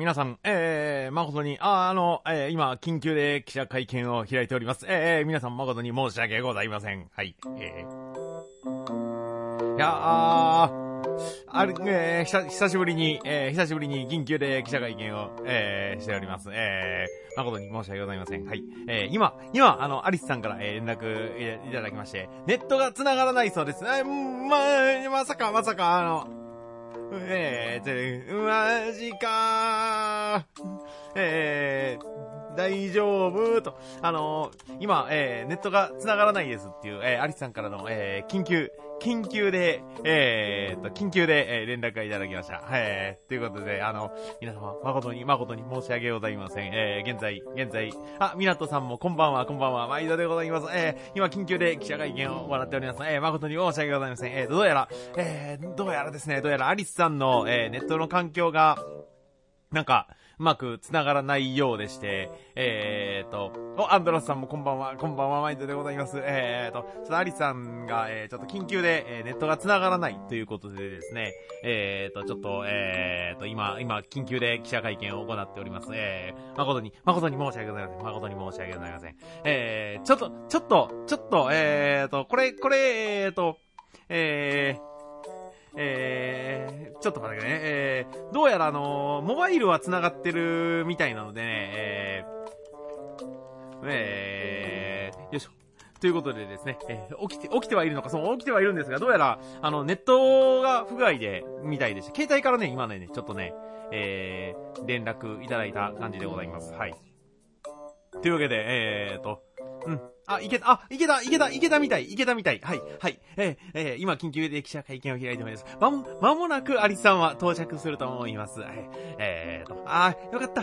皆さん、誠に、今、緊急で記者会見を開いております。皆さん誠に申し訳ございません。はい。いや久しぶりに緊急で記者会見を、しております。誠に申し訳ございません。はい。今、アリスさんから、連絡いただきまして、ネットが繋がらないそうです。まさか、マジか大丈夫と、今、ネットが繋がらないですっていう、アリスさんからの、緊急で、連絡がいただきました。ということで、皆様、誠に申し訳ございません。現在、みなとさんもこんばんは、毎度でございます。今、緊急で記者会見を行っております。誠に申し訳ございません。どうやらアリスさんの、ネットの環境が、なんか、うまく繋がらないようでして、アンドロスさんもこんばんは、毎度でございます。ちょっとアリさんが、ちょっと緊急で、ネットが繋がらないということでですね、ちょっと、今、緊急で記者会見を行っております。誠に申し訳ございません。誠に申し訳ございません。ちょっと、これ、ちょっと待ってくださいね。どうやらモバイルは繋がってるみたいなのでね、よいしょ。ということでですね、起きてはいるのか、起きてはいるんですが、どうやら、ネットが不具合で、みたいでした。携帯からね、今ね、ちょっとね、連絡いただいた感じでございます。はい。というわけで、いけたみたい。はい。今、緊急で記者会見を開いております。間もなく、アリスさんは到着すると思います。よかった。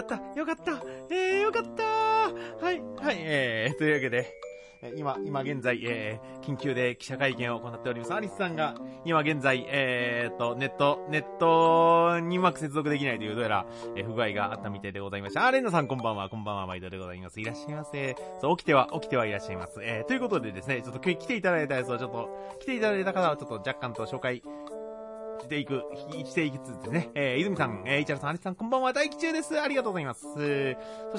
はい。というわけで、今現在、緊急で記者会見を行っております。アリスさんが、今現在、ネットにうまく接続できないという、どうやら、不具合があったみたいでございました。レンナさんこんばんは、毎度でございます。いらっしゃいませ。そう、起きてはいらっしゃいます。ということでですね、ちょっと来ていただいたやつを来ていただいた方はちょっと若干と紹介していきつつですね、泉さん、イチャルさん、アリスさんこんばんは、待機中です。ありがとうございます。そして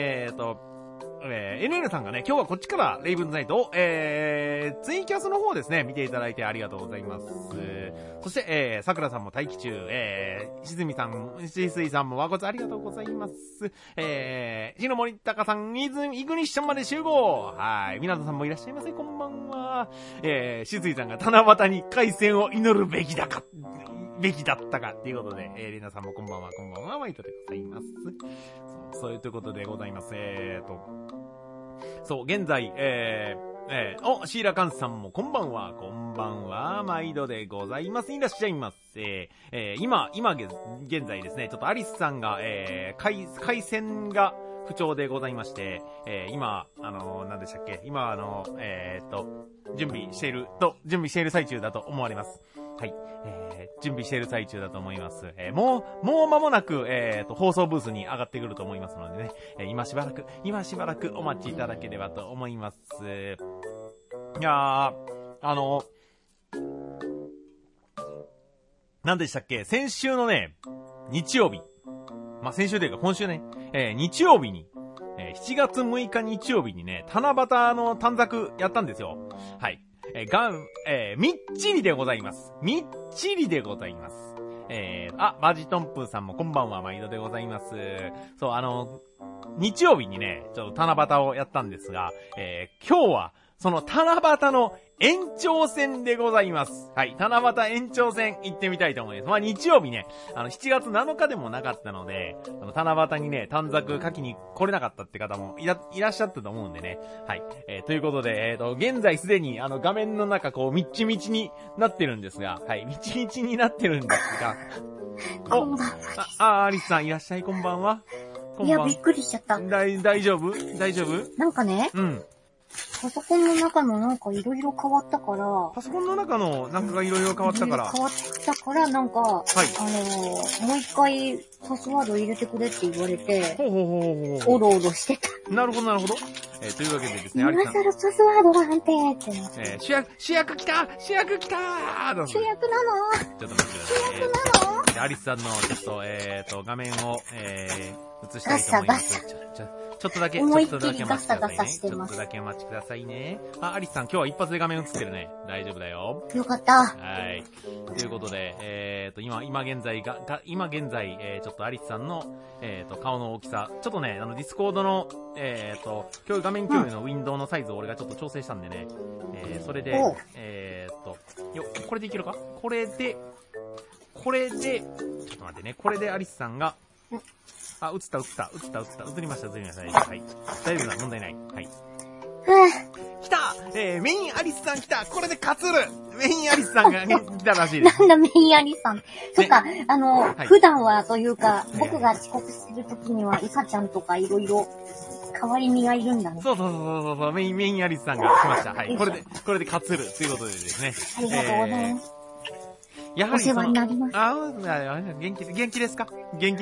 、NN さんがね、今日はこっちからレイブンズナイトを、ツイキャスの方ですね、見ていただいてありがとうございます。そして、桜さんも待機中、しずみさん、しすいさんもわこつありがとうございます。しのもりたかさん、イグニッションまで集合。はい。みなとさんもいらっしゃいませ、こんばんは。しずいさんが七夕に海鮮を祈るべきだったかっていうことで、レナさんもこんばんは、毎度でございます。そういうということでございます。そう、現在、シーラカンさんもこんばんは、毎度でございます。いらっしゃいませ。今現在ですね、ちょっとアリスさんが、回線が不調でございまして、今、何でしたっけ、今、準備している最中だと思われます。はい。準備している最中だと思います。もう間もなく、放送ブースに上がってくると思いますのでね、今しばらくお待ちいただければと思います。いやー、何でしたっけ、先週のね、日曜日。先週というか今週ね、日曜日に、7月6日日曜日にね、七夕の短冊やったんですよ。はい。みっちりでございます。バジトンプーさんもこんばんは、毎度でございます。そう、日曜日にね、ちょっと七夕をやったんですが、今日は、その七夕の延長戦でございます。はい。七夕延長戦行ってみたいと思います。日曜日ね、7月7日でもなかったので、七夕にね、短冊書きに来れなかったって方もいらっしゃったと思うんでね。はい。ということで、現在すでに画面の中みっちみちになってるんですが、はい。みちみちになってるんですが、アリスさんいらっしゃい、こんばんは。 いや、びっくりしちゃった。 大丈夫なんかね、 うん。 パソコンの中のなんかいろいろ変わったから、 パソコンの中のなんかがいろいろ変わったから。 変わったから、なんか、 はい。 もう一回パスワード入れてくれって言われて、 ほうほうほうほう。 おろおろしてた。 なるほど、なるほど。というわけでですね、 今更パスワードが安定ってなって。 主役来たー主役なのちょっと待ってください。主役なのアリスさんの、ちょっと、画面を、映したいと思います。ちょっとだけ、 思いっきりガサガサしてます。 ちょっとだけお待ちくださいね。あ、アリスさん、今日は一発で画面映ってるね。大丈夫だよ。 よかった。 はい。ということで、今現在、ちょっとアリスさんの、顔の大きさ、ちょっとね、ディスコードの、今日画面共有のウィンドウのサイズを俺がちょっと調整したんでね。それで、これでいけるか？これで、ちょっと待ってね。これでアリスさんが、あ、映りました。はい。大丈夫だ、問題ない。はい。来たメインアリスさん来たこれで勝つるメインアリスさんが来たらしいです。 なんだメインアリスさん。そっか、普段はというか、僕が遅刻するときには、イカちゃんとかいろいろ、代わり身がいるんだね。 そう、メインアリスさんが来ました。はい。これで勝つるということでですね。 ありがとうございます。 やはりお世話になります。 元気ですか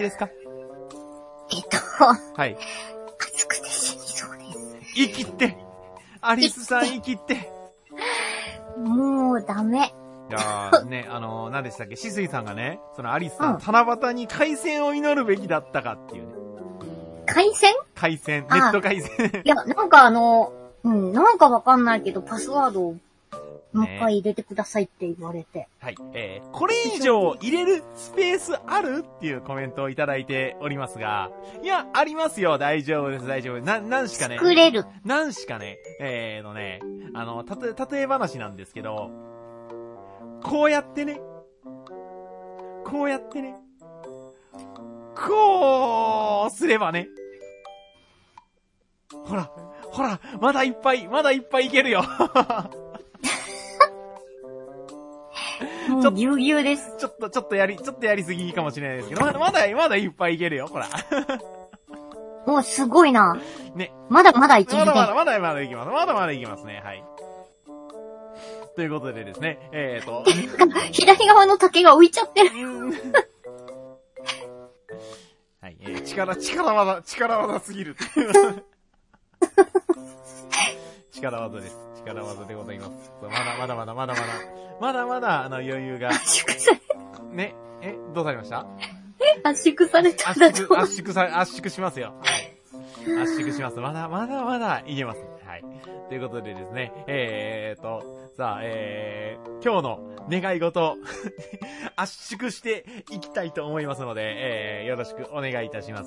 はい。 暑くて死にそうです。 生きってアリスさん生きってもうダメ。 いやーね、何でしたっけシスイさんがね、そのアリスさん、七夕に海鮮を祈るべきだったかっていうね。 海鮮、 ネット海鮮。 いや、なんかなんかわかんないけど、パスワードをもう一回入れてくださいって言われて。 はい。これ以上入れるスペースあるっていうコメントをいただいておりますが、いや、ありますよ。大丈夫です。なんしかね。 作れる。 なんしかね、例え話なんですけど、こうやってね、こうすればね、ほら、まだいっぱいいけるよ。 もうぎゅうぎゅうです。 ちょっとやりすぎかもしれないですけど、まだいっぱいいけるよ、ほら。 もうすごいな。 ね。 まだいけるね。 まだいきます。まだいきますね、はい。ということでですね、 左側の竹が浮いちゃってる。 はい、力技すぎる。力技です。力技でございます。まだ余裕が。 圧縮された。 ね、どうされました？ 圧縮された。 圧縮しますよ。はい。圧縮します。まだいけます。はい。ということでですね、さあ、今日の願い事、圧縮していきたいと思いますので、よろしくお願いいたします。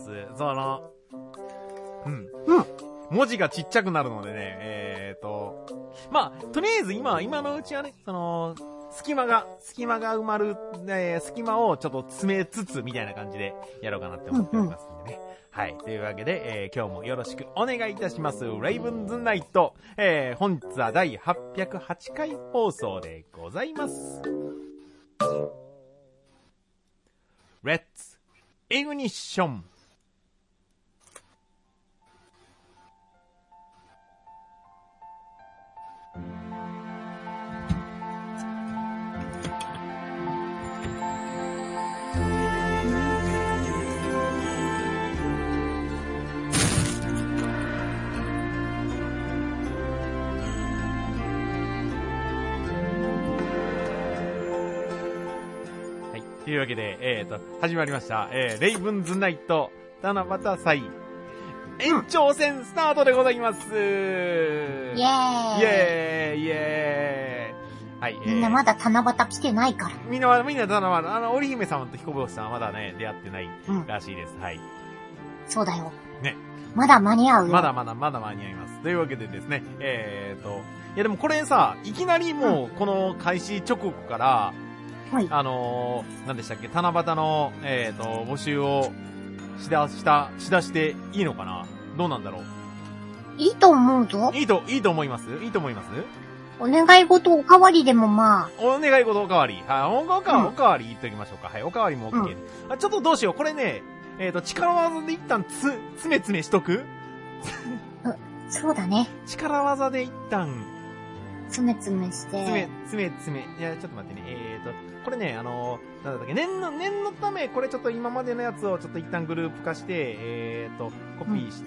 文字がちっちゃくなるのでね、まあ、とりあえず今のうちはね、隙間が埋まる、隙間をちょっと詰めつつ、みたいな感じでやろうかなって思っておりますんでね。はい。というわけで、今日もよろしくお願いいたします。レイブンズナイト。本日は第808回放送でございます。レッツ、イグニッション。というわけで、始まりました。レイブンズナイト、七夕祭、延長戦スタートでございます。イエーイはい。 みんなまだ七夕来てないから。 みんな七夕、織姫様と彦星さんはまだね、出会ってないらしいです。はい。 そうだよ。 ね。 まだ間に合うよ。 まだ間に合います。というわけでですね、いやでもこれさ、いきなりもう、この開始直後から、はい、何でしたっけ、七夕の、募集をしだしていいのかな？どうなんだろう？ いいと思うぞ。 いいと思います？ お願い事おかわりでもまあ。 お願い事おかわり。おかわり言っときましょうか。はい、おかわりも OK。ちょっとどうしよう。これね、力技で一旦詰めしとく？ そうだね。 力技で一旦、 つめつめして。 いや、ちょっと待ってね。これね、なんだったっけ、念のため、これちょっと今までのやつをちょっと一旦グループ化して、コピーして、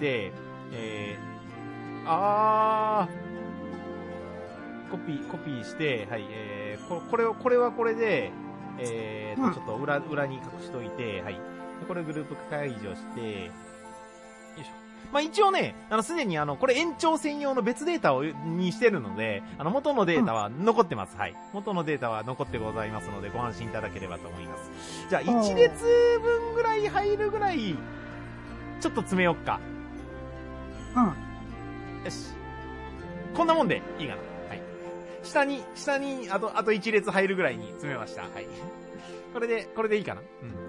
コピーして、はい、これはこれで、ちょっと裏に隠しといて、はい。これグループ解除して、よいしょ。まあ、一応ね、すでにこれ延長専用の別データにしてるので、元のデータは残ってます。はい。元のデータは残ってございますので、ご安心いただければと思います。じゃあ、1列分ぐらい入るぐらい、ちょっと詰めよっか。よし。こんなもんでいいかな。はい。下に、あと1列入るぐらいに詰めました。はい。これでいいかな。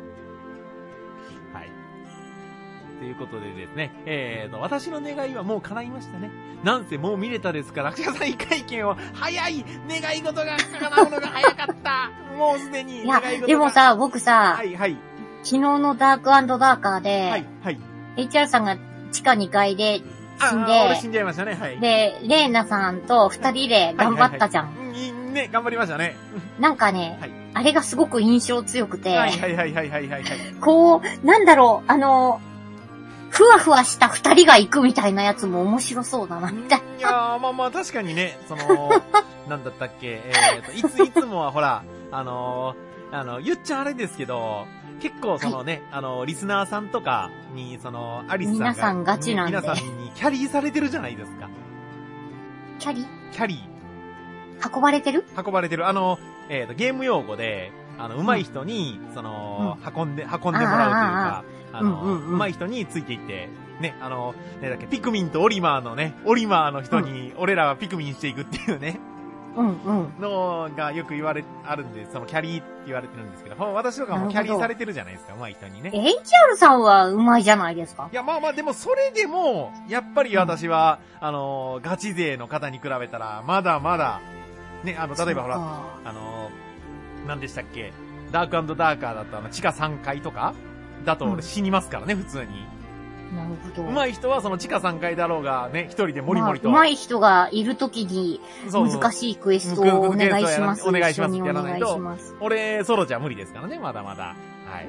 はい。ということでですね、私の願いはもう叶いましたね。なんせもう見れたですから、記者さん一回見を、早い願い事が叶うのが早かったもうすでに願い事が。 でもさ、僕さ、 はいはい。 昨日のダーク&ダーカーで、 はいはい。 HR さんが地下2階で死んで、 俺死んじゃいましたね、はい。 で、レイナさんと2人で頑張ったじゃん。 ね、頑張りましたね。 なんかね、はい、あれがすごく印象強くて、 はい。 こう、なんだろう、ふわふわした2人が行くみたいなやつも面白そうだな、みたいな。 いやー、まあ確かにね、なんだったっけ、いつもはほら、ゆっちゃんあれですけど、結構ね、はい、リスナーさんとかに、アリスさんが、 皆さんガチなんで。 皆さんにキャリーされてるじゃないですか。 キャリー運ばれてる。 ゲーム用語で、上手い人に、運んでもらうというか、上手い人についていって、ね、ねだっけ、ピクミンとオリマーの人に、俺らはピクミンしていくっていうね。のがよくあるんで、キャリーって言われてるんですけど、私とかもキャリーされてるじゃないですか、上手い人にね。 HR さんは上手いじゃないですか。 いや、まあ、でもそれでも、やっぱり私は、ガチ勢の方に比べたら、まだまだ、ね、例えばほら、何でしたっけ、ダーク&ダーカーだった地下3階とかだと俺死にますからね、普通に。 なるほど。 上手い人は地下3階だろうがね、一人でモリモリと。 上手い人がいるときに、難しいクエストをお願いします。 お願いします。やらないと。俺、ソロじゃ無理ですからね、まだまだ。はい。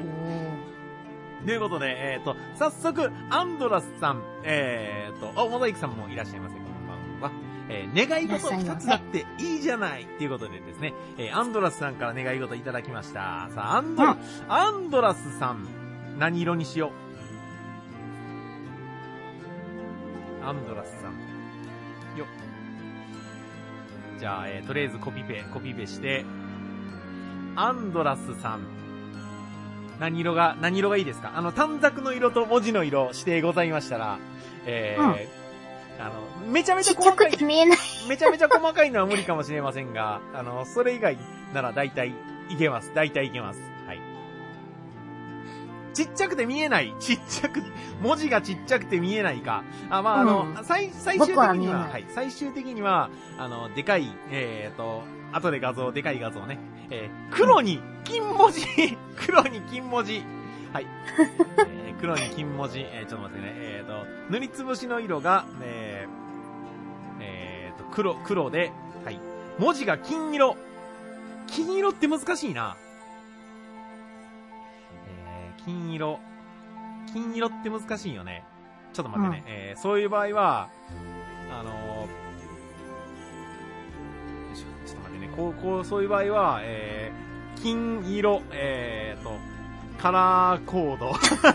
ということで、早速、アンドラスさん、モザイクさんもいらっしゃいませ、こんばんは。願い事2つだっていいじゃないっていうことでですね、アンドラスさんから願い事いただきました。さあ、アンドラスさん、何色にしよう。アンドラスさん。よっ。じゃあ、とりあえずコピペして、アンドラスさん。何色がいいですか？短冊の色と文字の色指定ございましたら、めちゃめちゃ細かい。めちゃめちゃ細かいのは無理かもしれませんが、それ以外なら大体いけます。はい。ちっちゃくて見えない。文字がちっちゃくて見えないか。最終的には、はい。最終的には、でかい、後ででかい画像ね。黒に金文字。はい。黒に金文字。ちょっと待ってね。塗りつぶしの色が、黒で、はい。文字が金色。金色って難しいな。金色って難しいよね。ちょっと待ってね。そういう場合は、ちょっと待ってね。そういう場合は、金色、カラーコード。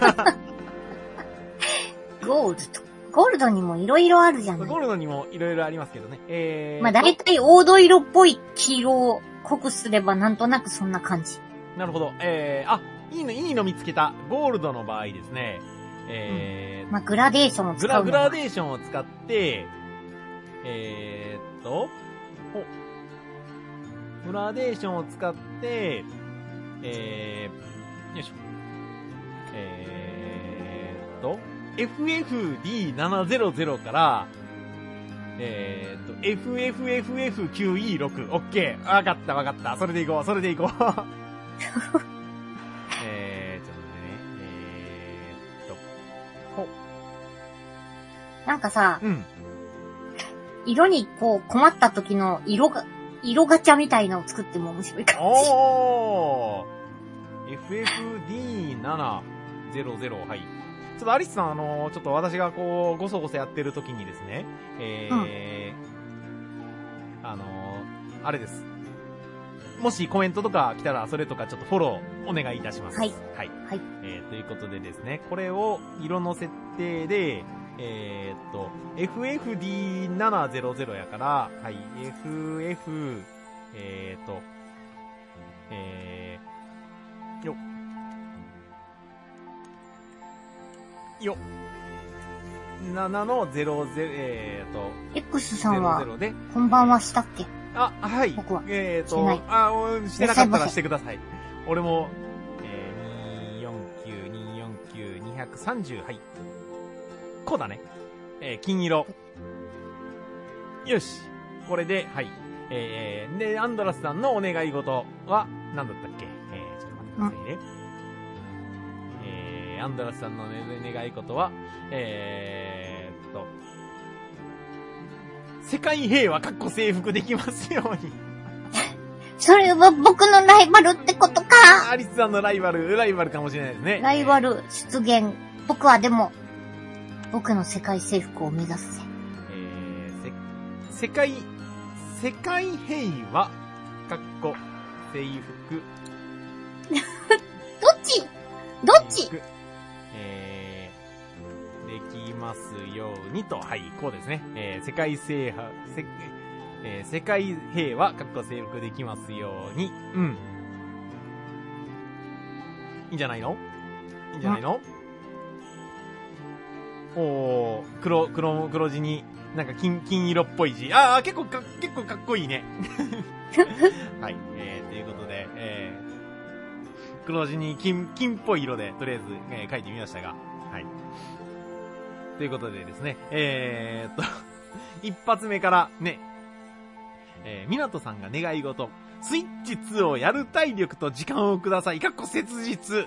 ゴールドにもいろいろあるじゃない。 ゴールドにもいろいろありますけどね。 まあ、だいたい黄土色っぽい黄色を濃くすればなんとなくそんな感じ。 なるほど。いいの見つけた。ゴールドの場合ですね。 まあ、グラデーションを使う。 グラデーションを使って、グラデーションを使って、よいしょ。FFD700 から、FFFF9E6。オッケー。わかった。それでいこう。ちょっとね。 なんかさ、 色にこう困った時の色ガチャみたいなのを作っても面白いかもしれない。 おー FFD700、はい。ちょっとアリスさん、ちょっと私がこう、ごそごそやってる時にですね、あれです。もしコメントとか来たら、それとかちょっとフォローお願いいたします。 はい。 はい。 はい。 ということでですね、これを色の設定で、FFD700 やから、はい、よ、7の00、 X さんは、 00で、 こんばんはしたっけ？ あ、はい。 僕は。 してなかったらしてください。俺も、230、はい。こうだね。金色。よし。これで、はい。で、アンドラスさんのお願い事は、何だったっけ？ちょっと待ってくださいね。アンドラスさんの、願い事は、世界平和征服できますように。 それは僕のライバルってことか。 アリスさんのライバルかもしれないですね。 ライバル出現。僕はでも、僕の世界征服を目指すぜ。 世界平和征服。 どっちできますようにと、はい、こうですね。世界平和征服できますように。うん。いいんじゃないの？おー、黒地に、なんか金色っぽい字。あー、結構かっこいいね。はい、ということで、黒地に金っぽい色で、とりあえず、書いてみましたが、はい。ということでですね、一発目からね、みなとさんが願い事、スイッチ2をやる体力と時間をください。切実。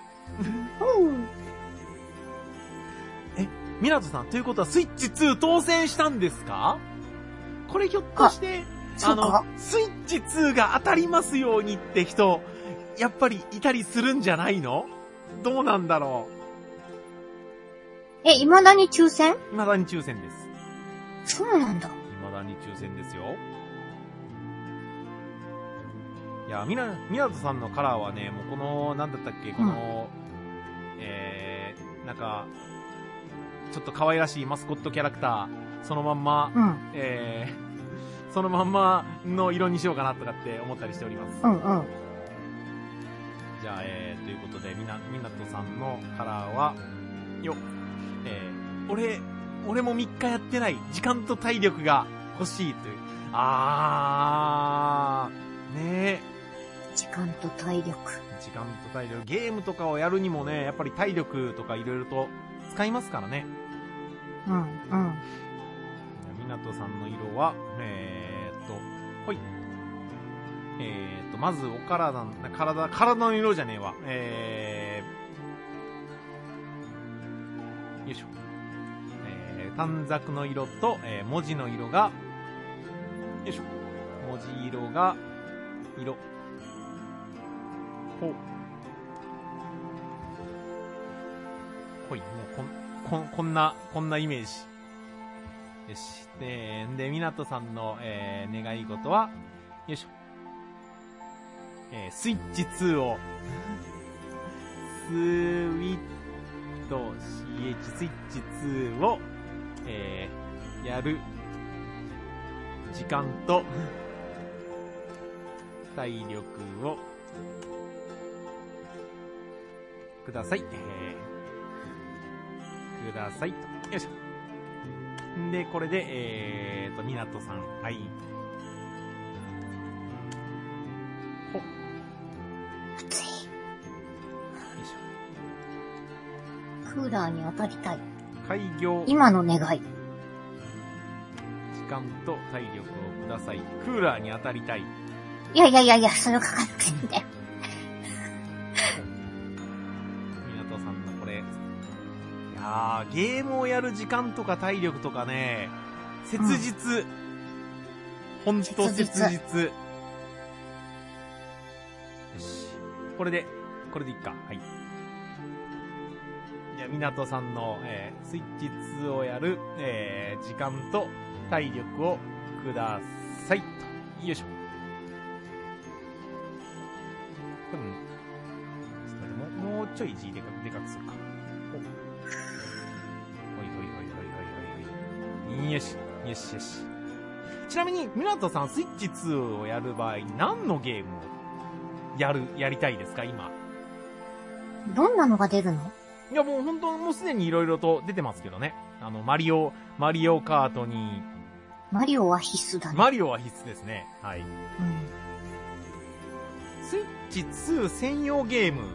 みなとさん、ということはスイッチ2当選したんですか？これひょっとして、スイッチ2が当たりますようにって人、やっぱりいたりするんじゃないの？どうなんだろう。未だに抽選？ 未だに抽選です。 そうなんだ。 未だに抽選ですよ。いや、みなとさんのカラーはね、もうこの、なんだったっけ、この、なんか、ちょっと可愛らしいマスコットキャラクター、そのまんま、そのまんまの色にしようかなとかって思ったりしております。じゃあ、ということで、みなとさんのカラーは、俺も3日やってない。時間と体力が欲しいという。ねえ。 時間と体力。 ゲームとかをやるにもね、やっぱり体力とかいろいろと使いますからね。みなとさんの色は、ほい。まずお体の色じゃねえわ。よいしょ。短冊の色と、文字の色が、よいしょ。文字色が、ほい、もうこんなイメージ。よし。で、みなとさんの、願い事は、よいしょ。スイッチ2を、スイッチ2を、やる、時間と、体力を、ください。よいしょ。で、これで、みなとさん。はい。ほっ。 暑い。よいしょ。クーラーに当たりたい。 開業。 今の願い。 時間と体力をください。クーラーに当たりたい。 いや、それを書かなくていいんだよ。 みなとさんのこれ。いやー、ゲームをやる時間とか体力とかね、切実。 ほんと切実。よし。これでいっか。はい。じゃあ、港さんの、スイッチ2をやる、時間と体力をください。よいしょ。もうちょい字でかくするか。よし。ちなみに、港さん、スイッチ2をやる場合、何のゲームをやりたいですか、今。 どんなのが出るの？ いや、もう本当、もうすでに色々と出てますけどね。マリオカートに。 マリオは必須だね。 マリオは必須ですね。はい。スイッチ2専用ゲーム。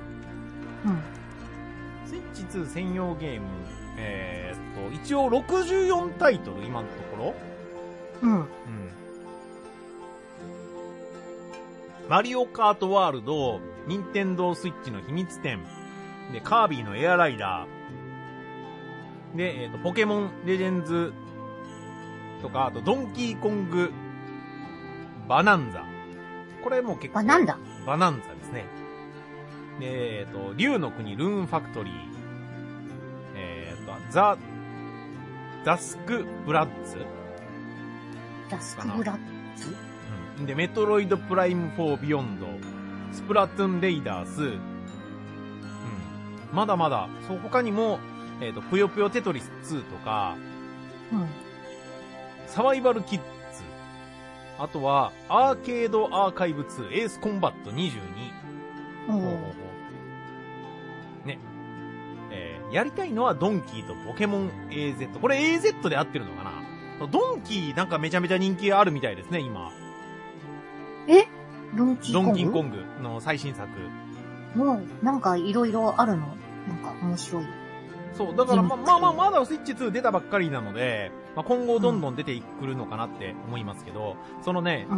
スイッチ2専用ゲーム。一応64タイトル、今のところ。マリオカートワールド、ニンテンドースイッチの秘密展。で、カービィのエアライダー。で、ポケモンレジェンズとか、あとドンキーコング、バナンザ。これも結構。バナンザですね。で、竜の国ルーンファクトリー。ダスクブラッツ。で、メトロイドプライム4ビヨンド。スプラトゥーンレイダース。まだまだ、他にも、ぷよぷよテトリス2とか、サバイバルキッズ。あとは、アーケードアーカイブ2、エースコンバット22。ね。やりたいのはドンキーとポケモン AZ。これ AZ で合ってるのかな？ドンキーなんかめちゃめちゃ人気あるみたいですね、今。 ドンキーコングの最新作。 もう、なんかいろいろあるの？なんか面白い。 そう、だからまだスイッチ2出たばっかりなので、今後どんどん出てくるのかなって思いますけど、そのね、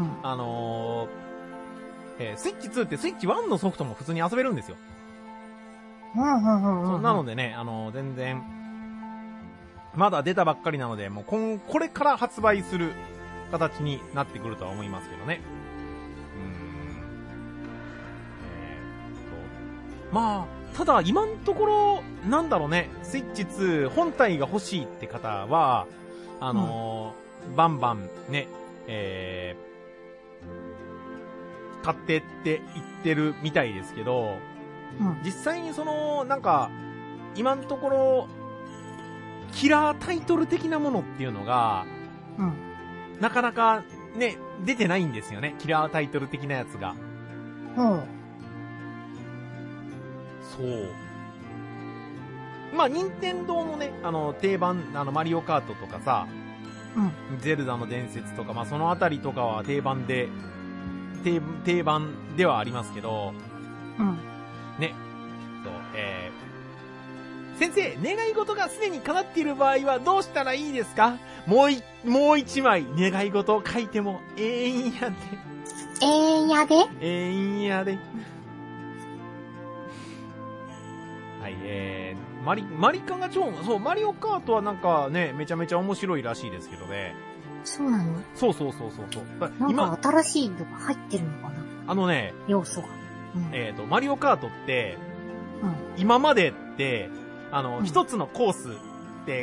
スイッチ2ってスイッチ1のソフトも普通に遊べるんですよ。なのでね、全然、まだ出たばっかりなので、もうこれから発売する形になってくるとは思いますけどね。ただ今のところ、なんだろうね、スイッチ2本体が欲しいって方は、バンバンね、買ってって言ってるみたいですけど、実際になんか、今のところ、キラータイトル的なものっていうのが、なかなかね、出てないんですよね。キラータイトル的なやつが。そう。任天堂のね、定番、マリオカートとかさ、ゼルダの伝説とか、そのあたりとかは定番ではありますけど、ね。そう、先生、願い事がすでに叶っている場合はどうしたらいいですか？もう一枚願い事を書いてもええんやで。 ええんやで。 はい、マリカがそう、マリオカートはなんかね、めちゃめちゃ面白いらしいですけどね。 そうなの？ そう。 なんか新しいのが入ってるのかな？要素が。 マリオカートって、今までって、一つのコースって、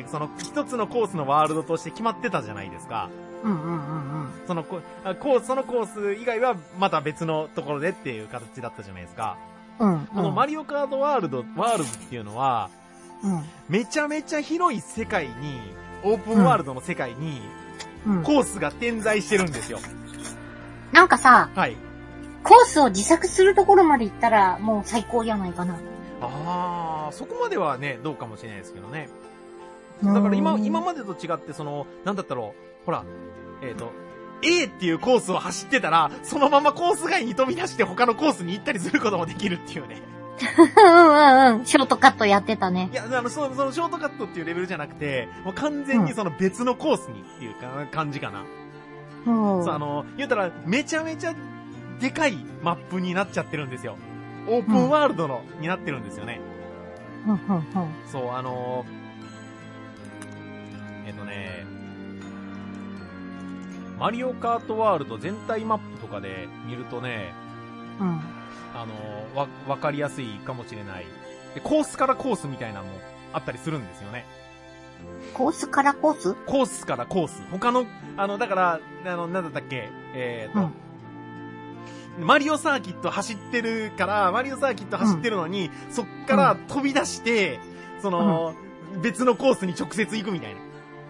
その一つのコースのワールドとして決まってたじゃないですか。そのコース以外はまた別のところでっていう形だったじゃないですか。このマリオカートワールドっていうのは、めちゃめちゃ広い世界に、オープンワールドの世界に、コースが点在してるんですよ。 なんかさ、 はい。 コースを自作するところまで行ったら、もう最高じゃないかな。 そこまではね、どうかもしれないですけどね。だから今までと違って、なんだったろう、ほら、A っていうコースを走ってたら、そのままコース外に飛び出して他のコースに行ったりすることもできるっていうね。 ショートカットやってたね。 いや、そのショートカットっていうレベルじゃなくて、もう完全にその別のコースにっていう感じかな。言うたら、めちゃめちゃでかいマップになっちゃってるんですよ。オープンワールドになってるんですよね。そう、 マリオカートワールド全体マップとかで見るとね、 うん。 わかりやすいかもしれない。で、コースからコースみたいなのもあったりするんですよね。 コースからコース？ コースからコース。他の、だから、なんだったっけ、マリオサーキット走ってるから、マリオサーキット走ってるのに、そっから飛び出して、別のコースに直接行くみたいな。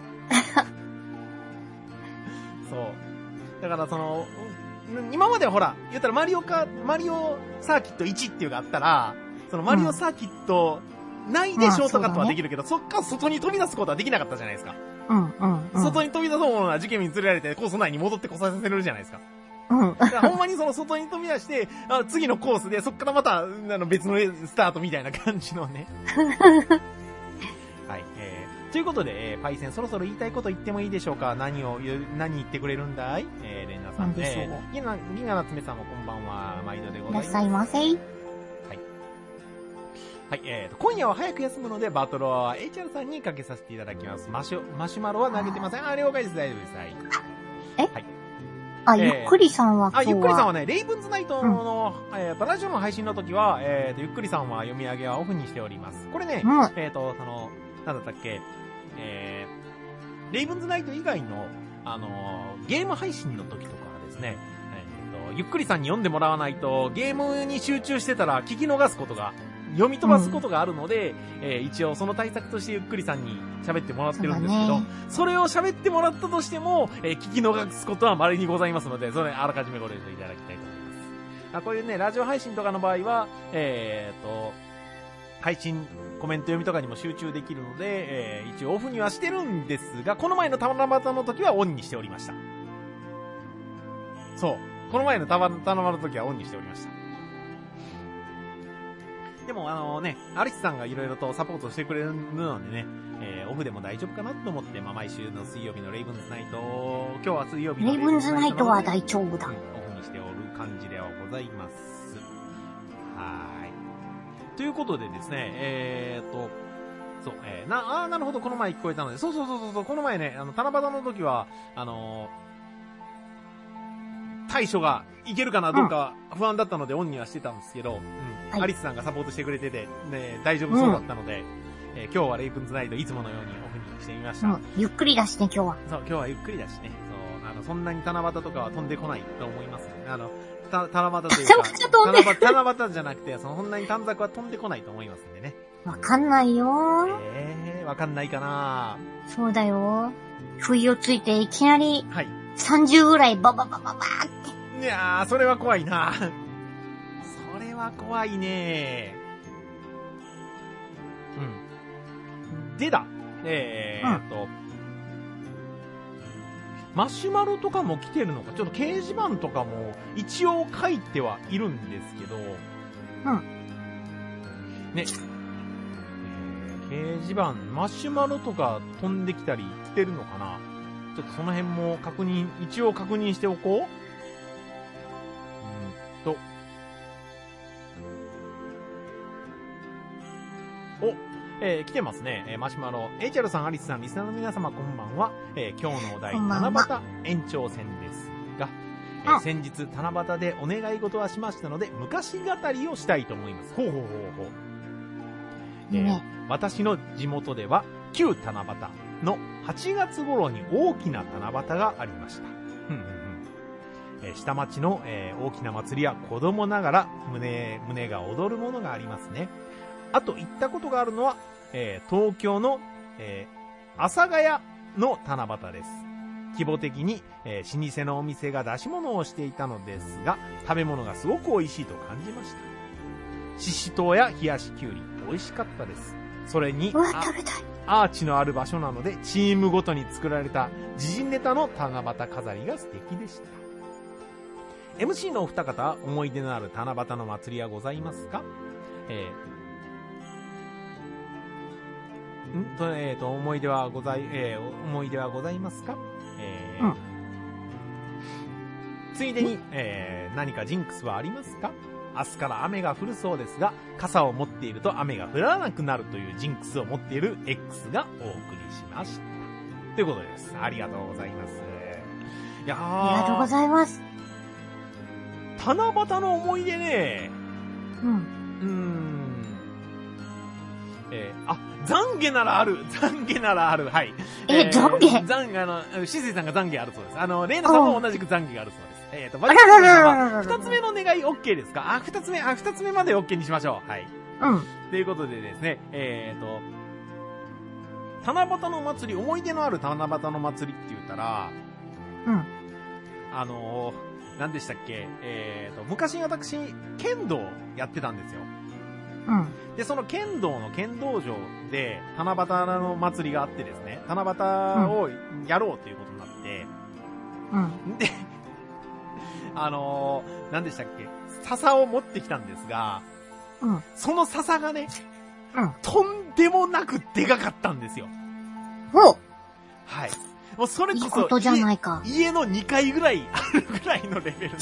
そう。だから今まではほら、言ったらマリオサーキット1っていうのがあったら、マリオサーキット内でショートカットはできるけど、そっから外に飛び出すことはできなかったじゃないですか。外に飛び出そうものは事件に連れられてコース内に戻ってこさせるじゃないですか。だからほんまに外に飛び出して、次のコースでそっからまた、別のスタートみたいな感じのね。はい。ということで、パイセンそろそろ言いたいこと言ってもいいでしょうか？何言ってくれるんだい？レンナさん。 でしょう。 ギガナツメさんもこんばんは。毎度でございます。 いらっしゃいませ。はい。 はい、今夜は早く休むので、バトルは HR さんにかけさせていただきます。マシュマロは投げてません。了解です。大丈夫です。はい。 ゆっくりさんはゆっくりさんはね、レイブンズナイトの、ラジオの配信の時は、ゆっくりさんは読み上げはオフにしております。これね、なんだったっけ、レイブンズナイト以外の、ゲーム配信の時とかはですね、ゆっくりさんに読んでもらわないと、ゲームに集中してたら聞き逃すことが、読み飛ばすことがあるので、一応その対策としてゆっくりさんに喋ってもらってるんですけど、それを喋ってもらったとしても、聞き逃すことは稀にございますので、それあらかじめご了承いただきたいと思います。こういうね、ラジオ配信とかの場合は、配信、コメント読みとかにも集中できるので、一応オフにはしてるんですが、この前の七夕の時はオンにしておりました。そう。この前の七夕の時はオンにしておりました。でもアリスさんがいろいろとサポートしてくれるのでね、オフでも大丈夫かなと思って、毎週の水曜日のレイブンズナイト、今日は水曜日のレイブンズナイトは大丈夫だ。 オフにしておる感じではございます。ということでですね、そう、なるほど、この前聞こえたので、そう、この前ね、七夕の時は、対処がいけるかなどうか不安だったのでオンにはしてたんですけど、アリスさんがサポートしてくれてて、ね、大丈夫そうだったので、今日はレイブンズナイトいつものようにオフにしてみました。 ゆっくりだしね、今日は。 そう、今日はゆっくりだしね。そう、そんなに七夕とかは飛んでこないと思います。七夕というか、七夕じゃなくて、そんなに短冊は飛んでこないと思いますんでね。 わかんないよー。わかんないかな。 そうだよ。不意をついていきなり、 はい。 30ぐらいババって。 いやー、それは怖いな。それは怖いね。でだ。マシュマロとかも来てるのか、ちょっと掲示板とかも一応書いてはいるんですけど、ね、掲示板、マシュマロとか飛んできたり来てるのかな。ちょっとその辺も一応確認しておこう。来てますね。マシュマロ。エイチャルさん、アリスさん、リスナーの皆様、こんばんは。今日のお題、七夕延長戦ですが、先日、七夕でお願い事はしましたので、昔語りをしたいと思います。ほう。私の地元では、旧七夕の8月頃に大きな七夕がありました。下町の、大きな祭りや子供ながら胸が躍るものがありますね。あと行ったことがあるのは、東京の、阿佐ヶ谷の七夕です。規模的に、老舗のお店が出し物をしていたのですが、食べ物がすごく美味しいと感じました。ししとうや冷やしきゅうり、美味しかったです。それに、アーチのある場所なので、チームごとに作られた時事ネタの七夕飾りが素敵でした。MC のお二方、思い出のある七夕の祭りはございますか？思い出はございますか？ついでに、何かジンクスはありますか？明日から雨が降るそうですが、傘を持っていると雨が降らなくなるというジンクスを持っている X がお送りしました。ということです。ありがとうございます。 いやありがとうございます。 七夕の思い出ね。懺悔ならある。懺悔ならある。はい。 懺悔しずいさんが懺悔あるそうです。レイナさんも同じく懺悔があるそうです。バジルさんは、二つ目の願い OK ですか？二つ目まで OK にしましょう。はい。ということでですね、七夕の祭り、思い出のある七夕の祭りって言ったら、何でしたっけ？昔私、剣道やってたんですよ。で、その剣道の剣道場で、七夕の祭りがあってですね、七夕をやろうっていうことになって、で、何でしたっけ？笹を持ってきたんですが、その笹がね、とんでもなくでかかったんですよ。はい。もうそれこそ、いいことじゃないか。家の2階ぐらいあるぐらいのレベルの。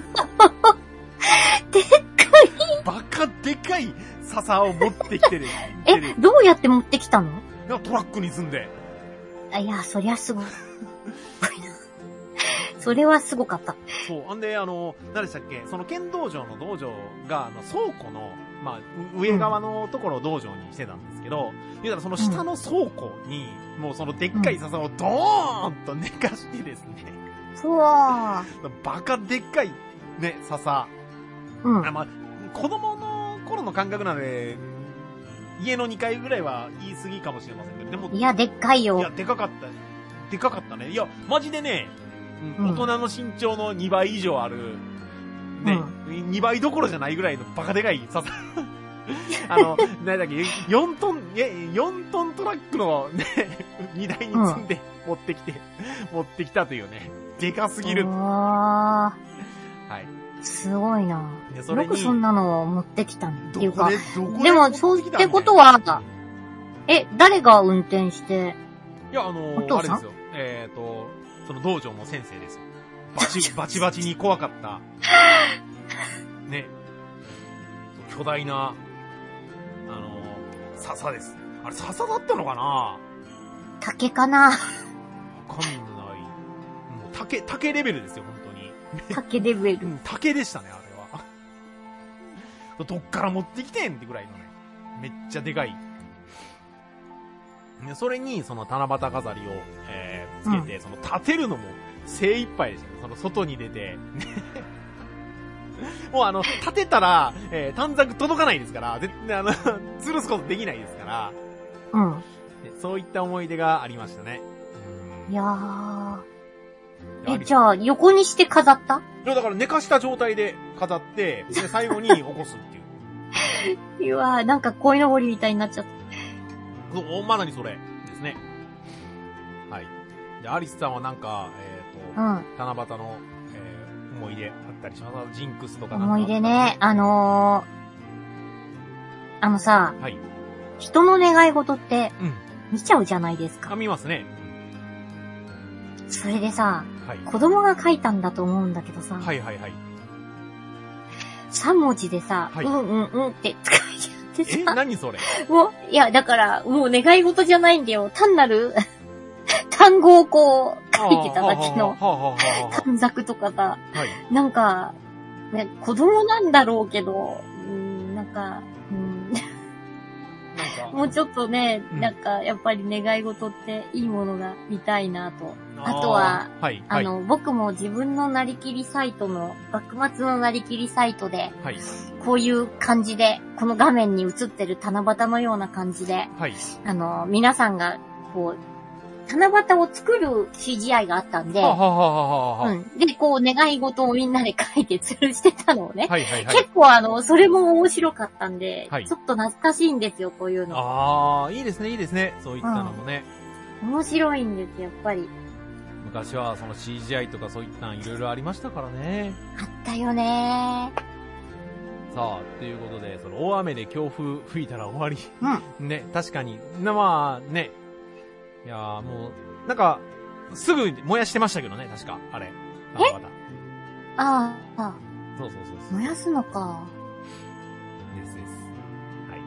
でっかいバカでかい笹を持ってきてる。 どうやって持ってきたの？ いや、トラックに積んで。 いや、そりゃすごい。それはすごかった。 そう。んで、何でしたっけ？その剣道場の道場が、倉庫の、まあ、上側のところを道場にしてたんですけど、言うたらその下の倉庫に、もうそのでっかい笹をドーンと寝かしてですね。 そう。バカでっかい、ね、笹。まあ、子供の頃の感覚なので、家の2階ぐらいは言い過ぎかもしれませんけど、でも。 いや、でっかいよ。 いや、でかかった。でかかったね。いや、マジでね、大人の身長の2倍以上ある、ね、2倍どころじゃないぐらいのバカでかい笹。なんだっけ、4トントラックのね、荷台に積んで持ってきたというね、でかすぎる。はい。 すごいな。よくそんなのを持ってきたんっていうか。でも、そうってことは、誰が運転して？ いや、あれですよ。その道場の先生ですよ。バチバチに怖かった。ね。巨大な、笹です。あれ、笹だったのかな？ 竹かな？わかんない。もう竹レベルですよ、本当に。 竹レベル。 竹でしたね、あれは。どっから持ってきてんってぐらいのね。めっちゃでかい。それに、その七夕飾りを、つけて、その立てるのも精一杯でしたね。その外に出て。もう立てたら、短冊届かないですから、絶対吊るすことできないですから。そういった思い出がありましたね。 いやー。じゃあ、横にして飾った？ いや、だから寝かした状態で飾って、で、最後に起こすっていう。 いやー、なんか鯉のぼりみたいになっちゃった。 まさにそれですね。はい。で、アリスさんはなんか、七夕の、思い出あったりします？ジンクスとかなんか。 思い出ね。さ、 はい。 人の願い事って、見ちゃうじゃないですか。 見ますね。 それでさ、子供が書いたんだと思うんだけどさ。 3 文字でさ、って使いちゃってさ。 何それ？ いや、だから、もう願い事じゃないんだよ。単なる、単語をこう、書いてただけの、短冊とかさ、なんか、ね、子供なんだろうけど、なんか、もうちょっとね、なんか、やっぱり願い事っていいものが見たいなと。あとは、僕も自分のなりきりサイトの、幕末のなりきりサイトで、こういう感じで、この画面に映ってる七夕のような感じで、皆さんが、こう、七夕を作る CGI があったんで、で、こう、願い事をみんなで書いて吊るしてたのをね。結構それも面白かったんで、ちょっと懐かしいんですよ、こういうの。 いいですね、いいですね。そういったのもね。 面白いんですよ、やっぱり。 昔はその CGI とかそういったんいろいろありましたからね。 あったよねさあ、ということで、その大雨で強風吹いたら終わり。ね、確かに。まあ、ね。いやーもう、なんか、すぐ燃やしてましたけどね、確か、あれ。 そう。 そう。 燃やすのか。 です。はい。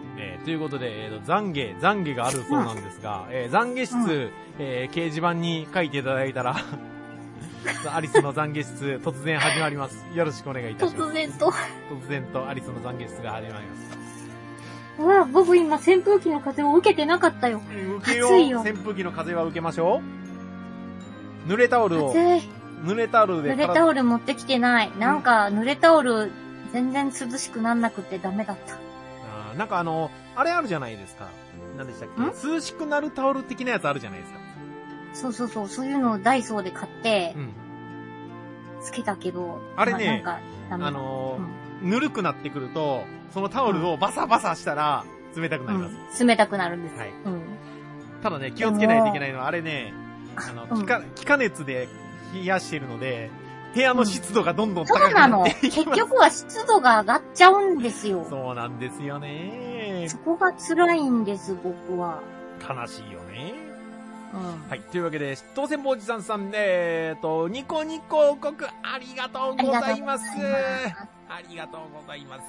ということで、懺悔があるそうなんですが、懺悔室、掲示板に書いていただいたら、 アリスの懺悔室、突然始まります。よろしくお願いいたします。突然とアリスの懺悔室が始まります。 うわ、僕今扇風機の風を受けてなかったよ。 受けよう。扇風機の風は受けましょう。濡れタオルを。濡れタオル持ってきてない。なんか、濡れタオル、全然涼しくなんなくてダメだった。 なんかあれあるじゃないですか。何でしたっけ？涼しくなるタオル的なやつあるじゃないですか。そういうのをダイソーで買って、つけたけど。 あれね、ぬるくなってくると、そのタオルをバサバサしたら、冷たくなります。 冷たくなるんです。はい。 ただね、気をつけないといけないのは、あれね、気化熱で冷やしてるので、部屋の湿度がどんどん高くなっていきます。 そうなの。結局は湿度が上がっちゃうんですよ。 そうなんですよね。 そこが辛いんです、僕は。 悲しいよね。はい。というわけで、当選坊おじさんさん、ニコニコ報告ありがとうございます。ありがとうございます。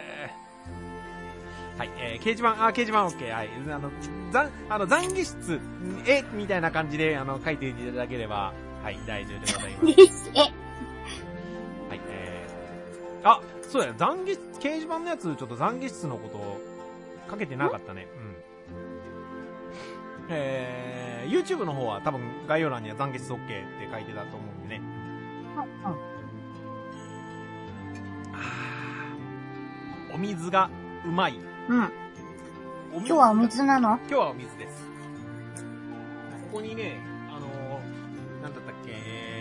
はい。掲示板 OK。はい。懺悔室、みたいな感じで、書いていただければ、はい、大丈夫でございます。はい、そうだよ。掲示板のやつ、ちょっと懺悔室のことをかけてなかったね。YouTube の方は多分概要欄には懺悔室 OK って書いてたと思うんでね。お水がうまい。 今日はお水なの？ 今日はお水です。ここにね、なんだったっけ、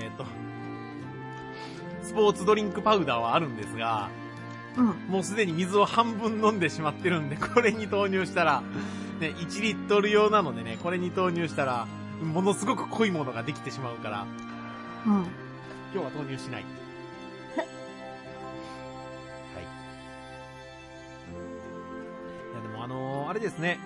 スポーツドリンクパウダーはあるんですが、もうすでに水を半分飲んでしまってるんで、これに投入したら、ね、1リットル用なのでね、これに投入したら、ものすごく濃いものができてしまうから、今日は投入しない。はい。いや、でもあれですね、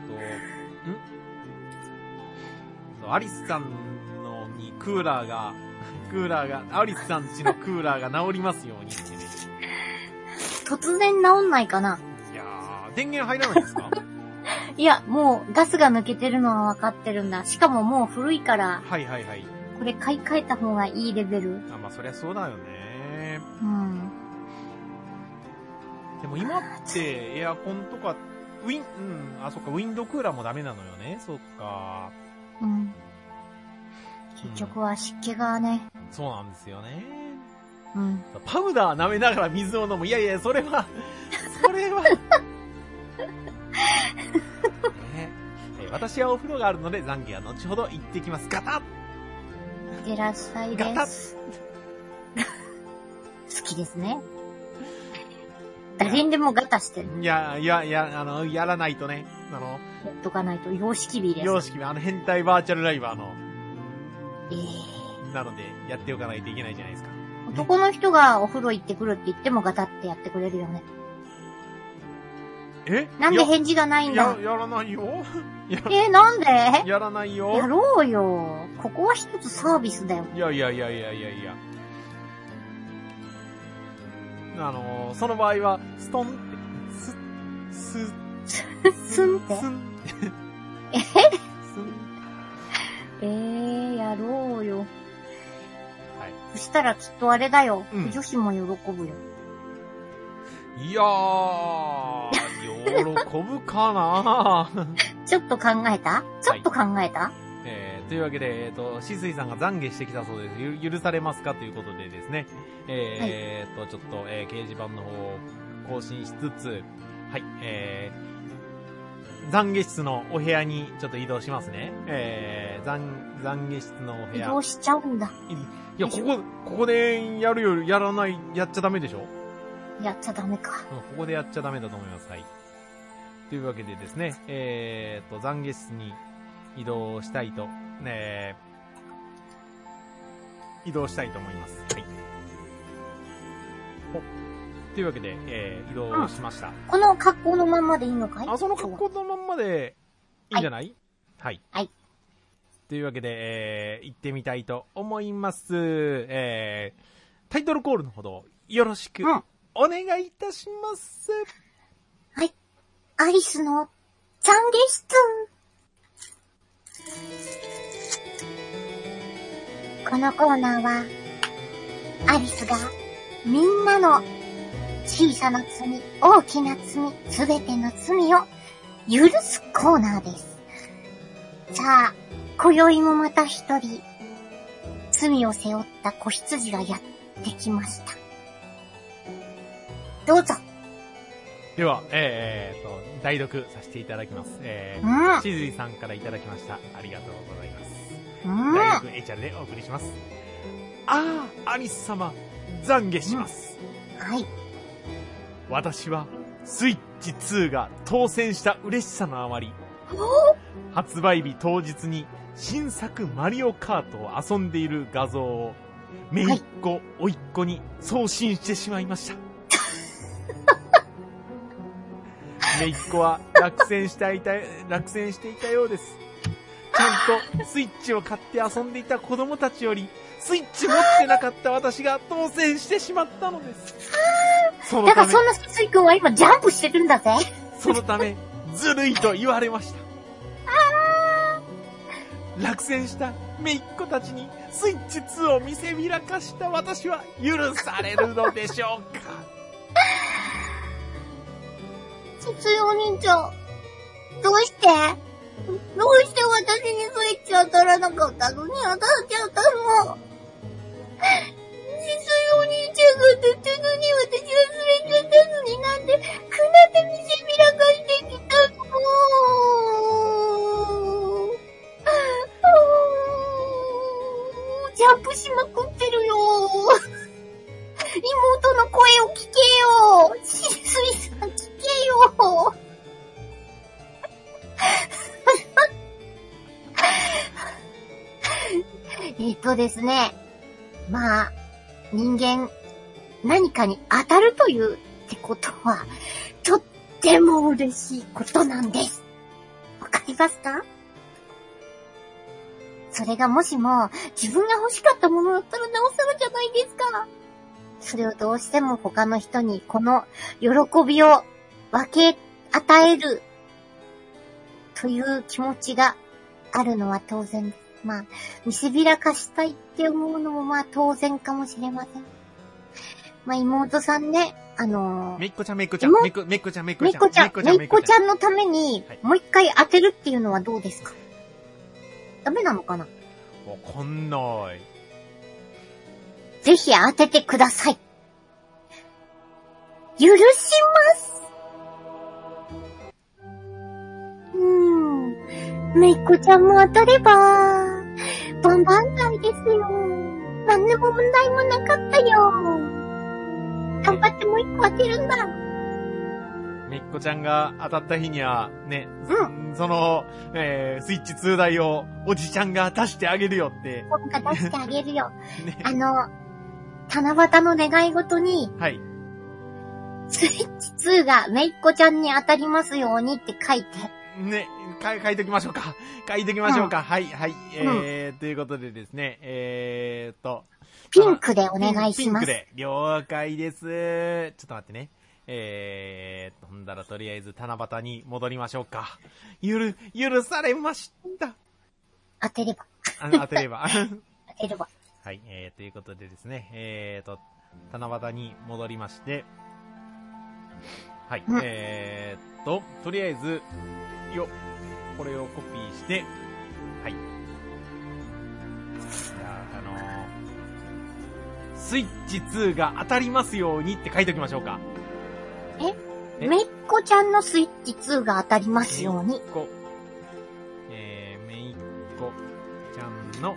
アリスさんのにクーラーが、アリスさん家のクーラーが治りますようにってね。 突然治んないかな？ いやー、電源入らないですか？ いや、もうガスが抜けてるのはわかってるんだ。しかももう古いから。 はい。 これ買い替えた方がいいレベル。 まあそりゃそうだよね。でも今ってエアコンとか、そっか、ウィンドウクーラーもダメなのよね。そっか。 結局は湿気がね。 そうなんですよね。パウダー舐めながら水を飲む。いや、それは、私はお風呂があるので、懺悔は後ほど行ってきます。ガタッ！ いってらっしゃいです。ガタッ！好きですね。誰にでもガタしてる。 やらないとね。 やっとかないと、様式美です。 様式美、変態バーチャルライバーの。なので、やっておかないといけないじゃないですか。 男の人がお風呂行ってくるって言ってもガタってやってくれるよね。なんで返事がないんだ？ やらないよ。 なんで？ やらないよ。 やろうよ。ここは一つサービスだよ。 いや。その場合は、ストンって、 スンって。やろうよ。はい。そしたらきっとあれだよ。女子も喜ぶよ。 いやー、喜ぶかなちょっと考えた？ というわけで、しすいさんが懺悔してきたそうです。許されますかということでですね。ちょっと、掲示板の方を更新しつつ、はい、懺悔室のお部屋にちょっと移動しますね。懺悔室のお部屋。 移動しちゃうんだ。 いや、ここでやっちゃダメでしょ？ やっちゃダメか。 ここでやっちゃダメだと思います。はい。というわけでですね、懺悔室に移動したいと思います。はい。というわけで、移動しました。 この格好のまんまでいいのかい？ その格好のまんまでいいんじゃない？はい。 はい。 というわけで、行ってみたいと思います。タイトルコールのほどよろしくお願いいたします。 はい。アリスの懺悔室。 このコーナーは、アリスがみんなの小さな罪、大きな罪、すべての罪を許すコーナーです。さあ、今宵もまた一人、罪を背負った子羊がやってきました。どうぞ。 では、代読させていただきます。しずいさんからいただきました。ありがとうございます。代読 HR でお送りします。アリス様、懺悔します。 はい。 私は、スイッチ2が当選した嬉しさのあまり、発売日当日に新作マリオカートを遊んでいる画像を、姪っ子、甥っ子に送信してしまいました。姪っ子は落選していたようです。ちゃんとスイッチを買って遊んでいた子供たちより、スイッチ持ってなかった私が当選してしまったのです。 だからそんなスイ君は今ジャンプしてるんだぜ。 そのため、ずるいと言われました。落選した姪っ子たちにスイッチ2を見せびらかした私は許されるのでしょうか。 つよお兄ちゃん、どうして私にスイッチ当たらなかったのに当たっちゃったの？つよお兄ちゃんが当たったのに私忘れちゃったのになんでくなって見せびらかしてきたの？ジャンプしまくってるよ。妹の声を聞けよ。しずいさん聞けよ。ですね。まあ、人間、何かに当たるというってことは、とっても嬉しいことなんです。わかりますか？それがもしも自分が欲しかったものだったらなおさらじゃないですか。それをどうしても他の人にこの喜びを分け与えるという気持ちがあるのは当然です。まあ、見せびらかしたいって思うのもまあ当然かもしれません。まあ妹さんね、 めっこちゃんのためにもう一回当てるっていうのはどうですか？ダメなのかな？ わかんない。 ぜひ当ててください。許します。めいっこちゃんも当たれば、万々歳ですよ。何でも問題もなかったよ。頑張ってもう一個当てるんだ。 めいっこちゃんが当たった日には、ね、その、スイッチ2台をおじちゃんが出してあげるよって。 僕が出してあげるよ。ね、七夕の願い事に、 はい。 スイッチ2がめいっこちゃんに当たりますようにって書いて。 ね、書いときましょうか。はい、はい。ということでですね、 ピンクでお願いします。 ピンクで、了解です。ちょっと待ってね。ほんだらとりあえず七夕に戻りましょうか。許されました。 当てれば。 当てれば。 はい、 ということでですね、七夕に戻りまして、はい、とりあえず、これをコピーして、はい。じゃあ、スイッチ2が当たりますようにって書いておきましょうか。 めいっこちゃんのスイッチ2が当たりますように。 めいっこちゃんの、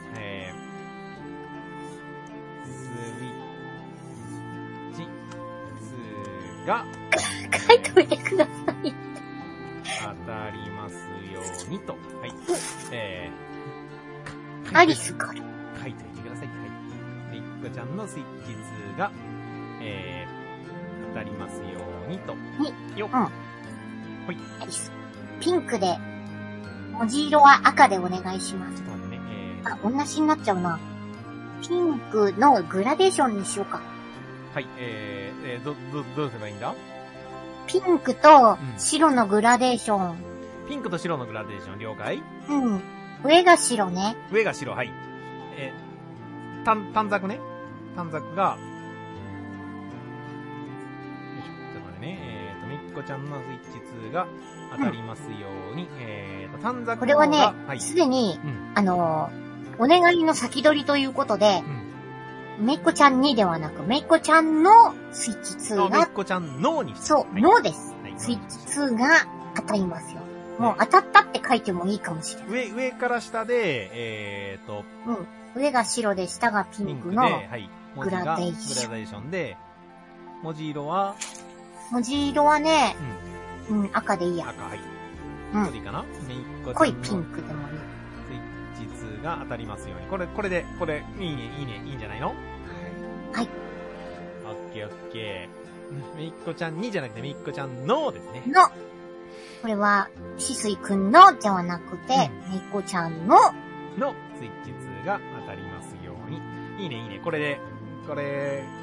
スイッチ2が書いといてください。 当たりますようにと。はい。 アリスから。 書いといてください。はい。めいっこちゃんのスイッチ2が、当たりますようにと。よっ。ほい。 アリス。ピンクで、文字色は赤でお願いします。 ちょっと待ってね。 同じになっちゃうな。ピンクのグラデーションにしようか。 はい。どうすればいいんだ？ ピンクと白のグラデーション。 ピンクと白のグラデーション、了解？ 上が白ね。 上が白、はい。 短冊ね。短冊が、よいしょ、ちょっと待ってね。みっこちゃんのスイッチ2が当たりますように、短冊が、 これはね、 はい、 すでに、お願いの先取りということで、めいっこちゃんにではなく、めいっこちゃんのスイッチ2が、 めいっこちゃんのにしてそう、 はい、 のです、 はい。 スイッチ2が当たりますよ。もう当たったって書いてもいいかもしれない。 上から下で、 上が白で下がピンクのグラデーションで、文字色はね、赤でいいや。 赤、はい。いいかな？ 濃いピンクでもいい。 スイッチ2が当たりますように。これ、いいんじゃないの？ はい。 オッケー。めいっこちゃんにじゃなくて、めいっこちゃんのですね。 の。これは、しすいくんのじゃなくて、めいっこちゃんのスイッチ2が当たりますように。いいね。これ、よいしょ。じゃ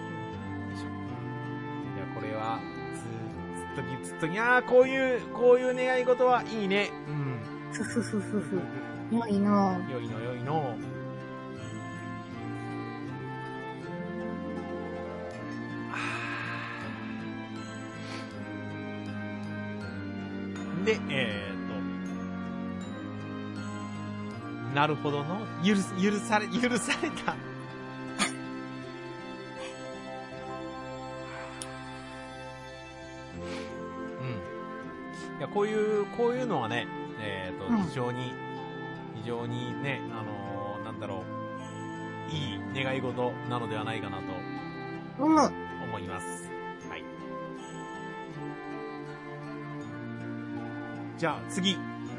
あこれは、ずっと、こういう願い事はいいね。 よいの。 で、なるほどの、許された。いや、こういうのはね、非常にね、なんだろう、いい願い事なのではないかなと、思います。はい。じゃあ、次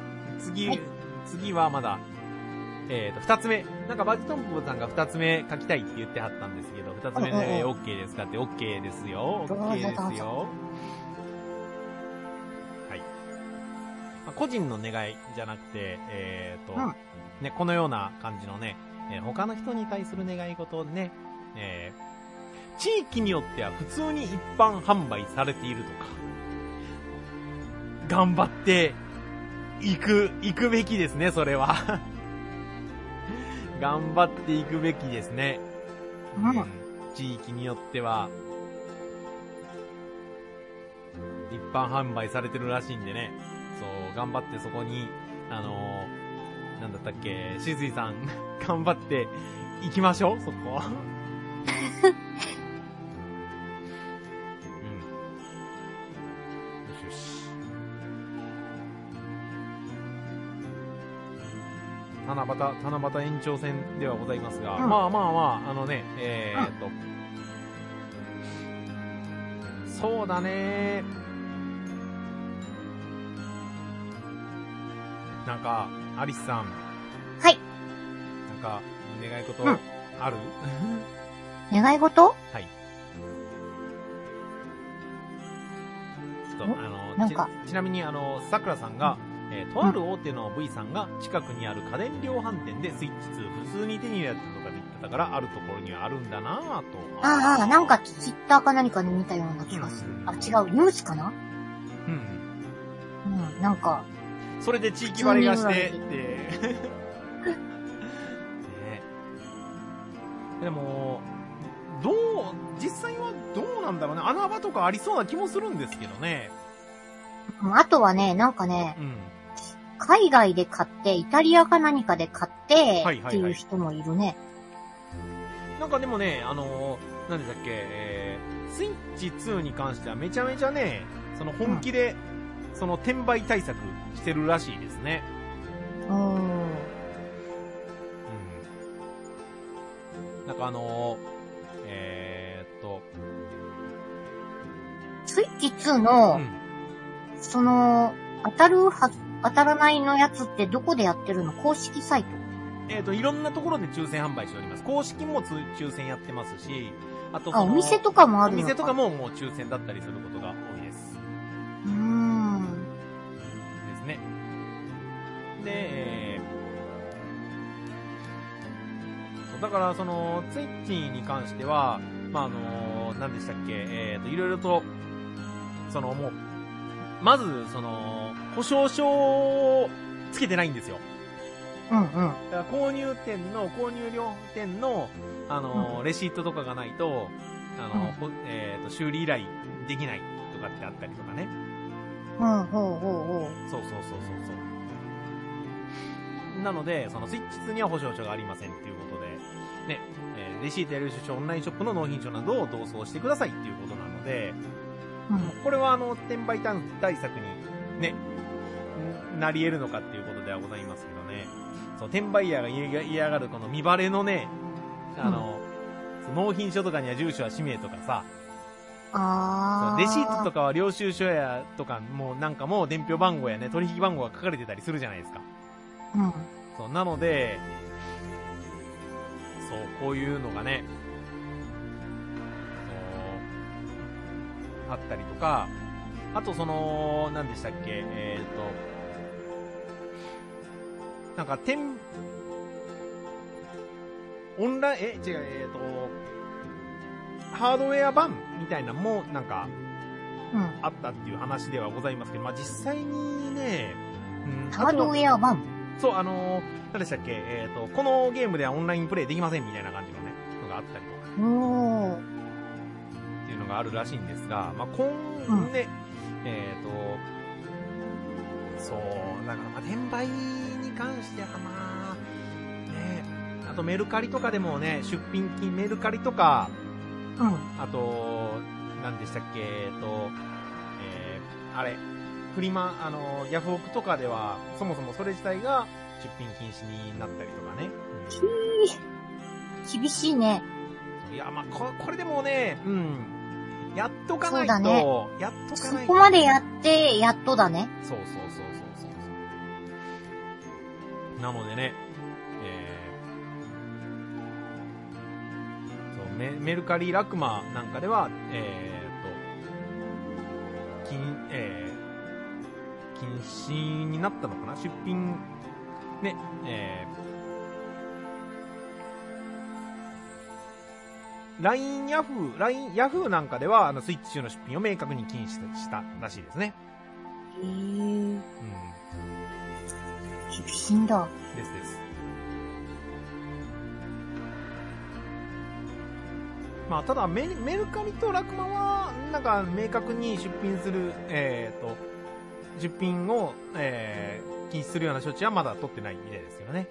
はまだ、二つ目。なんかバジトンポさんが二つ目書きたいって言ってはったんですけど、二つ目で OK ですかって OK ですよ。OK ですよ。はい。個人の願いじゃなくて、ね、このような感じのね、他の人に対する願い事をね、地域によっては普通に一般販売されているとか、頑張って行くべきですね、それは。頑張っていくべきですね。地域によっては、一般販売されてるらしいんでね。そう、頑張ってそこに、なんだったっけ、しずいさん、頑張って行きましょう、そこ。七夕延長戦ではございますが、まあ、そうだね。なんか、アリスさん。 はい。 なんか、願い事ある？ 願い事？ はい。ちょっと、ちなみに桜さんが、とある大手の V さんが近くにある家電量販店でスイッチ2普通に手に入れたとかで言ってたから、あるところにはあるんだなぁと。 なんかツイッターか何かで見たような気がする。違う、ニュースかな？なんか。 それで地域割りがしてって。ね、でも、実際はどうなんだろうね。穴場とかありそうな気もするんですけどね。 あとはね、なんかね、海外で買って、イタリアか何かで買って、っていう人もいるね。 なんかでもね、何でしたっけ、スイッチ2に関してはめちゃめちゃね、その本気で、その転売対策してるらしいですね。なんかスイッチ2の、その、当たらないのやつってどこでやってるの？公式サイト？ いろんなところで抽選販売しております。公式も抽選やってますし、あとお店とかもあるのか？ お店とかももう抽選だったりすることが多いです。ですね。で、だからその、ツイッチに関しては、何でしたっけ、いろいろと、そのもう、まず、その、保証書をつけてないんですよ。 うんうん。 だから購入料店の、レシートとかがないと、修理依頼できないとかってあったりとかね。 ほうほうほうほう。 そう。なので、そのスイッチ2には保証書がありませんっていうことで、ね、レシートや領収書オンラインショップの納品書などを同封してくださいっていうことなので、これは転売対策にね、なり得るのかっていうことではございますけどね。そう、転売ヤーが嫌がるこの見バレのね、納品書とかには住所は氏名とかさ、レシートとかは領収書やとか、もうなんかもう伝票番号やね、取引番号が書かれてたりするじゃないですか。そう、なので、そう、こういうのがね、あったりとか、あと何でしたっけ、なんかオンライン、ハードウェア版みたいなのも、なんか、あったっていう話ではございますけど、まあ、実際にね、 ハードウェア版そう、何でしたっけ、このゲームではオンラインプレイできませんみたいな感じのね、のがあったりとか。っていうのがあるらしいんですが、まあ、ね、そう、だからまあ、転売に関してはまあ、ね、あとメルカリとかでもね、出品金、メルカリとか、あと、何でしたっけ、あれ、フリマ、ヤフオクとかでは、そもそもそれ自体が出品禁止になったりとかね。 厳しいね。 いや、まあ、これでもね、やっとかないと、やっとかないと。 そこまでやって、やっとだね。 そう。なのでね、メルカリラクマなんかでは、禁止になったのかな、出品、ね、LINE ヤフーなんかでは、スイッチ中の出品を明確に禁止したらしいですね。 厳しいんだ。 です。まあ、ただメルカリとラクマは、なんか、明確に出品する、出品を、禁止するような処置はまだ取ってないみたいですよね。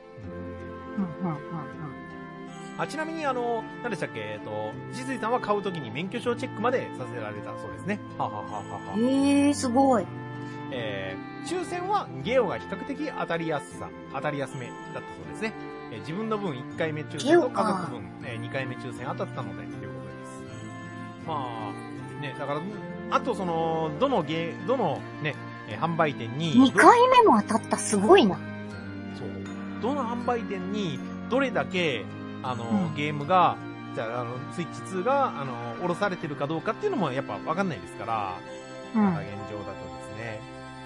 ちなみに、何でしたっけ、しずいさんは買うときに免許証チェックまでさせられたそうですね。 すごい。 抽選はゲオが比較的当たりやすめだったそうですね。自分の分1回目抽選と家族分、2回目抽選当たったので、ということです。まあ、ね、だから、あとどのね、販売店に。 2回目も当たった、すごいな。 そう。どの販売店に、どれだけ、ゲームが、じゃあ、スイッチ2が、下ろされてるかどうかっていうのもやっぱわかんないですから、現状だとですね。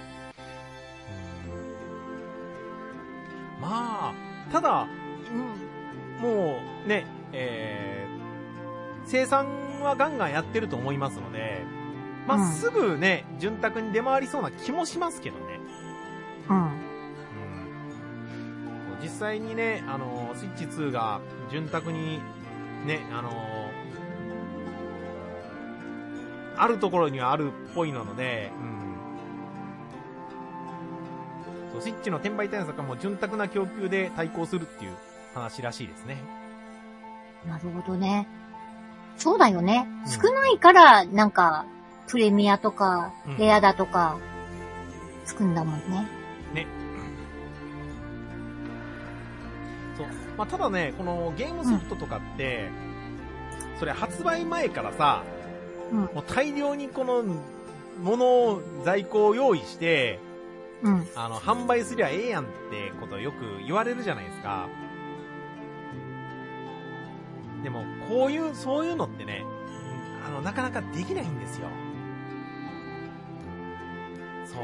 まあ、ただ、もうね、生産はガンガンやってると思いますので、まあ、すぐね、潤沢に出回りそうな気もしますけどね。実際にね、スイッチ2が潤沢にね、あるところにはあるっぽいので、そう、スイッチの転売対策はもう潤沢な供給で対抗するっていう話らしいですね。 なるほどね。そうだよね。少ないから、なんか、プレミアとか、レアだとか、つくんだもんね。 ね。そう。まあ、ただね、このゲームソフトとかって、それ発売前からさ、もう大量にこの、在庫を用意して、販売すりゃええやんってことをよく言われるじゃないですか。でも、そういうのってね、なかなかできないんですよ。そう、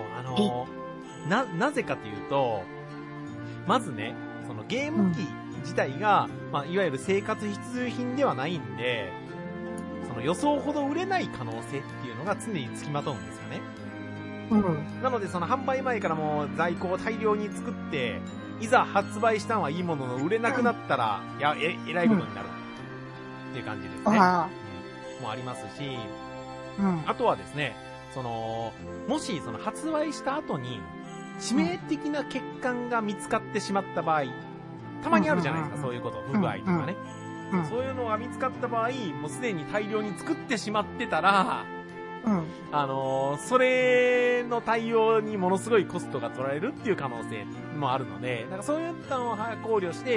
なぜかというと、まずね、そのゲーム機自体が、まあ、いわゆる生活必需品ではないんで、その予想ほど売れない可能性っていうのが常につきまとうんですよね。なので、その販売前からもう在庫を大量に作って、 いざ発売したのはいいものの、売れなくなったら、えらいことになる。っていう感じですね。もありますし、あとはですね、もし発売した後に、致命的な欠陥が見つかってしまった場合、たまにあるじゃないですか、そういうこと、不具合とかね。そういうのが見つかった場合、もうすでに大量に作ってしまってたら、それの対応にものすごいコストが取られるっていう可能性もあるので、そういったのを考慮して、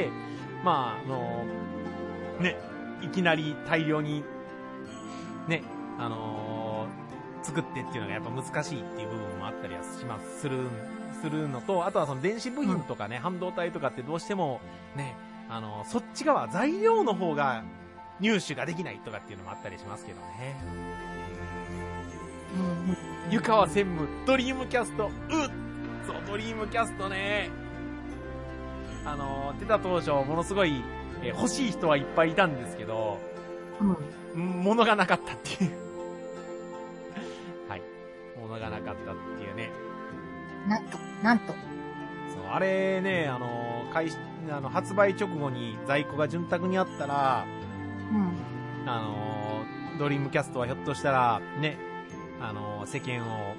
ね、いきなり大量に、ね、作ってっていうのがやっぱ難しいっていう部分もあったりはするのと、あとは電子部品とかね、半導体とかってどうしてもね、そっち側、材料の方が入手ができないとかっていうのもあったりしますけどね。湯川専務、ドリームキャスト、そう、ドリームキャストね。出た当初、ものすごい、欲しい人はいっぱいいたんですけど、物がなかったっていう。はい。物がなかったっていうね。 なんと。 そう、あれね、発売直後に在庫が潤沢にあったら、ドリームキャストはひょっとしたら、ね、世間を、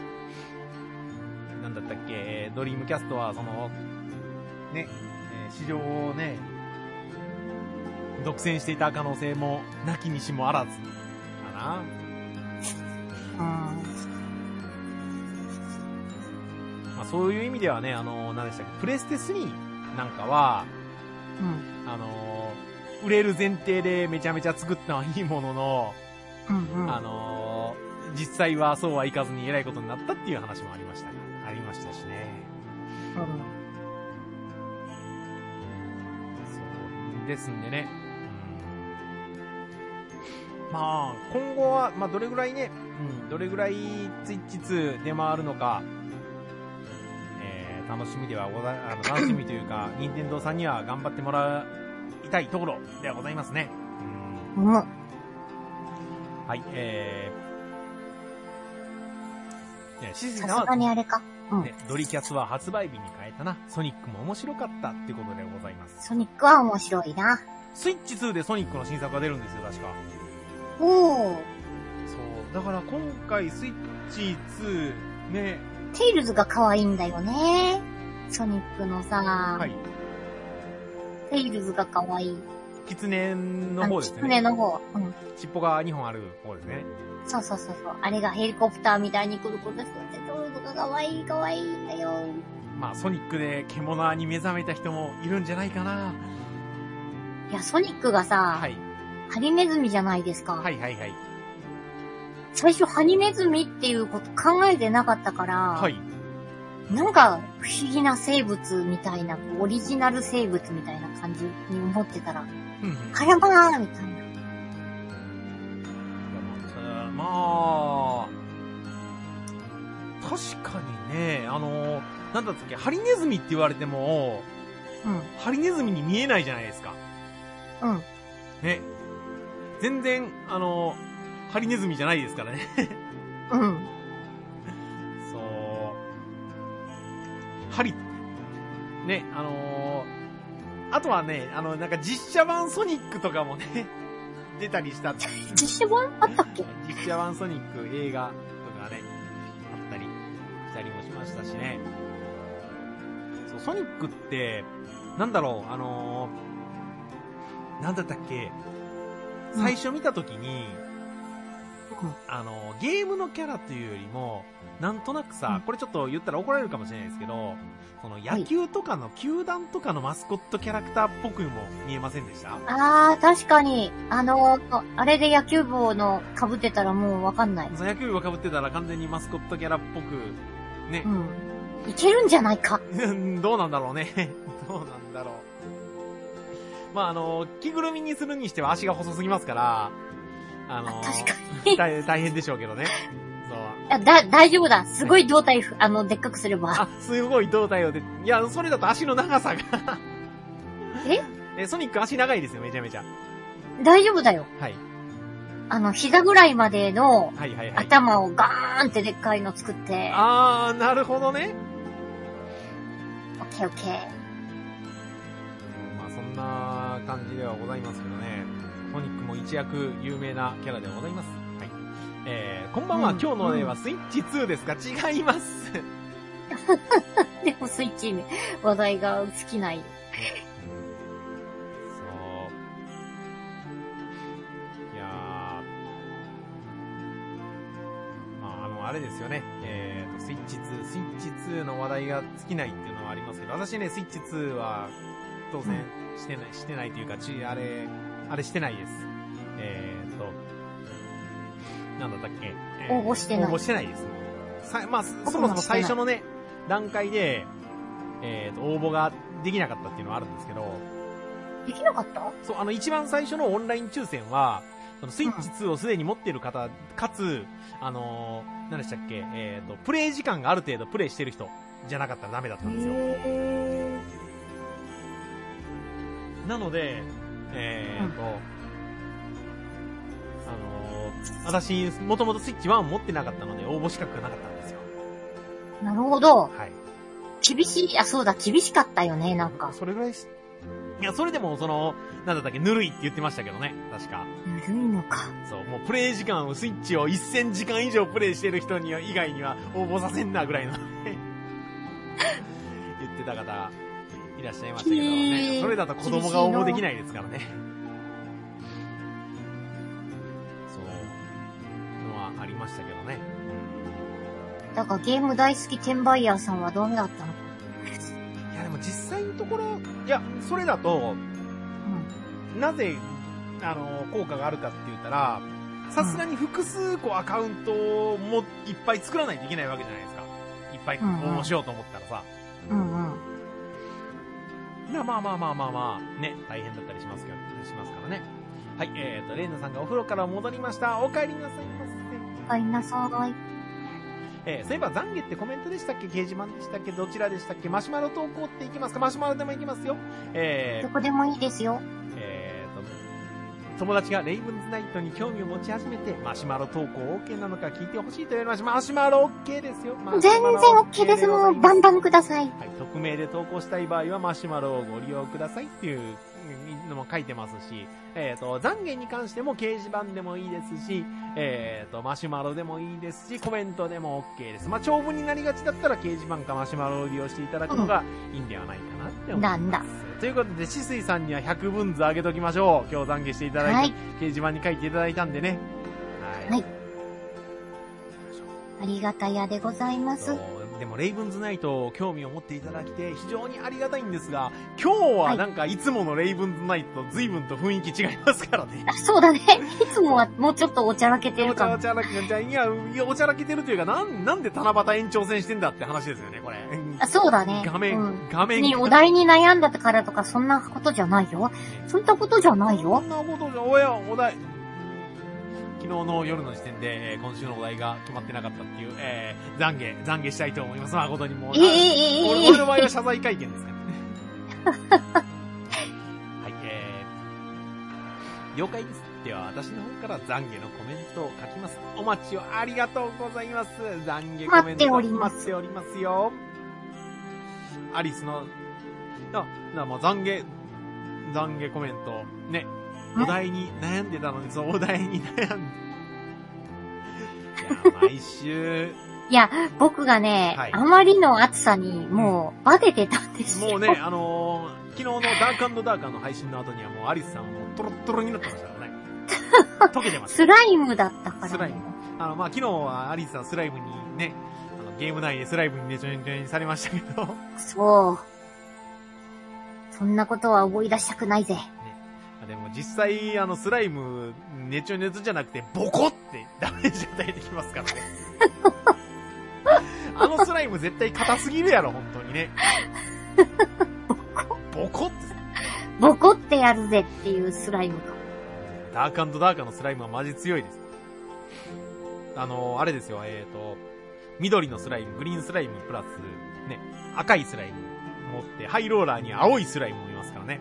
なんだったっけ、ドリームキャストはね、市場をね、独占していた可能性もなきにしもあらず、かな。そういう意味ではね、何でしたっけ、プレステ3なんかは、売れる前提でめちゃめちゃ作ったのはいいものの、実際はそうはいかずに偉いことになったっていう話もありましたしね。そうですんでね。今後は、どれぐらいね、どれぐらいツイッチ2出回るのか、楽しみというか、任天堂さんには頑張ってもらいたいところではございますね。はい、 さすがにあれか。 ドリキャスは発売日に変えたな。ソニックも面白かったってことでございます。 ソニックは面白いな。 スイッチ2でソニックの新作が出るんですよ、確か。そう。だから今回スイッチ2、ね。 テイルズが可愛いんだよね。ソニックのさ。はい。テイルズが可愛い。 キツネの方ですね。 キツネの方。 尻尾が2本ある方ですね。 そう。あれがヘリコプターみたいにくるくるしてて、テイルズが可愛いんだよ。 ソニックで獣に目覚めた人もいるんじゃないかな。 いや、ソニックがさ、ハリネズミじゃないですか。最初ハリネズミっていうこと考えてなかったから、なんか不思議な生物みたいな、オリジナル生物みたいな感じに思ってたら、はやばーみたいな。 確かにね、なんだったっけ、ハリネズミって言われても、ハリネズミに見えないじゃないですか。ね。全然、ハリネズミじゃないですからね。そう。ハリ、ね、あとはね、なんか実写版ソニックとかもね、出たりした。 実写版あったっけ？ 実写版ソニック映画とかね、あったりしたりもしましたしね。そう、ソニックって、なんだろう、なんだったっけ、最初見たときに、ゲームのキャラというよりも、なんとなくさ、これちょっと言ったら怒られるかもしれないですけど、野球とかの球団とかのマスコットキャラクターっぽくも見えませんでした？ 確かに。あれで野球帽の被ってたらもうわかんない。 野球帽被ってたら完全にマスコットキャラっぽく、ね。 いけるんじゃないか。 どうなんだろうね。どうなんだろう。着ぐるみにするにしては足が細すぎますから、 確かに大変でしょうけどね。そう。 大丈夫だ。すごい胴体、でっかくすれば。 すごい胴体をいや、それだと足の長さがソニック足長いですよ、めちゃめちゃ。 大丈夫だよ。膝ぐらいまでの、頭をガーンってでっかいの作って。 なるほどね。 オッケー。 感じではございますけどね。ソニックも一躍有名なキャラではございます。はい。こんばんは、今日の例はスイッチ2ですか？違います。 でもスイッチね、話題が尽きない。 そう。いやー、あれですよね。スイッチ2の話題が尽きないっていうのはありますけど、私ね、スイッチ2は当然してないというか、あれしてないです。なんだったっけ、 応募してない。 応募してないです。まあ、そもそも最初のね、段階で、応募ができなかったっていうのはあるんですけど。 できなかった？ そう、一番最初のオンライン抽選は、スイッチ2をすでに持っている方、かつ、何でしたっけ、プレイ時間がある程度プレイしてる人じゃなかったらダメだったんですよ。なので、私、もともとスイッチ1を持ってなかったので、応募資格がなかったんですよ。 なるほど。 はい。 厳しかったよね、なんか。 それぐらいいや、それでも、なんだったっけ、ぬるいって言ってましたけどね、確か。 ぬるいのか。 そう、もうプレイ時間を、スイッチを1000時間以上プレイしてる人には、以外には応募させんな、ぐらいの言ってた方、いらっしゃいましたけどね。それだと子供が応募できないですからね。そう、のはありましたけどね。 だからゲーム大好き転売ヤーさんはどうだったの？ いやでも実際のところ、いや、それだと、なぜ、効果があるかって言ったら、さすがに複数個アカウントもいっぱい作らないといけないわけじゃないですか。いっぱい応募しようと思ったらさ。まあ、ね、大変だったりしますからね。はい、レイナさんがお風呂から戻りました。お帰りなさいませ。 お帰りなさい。 そういえば、懺悔ってコメントでしたっけ？掲示板でしたっけ？どちらでしたっけ？マシュマロ投稿っていきますか？マシュマロでもいきますよ。 どこでもいいですよ。 友達がレイブンズナイトに興味を持ち始めて、マシュマロ投稿 OK なのか聞いてほしいと言われました。マシュマロ OK ですよ。 全然 OK です。もう、バンバンください。 はい、匿名で投稿したい場合はマシュマロをご利用くださいっていうのも書いてますし、懺悔に関しても掲示板でもいいですし、マシュマロでもいいですし、コメントでも OK です。まあ、長文になりがちだったら掲示板かマシュマロを利用していただくのがいいんではないかなって思います。なんだ。ということで、シスイさんには100文字あげときましょう。今日懺悔していただいて、はい、掲示板に書いていただいたんでね。はい。はい。 ありがたやでございます。 でもレイブンズナイト興味を持っていただきて非常にありがたいんですが、今日はなんかいつものレイブンズナイトと随分と雰囲気違いますからね。 そうだね。いつもはもうちょっとおちゃらけてるかも。 おちゃらけてるというか、なんで七夕延長戦してんだって話ですよね、これ。 そうだね。画面にお題に悩んだからとかそんなことじゃないよ。そういったことじゃないよ。 そんなことじゃ、お題。昨日の夜の時点で、今週のお題が決まってなかったっていう、懺悔したいと思います。誠にもう。俺の場合は謝罪会見ですからね。はい、了解です。では、私の方から懺悔のコメントを書きます。お待ちをありがとうございます。懺悔コメント待っておりますよ。アリスの、もう懺悔コメント、ね。お題に悩んでたのに、そう、お題に悩んで。いや、毎週。 いや、僕がね、はい、あまりの暑さに、もう、バテてたんですよ。 もうね、昨日のダーク&ダーカーの配信の後にはもう、アリスさんはもう、トロットロになってましたからね。溶けてました。 スライムだったから、ね。 スライム。まあ、昨日はアリスさんスライムにね、ゲーム内でスライムにねちょにされましたけど。 そう。そんなことは思い出したくないぜ。 でも実際、スライム、ネチョネツじゃなくて、ボコってダメージ与えてきますからね。スライム絶対硬すぎるやろ、本当にね。ボコって。 ボコってやるぜっていうスライムか。 ダーク&ダーカーのスライムはマジ強いです。あれですよ、緑のスライム、グリーンスライムプラス、ね、赤いスライム持って、ハイローラーに青いスライムもいますからね。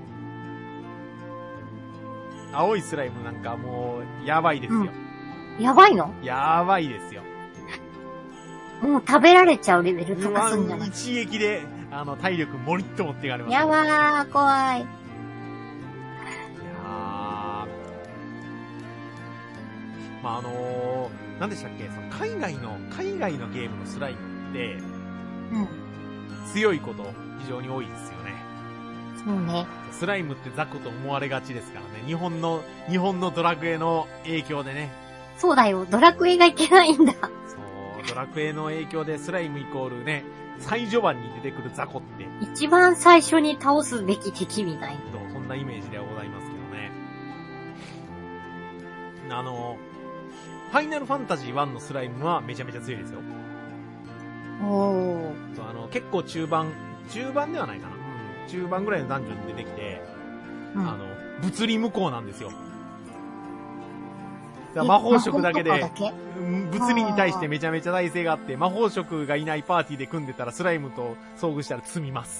青いスライムなんかもう、やばいですよ。 やばいの？ やばいですよ。 もう食べられちゃうレベルとかすんじゃない？ 一撃で、体力もりっと持っていかれます。 やばー、怖い。 まあ、何でしたっけ、その海外のゲームのスライムって、強いこと非常に多いですよね。 そうね。 スライムって雑魚と思われがちですからね。日本のドラクエの影響でね。 そうだよ、ドラクエがいけないんだ。 そう、ドラクエの影響でスライムイコールね、最序盤に出てくる雑魚って。 一番最初に倒すべき敵みたいな。 そんなイメージではございますけどね。ファイナルファンタジー1のスライムはめちゃめちゃ強いですよ。そう結構中盤ではないかな。中盤ぐらいのダンジョンに出てきて、物理無効なんですよ。魔法色だけで、物理に対してめちゃめちゃ耐性があって、魔法色がいないパーティーで組んでたらスライムと遭遇したら積みます。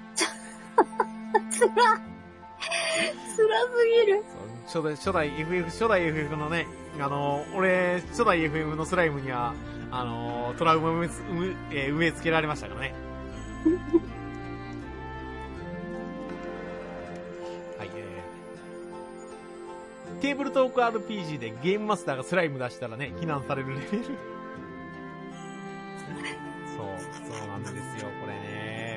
つらすぎる。 初代 FF のね、俺、初代 FF のスライムには、トラウマ植え付けられましたからね。はい、テーブルトーク RPG でゲームマスターがスライム出したらね、非難されるレベル。そうなんですよ、これね。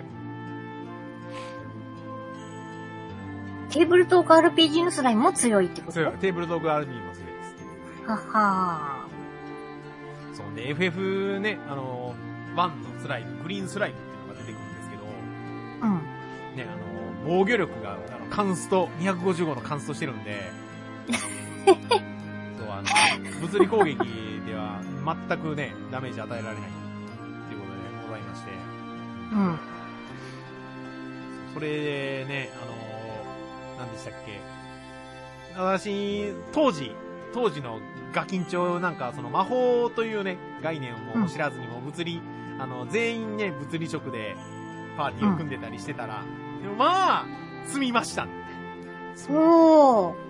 テーブルトーク RPG のスライムも強いってこと？ 強い。テーブルトーク RPG も強いです。 ははー。そうね、FF ね、1のスライム、グリーンスライムっていうのが出てくるんですけど、ね、防御力が、カンスト、255のカンストしてるんで、そう、物理攻撃では全くね、ダメージ与えられないっていうことでございまして、それでね、何でしたっけ、私、当時のガキンチョなんか、その魔法というね、概念をもう知らずにも全員ね、物理色でパーティーを組んでたりしてたら、でもまあ、積みました。 おー。 はい。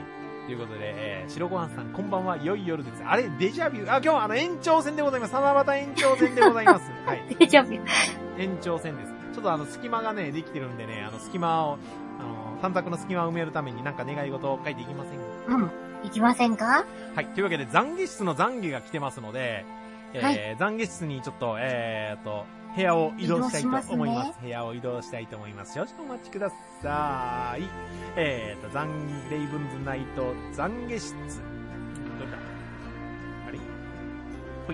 ということで、白ご飯さん、こんばんは、良い夜です。あれ、デジャビュー、今日延長戦でございます。七夕延長戦でございます。はい。 デジャビュー。 延長戦です。ちょっと隙間がね、できてるんでね、隙間を、短冊の隙間を埋めるためになんか願い事を書いていきませんか？ いきませんか？ はい。というわけで、懺悔室の懺悔が来てますので、懺悔室にちょっと、部屋を移動したいと思います。部屋を移動したいと思います。少々お待ちください。レイブンズナイト懺悔室。どれだ？あれ？ほい。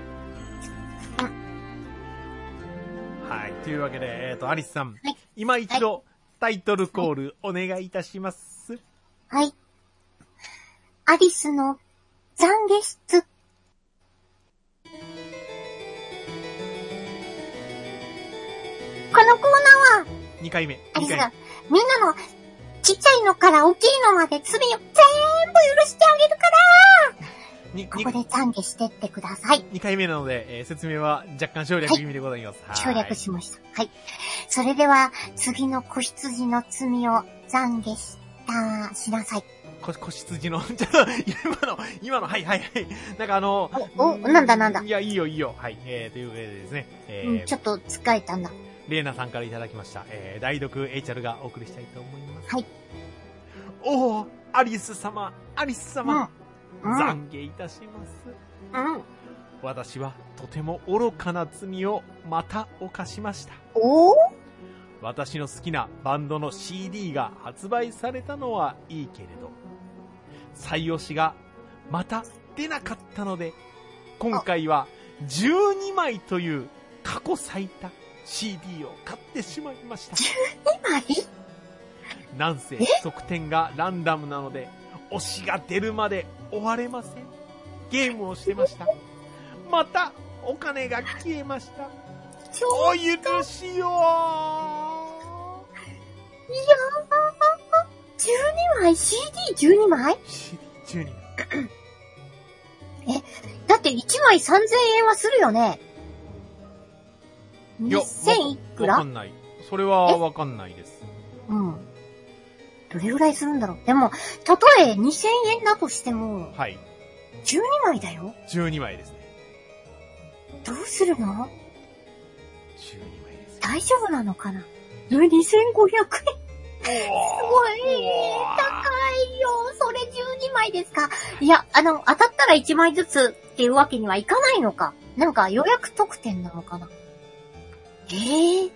はい。というわけで、アリスさん。今一度、タイトルコールお願いいたします。 はい。アリスの懺悔室。このコーナーは、 2回目。 アリスが、みんなの、ちっちゃいのから大きいのまで罪を全部許してあげるからここで懺悔してってください。 2回目なので、説明は若干省略気味でございます。 省略しました。はい。それでは、次の子羊の罪を懺悔しなさい。 子羊の、ちょっと、今の、はい。なんかなんだ。 いや、いいよ。はい。というわけでですね。 ちょっと疲れたんだ。 レーナさんからいただきました。代読エイチャルがお送りしたいと思います。 はい。 おー、アリス様。懺悔いたします。私はとても愚かな罪をまた犯しました。私の好きなバンドの CD が発売されたのはいいけれど、最推しがまた出なかったので、今回は12枚という過去最多 CD を買ってしまいました。 12枚？ なんせ得点がランダムなので、推しが出るまで終われません。ゲームをしてました。またお金が消えました。お許しを。いやー、12枚 ?CD12 枚 ?CD12 枚。 だって1枚3000円はするよね。2000いくら？ わかんない。それはわかんないです。 どれぐらいするんだろう。でも、たとえ2000円だとしても、 はい。 12枚だよ。 12枚ですね。 どうするの？ 12枚です。 大丈夫なのかな？ 2500 円。すごい、高いよ。それ12枚ないですか。いや、当たったら1枚ずつっていうわけにはいかないのか。なんか予約特典なのかな。同じ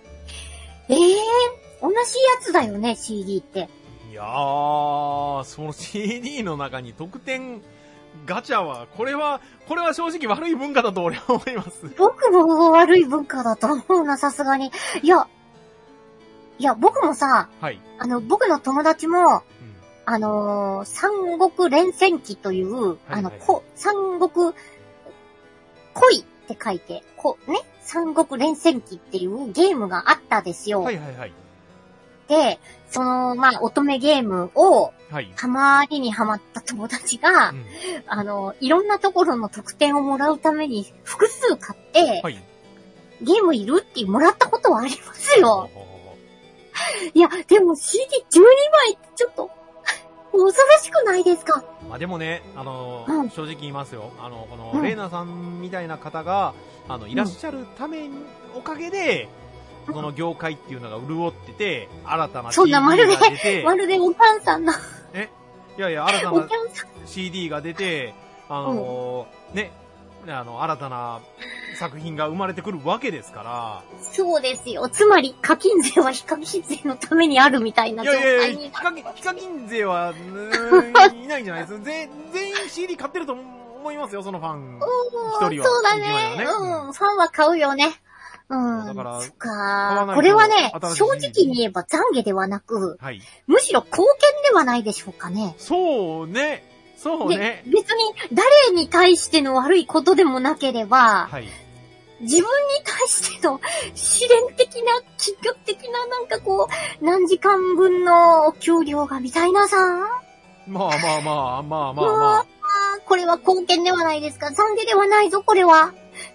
やつだよね、CD って。 いやー、その CD の中に特典ガチャは、これは正直悪い文化だと俺は思います。 僕も悪い文化だと思うな、さすがに。いや、僕もさ、 はい。 僕の友達も、三国連戦記という、三国、恋って書いて、三国連戦記っていうゲームがあったですよ。 はいはいはい。 で、乙女ゲームを、 はい。 ハマりにハマった友達が、いろんなところの特典をもらうために複数買って、はい、ゲームいるってもらったことはありますよ。いや、でも CD12 枚ってちょっと、恐ろしくないですか？ まあでもね、正直言いますよ。この、レイナさんみたいな方が、いらっしゃるために、おかげで、その業界っていうのが潤ってて、新たな CD が出て。 まるでおかんさんの。 いや、新たな CD が出て、ね、新たな作品が生まれてくるわけですから。 そうですよ。つまり、課金税は非課金税のためにあるみたいな状態に。いや、 非課金税は、いないんじゃないですか。全員 CD 買ってると思いますよ、そのファン。一人は。 そうだね。ファンは買うよね。だから、 そっか。これはね、正直に言えば懺悔ではなく、はい、むしろ貢献ではないでしょうかね。 そうね。 別に誰に対しての悪いことでもなければ、はい、自分に対しての試練的な、企業的な何時間分のお給料がみたいなさ。 まあ。 これは貢献ではないですか。懺悔ではないぞ、これは。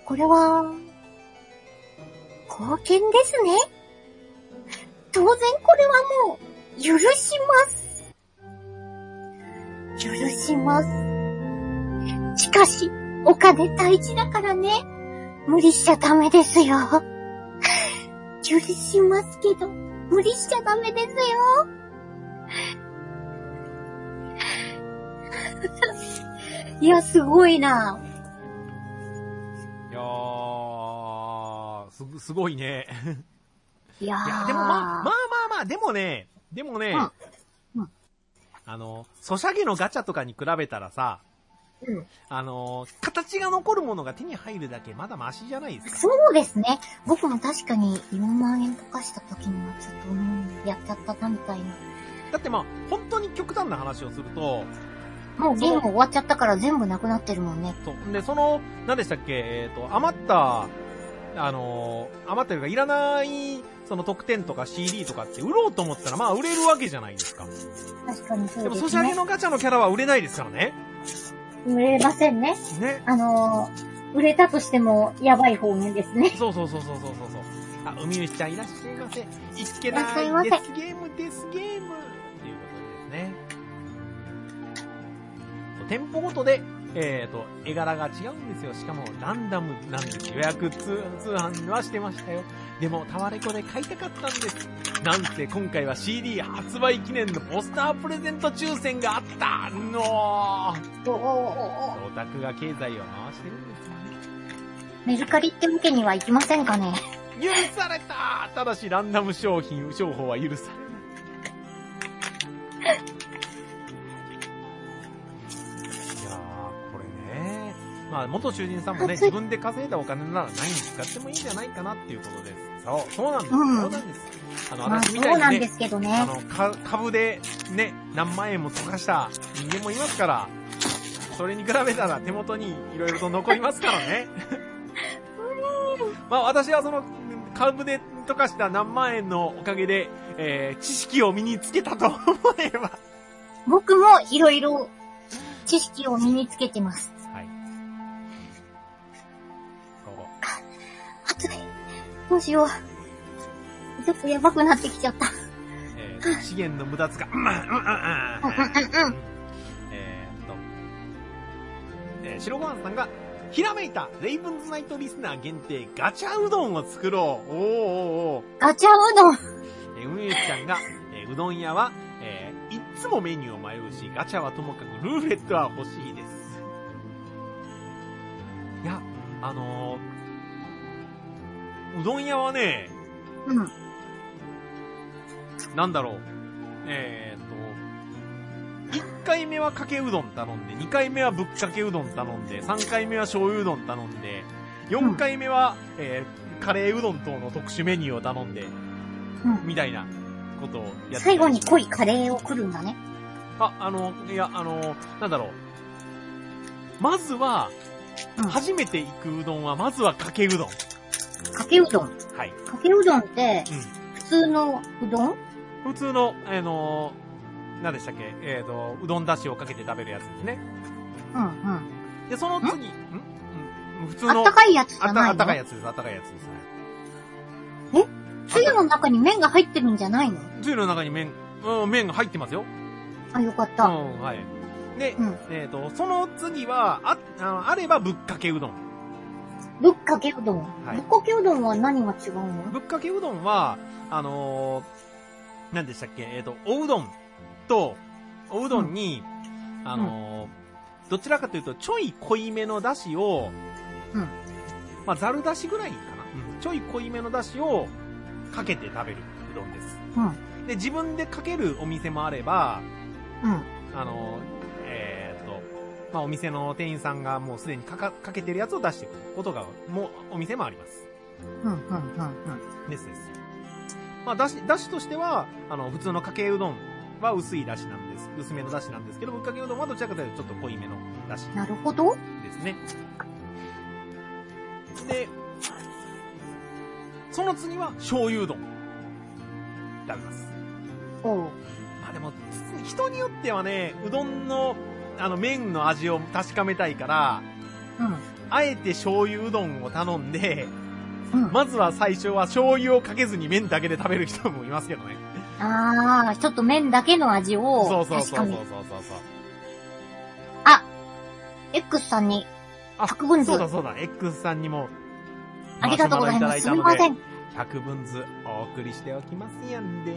貢献ですね。当然これはもう、許します。しかし、お金大事だからね。無理しちゃダメですよ。許しますけど、無理しちゃダメですよ。いや、すごいな。 いやー、すごいね。 いやー。 でもまあ、でもね、ソシャゲのガチャとかに比べたらさ、形が残るものが手に入るだけまだマシじゃないですか。 そうですね。僕も確かに4万円とかした時にはちょっと、やっちゃったなみたいな。 だって本当に極端な話をすると、 もうゲーム終わっちゃったから全部なくなってるもんね。 そう。で、何でしたっけ、余ったというか、いらない、その特典とか CD とかって売ろうと思ったら、売れるわけじゃないですか。 確かにそうですね。 でも、ソシャゲのガチャのキャラは売れないですからね。 売れませんね。 ね。 売れたとしても、やばい方面ですね。 そう。海虫ちゃんいらっしゃいませ。いけないデスゲーム。っていうことですね。店舗ごとで、絵柄が違うんですよ。しかもランダムなんですよ。予約通販はしてましたよ。でもタワレコで買いたかったんです。なんせ今回は CD 発売記念のポスタープレゼント抽選があったの。オタクが経済を回してるんですね。 メルカリってわけにはいきませんかね。 許された。ただしランダム商法は許される。元囚人さんもね、自分で稼いだお金なら何に使ってもいいんじゃないかなっていうことです。そうなんです。そうなんです。私みたいにね、 そうなんですけどね。 株でね、何万円も溶かした人間もいますから、それに比べたら手元にいろいろと残りますからね。私はその、株で溶かした何万円のおかげで、知識を身につけたと思えば。 僕もいろいろ知識を身につけてます。どうしよう。ちょっとやばくなってきちゃった。 資源の無駄遣い。白ご飯さんが、ひらめいたレイブンズナイトリスナー限定ガチャうどんを作ろう。 ガチャうどん。 梅内ちゃんが、うどん屋は、いつつもメニューを迷うし、ガチャはともかくルーレットは欲しいです。いや、うどん屋はね、なんだろう、1回目はかけうどん頼んで、2回目はぶっかけうどん頼んで、3回目は醤油うどん頼んで、4回目は、カレーうどん等の特殊メニューを頼んで、みたいなことをやって。 最後に濃いカレーを来るんだね。 なんだろう。まずは、初めて行くうどんは、まずはかけうどん。 かけうどん。 はい。 かけうどんって、普通のうどん？ 普通の、何でしたっけ？うどんだしをかけて食べるやつですね。で、その次、普通の。 あったかいやつじゃないの？ あったかいやつです、あったかいやつです。 つゆの中に麺が入ってるんじゃないの？ つゆの中に麺が入ってますよ。 あ、よかった。 はい。で、その次は、あればぶっかけうどん。 ぶっかけうどん。 はい、 ぶっかけうどんは何が違うの？ ぶっかけうどんは、何でしたっけ？おうどんと、おうどんに、どちらかというと、ちょい濃いめのだしを、まあ、ざるだしぐらいかな。ちょい濃いめのだしをかけて食べるうどんです。で、自分でかけるお店もあれば、まあ、お店の店員さんがもうすでにかけてるやつを出してくることが、お店もあります。です。まあ、だしとしては、普通のかけうどんは薄いだしなんです。薄めのだしなんですけど、ぶっかけうどんはどちらかというとちょっと濃いめのだし。 なるほど。 ですね。で、その次は醤油うどん。食べます。まあでも、人によってはね、うどんの、麺の味を確かめたいから、あえて醤油うどんを頼んで、まずは最初は醤油をかけずに麺だけで食べる人もいますけどね。 ちょっと麺だけの味を確かめる。そう。あ、X さんに、100分図。 そうだ、X さんにも、 ありがとうございます。すみません。 100分図お送りしておきますやんで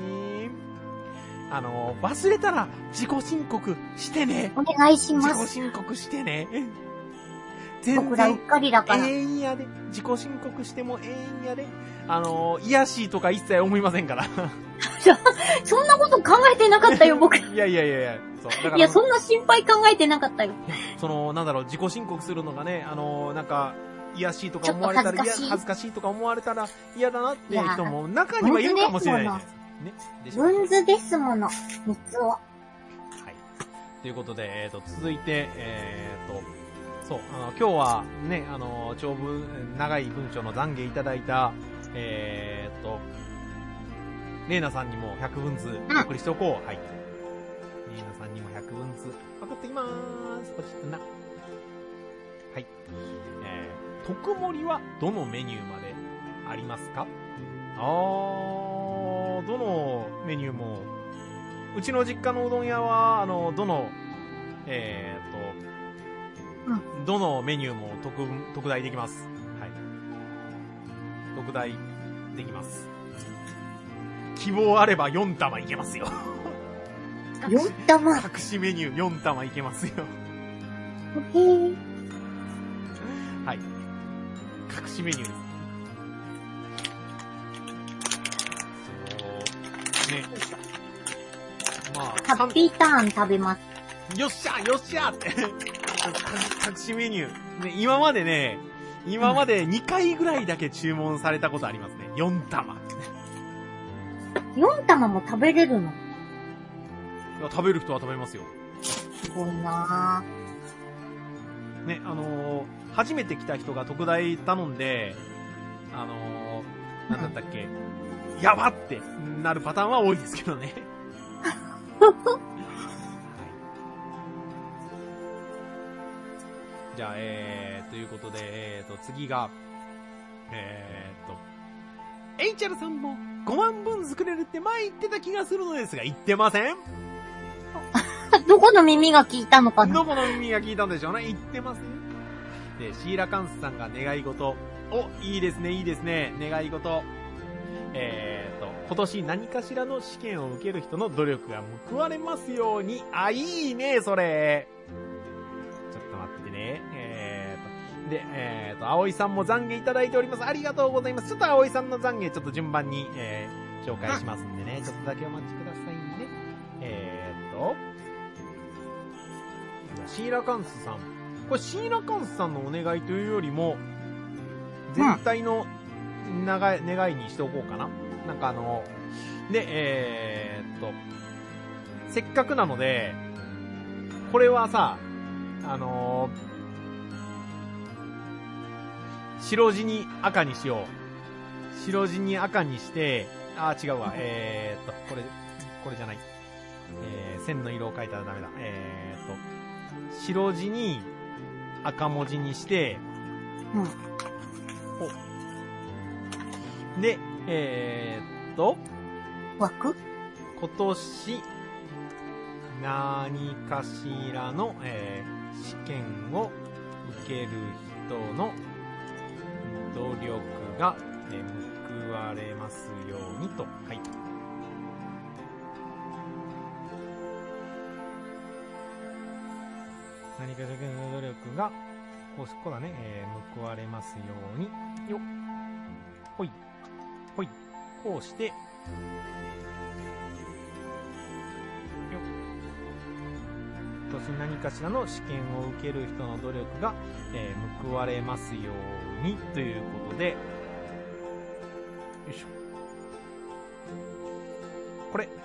忘れたら自己申告してね。 お願いします。 自己申告してね。 僕らうっかりだから。 ええんやで。自己申告してもええんやで。癒やしとか一切思いませんから。 そんなこと考えてなかったよ、僕。 いや。 そうだからいや、そんな心配考えてなかったよ。 なんだろう、自己申告するのがね、なんか、癒やしとか思われたら、恥ずかしいとか思われたら嫌だなっていう人も中にはいるかもしれないです。 文図ですもの、三つを。はい。 ということで、続いて、そう、今日はね、長い文章の懺悔いただいた、レイナさんにも100文字お送りしておこう。はい。レイナさんにも100文字送ってきまーす。ポチッとな。はい。特盛りはどのメニューまでありますか？どのメニューも、うちの実家のうどん屋は、どのメニューも特大できます。はい。特大できます。希望あれば4玉いけますよ。 4玉？ 隠しメニュー4玉いけますよ。はい。隠しメニューです。ね。まあ、 ハッピーターン食べます。 よっしゃって。隠しメニュー。ね、今まで2回ぐらいだけ注文されたことありますね。4玉。 4玉も食べれるの？ いや、食べる人は食べますよ。 すごいなぁ。ね、初めて来た人が特大頼んで、なんだったっけ、やばってなるパターンは多いですけどね。はい、じゃあ、ということで、次が、HL さんも5万分作れるって前言ってた気がするのですが、言ってません？ どこの耳が聞いたのかな？ どこの耳が聞いたんでしょうね。言ってません？で、シーラカンスさんが願い事。いいですね。願い事。 今年何かしらの試験を受ける人の努力が報われますように。あ、いいね、それ。ちょっと待ってね。で、葵さんも懺悔いただいております。ありがとうございます。ちょっと葵さんの懺悔ちょっと順番に、紹介しますんでね。ちょっとだけお待ちくださいね。シーラカンスさん。これシーラカンスさんのお願いというよりも、全体の願いにしておこうかな。なんかで、せっかくなので、これはさ、白地に赤にしよう。白地に赤にして、違うわ。これじゃない。線の色を変えたらダメだ。白地に赤文字にして、で、 枠？ 今年、何かしらの、試験を受ける人の努力が、報われますようにと。はい。何かしらの努力が、こうだね、報われますように。よっ。ほい。ほい。こうして、よっ。今年何かしらの試験を受ける人の努力が、報われますようにということで、よいしょ。これ、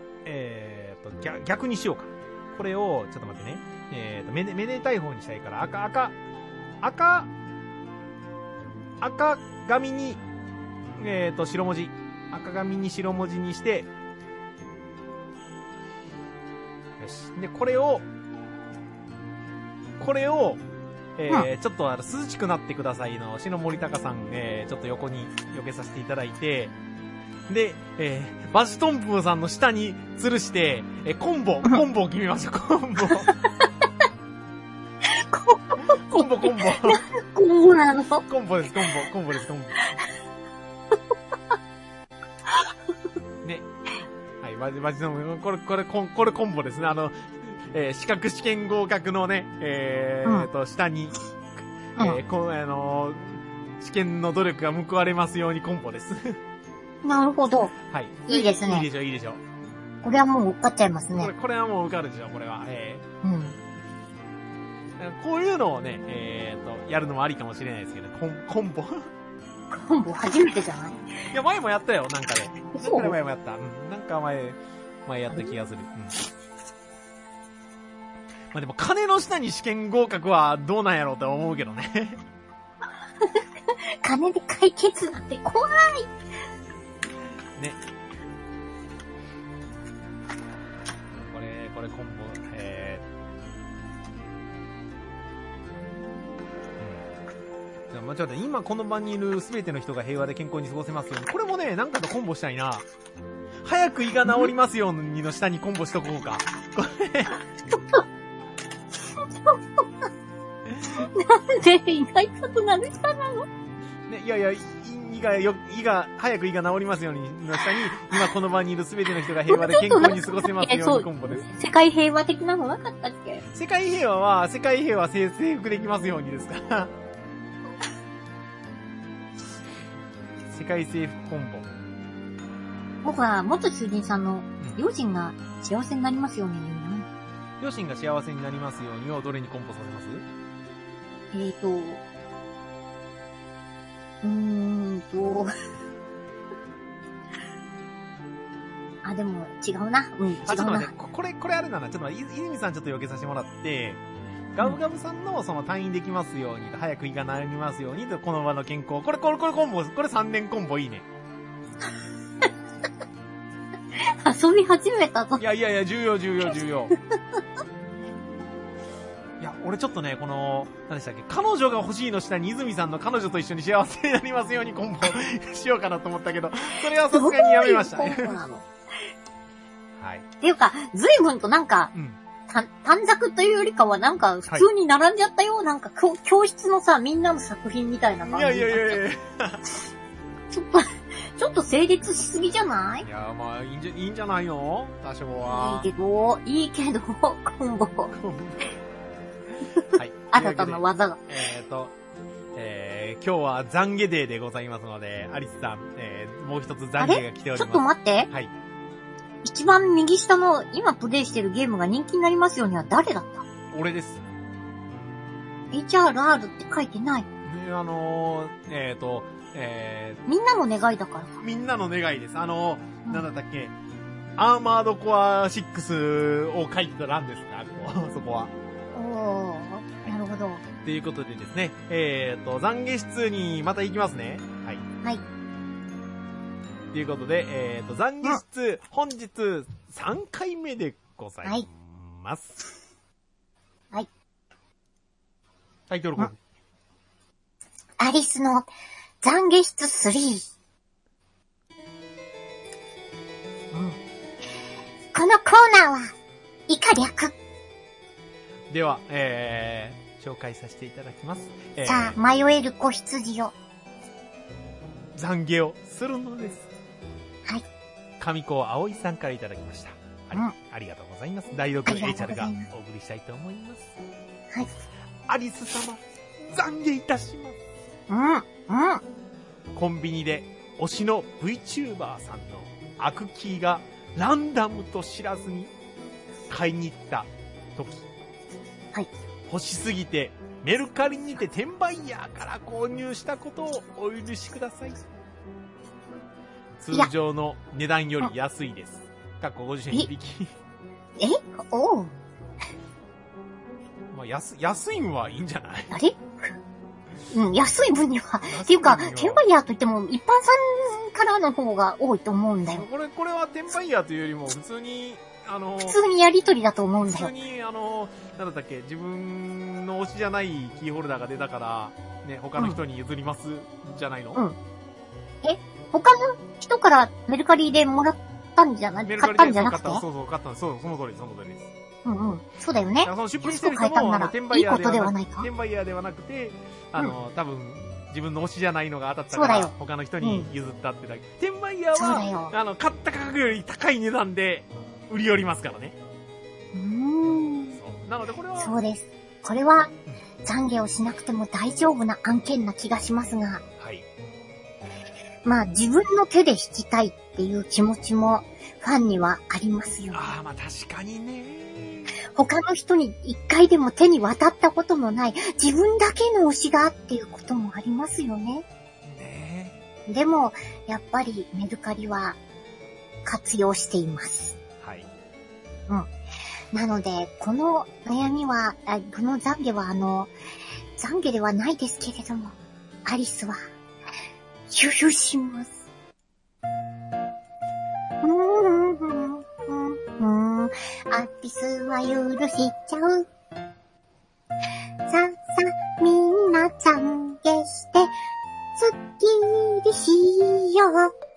逆にしようか。これを、ちょっと待ってね。めでたい方にしたいから、赤紙に、白文字。赤紙に白文字にして、よし。で、これを、ちょっと涼しくなってくださいの、篠森高さん、ちょっと横に避けさせていただいて、で、バジトンプーさんの下に吊るして、コンボを決めましょう、コンボ。コンボ。コンボなの？コンボです、コンボ。ね。はい、バジトンプー、これコンボですね。資格試験合格のね、下に、試験の努力が報われますようにコンボです。 なるほど。 はい。 いいですね。 いいでしょ。 これはもう受かっちゃいますね。 これはもう受かるでしょ、これは。こういうのをね、やるのもありかもしれないですけど、コンボコンボ初めてじゃない？ いや、前もやったよ、なんかで。 そう？ 前もやった。なんか前やった気がする。まあでも、金の下に試験合格はどうなんやろうと思うけどね。 金で解決なんて怖い。 ね。これコンボ、まあ、ちょっと今この場にいる全ての人が平和で健康に過ごせますように。これもね、なんかとコンボしたいな。早く胃が治りますようにの下にコンボしとこうか。これ。 なんで意外となる下なの？ ね、いや、早く胃が治りますようにの下に、今この場にいる全ての人が平和で健康に過ごせますようにコンボです。 世界平和的なのなかったっけ？ 世界平和征服できますようにですから。世界征服コンボ。 僕は元囚人さんの両親が幸せになりますようにな。 両親が幸せになりますようにをどれにコンボさせます？ でも違うな。違うな。 ちょっと待って、これあれだな。ちょっと待って、泉さんちょっと避けさせてもらって、ガブガブさんのその退院できますように、早く胃が治りますようにと、この場の健康。これコンボ、これ3年コンボいいね。 遊び始めたぞ。 いや、重要。いや、俺ちょっとね、何でしたっけ、彼女が欲しいの下に泉さんの彼女と一緒に幸せになりますようにコンボしようかなと思ったけど、それはさすがにやめましたね。はい。 っていうか、随分となんか、短冊というよりかはなんか普通に並んじゃったよ。なんか教室のさ、みんなの作品みたいな感じ。 いや。 ちょっと、 ちょっと成立しすぎじゃない？ いや、まあ、いいんじゃないの？多少は。 いいけど、コンボ。はい。新たな技が。 今日は懺悔デーでございますので、アリスさん、もう一つ懺悔が来ております。 ちょっと待って。 はい。 一番右下の今プレイしてるゲームが人気になりますようには誰だった？ 俺です。 HRR って書いてない。 みんなの願いだから。 みんなの願いです。なんだったっけ、アーマードコア6を書いてた欄ですか、そこは。 なるほど。 ということでですね、懺悔室にまた行きますね。はい。 はい。 ということで、懺悔室、本日3回目でございます。 はい。 タイトルコール。 アリスの懺悔室3。このコーナーは以下略。 では、紹介させていただきます。 さあ、迷える子羊を。 懺悔をするのです。 はい。 上子葵さんからいただきました。ありがとうございます。第6エイチャルがお送りしたいと思います。 はい。 アリス様、懺悔いたします。 コンビニで推しの VTuber さんのアクキーがランダムと知らずに買いに行った時。 はい。 欲しすぎてメルカリにて転売ヤーから購入したことをお許しください。通常の値段より安いです。過去50円引き。 おう。 まあ、安いんはいいんじゃない？ あれ？安い分には。っていうか、転売ヤーといっても、一般さんからの方が多いと思うんだよ。 これは転売ヤーというよりも、普通に、 普通にやりとりだと思うんだよ。 普通に、なんだったっけ、自分の推しじゃないキーホルダーが出たから、ね、他の人に譲ります、じゃないの？ 他の人からメルカリでもらったんじゃない？買ったんじゃなくて？ そう、買ったんです。その通りです。 そうだよね。 その出品してる人も、転売ヤーではなくて、多分、自分の推しじゃないのが当たったから、他の人に譲ったってだけ。転売ヤーは、買った価格より高い値段で売り寄りますからね。なのでこれは。 そうです。これは、懺悔をしなくても大丈夫な案件な気がしますが。 はい。 まあ、自分の手で弾きたいっていう気持ちも、ファンにはありますよね。 まあ確かにね。 他の人に一回でも手に渡ったことのない自分だけの推しがっていうこともありますよね。でも、やっぱりメルカリは活用しています。 はい。 なので、この悩みは、この懺悔は懺悔ではないですけれども、アリスは許します。アリスは許しちゃう。さみんな懺悔して、スッキリしよう。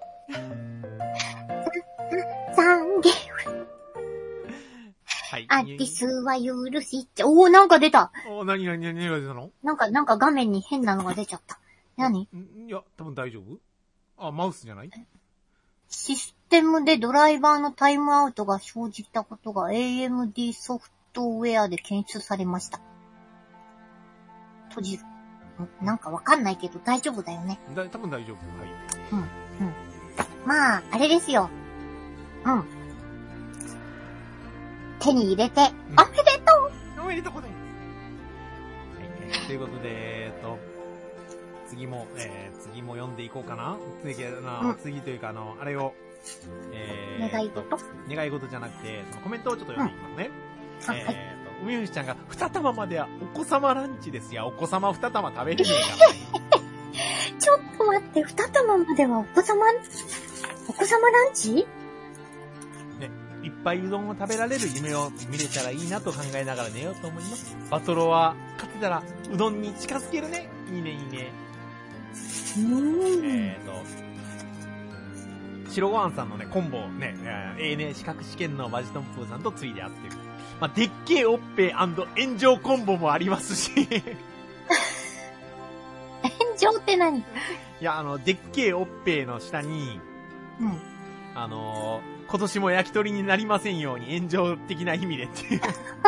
懺悔。はい。アリスは許しちゃう。なんか出た。 何が出たの？ なんか画面に変なのが出ちゃった。何？ いや、多分大丈夫？マウスじゃない？ システムでドライバーのタイムアウトが生じたことが AMD ソフトウェアで検出されました。閉じる。なんかわかんないけど大丈夫だよね。 多分大丈夫。はい。 まあ、あれですよ。手に入れて、おめでとう！おめでとうございます。ということで、次も読んでいこうかな。次というか、あれを、 願い事じゃなくて、そのコメントをちょっと読んでいきますね。海虫ちゃんが、2玉まではお子様ランチですよ。お子様2玉食べれねえから。 ちょっと待って、2玉まではお子様ランチ？ ね、いっぱいうどんを食べられる夢を見れたらいいなと考えながら寝ようと思います。バトロは勝てたらうどんに近づけるね。いいね、いいね。白ごはんさんのね、コンボね、資格試験のバジトンプーさんとついであってる。まあ、でっけえおっぺ炎上コンボもありますし。 炎上って何？ いや、でっけえおっぺいの下に、 うん。 今年も焼き鳥になりませんように炎上的な意味でっていう。ね。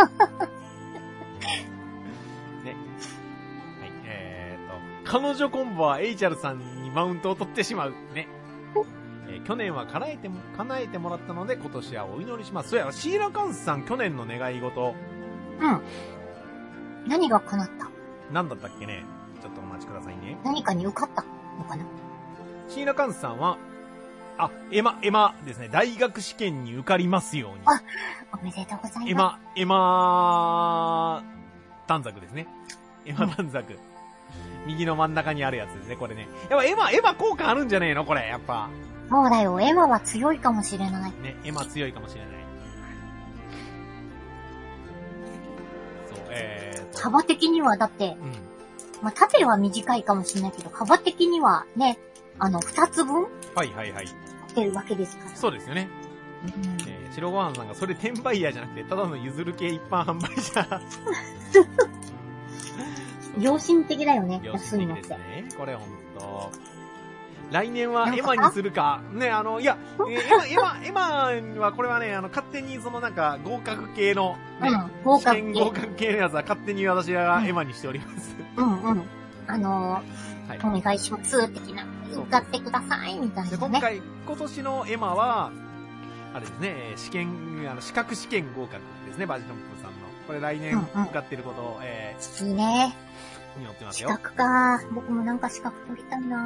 はい、彼女コンボはエイチャルさんにマウントを取ってしまう。ね。去年は叶えてもらったので、今年はお祈りします。そうや、シーラカンスさん去年の願い事。 うん。何が叶った？ 何だったっけね？ちょっとお待ちくださいね。 何かに受かったのかな？ シーラカンスさんは、エマですね。大学試験に受かりますように。 あ、おめでとうございます。エマ短冊ですね。エマ短冊。右の真ん中にあるやつですね、これね。やっぱエマ効果あるんじゃねえのこれ、やっぱ。 そうだよ、エマは強いかもしれない。 ね、エマ強いかもしれない。そう、 幅的にはだって、 うん。 まあ、縦は短いかもしれないけど、幅的にはね、2つ分はい。 ってるわけですから。 そうですよね。白ご飯さんがそれ転売ヤーじゃなくて、ただの譲る系一般販売者。 良心的だよね、 良心的ですね。これほんと。来年はエマにするか。ね、いや、エマはこれはね、勝手に合格系の、ね、合格系のやつは勝手に私がエマにしております。 お願いします、的な。受かってください、みたいなね。 今年のエマは、あれですね、資格試験合格ですね、バジジョンプさんの。これ来年受かってることを、 いいね。 に載ってますよ。 資格か。僕も資格取りたいな。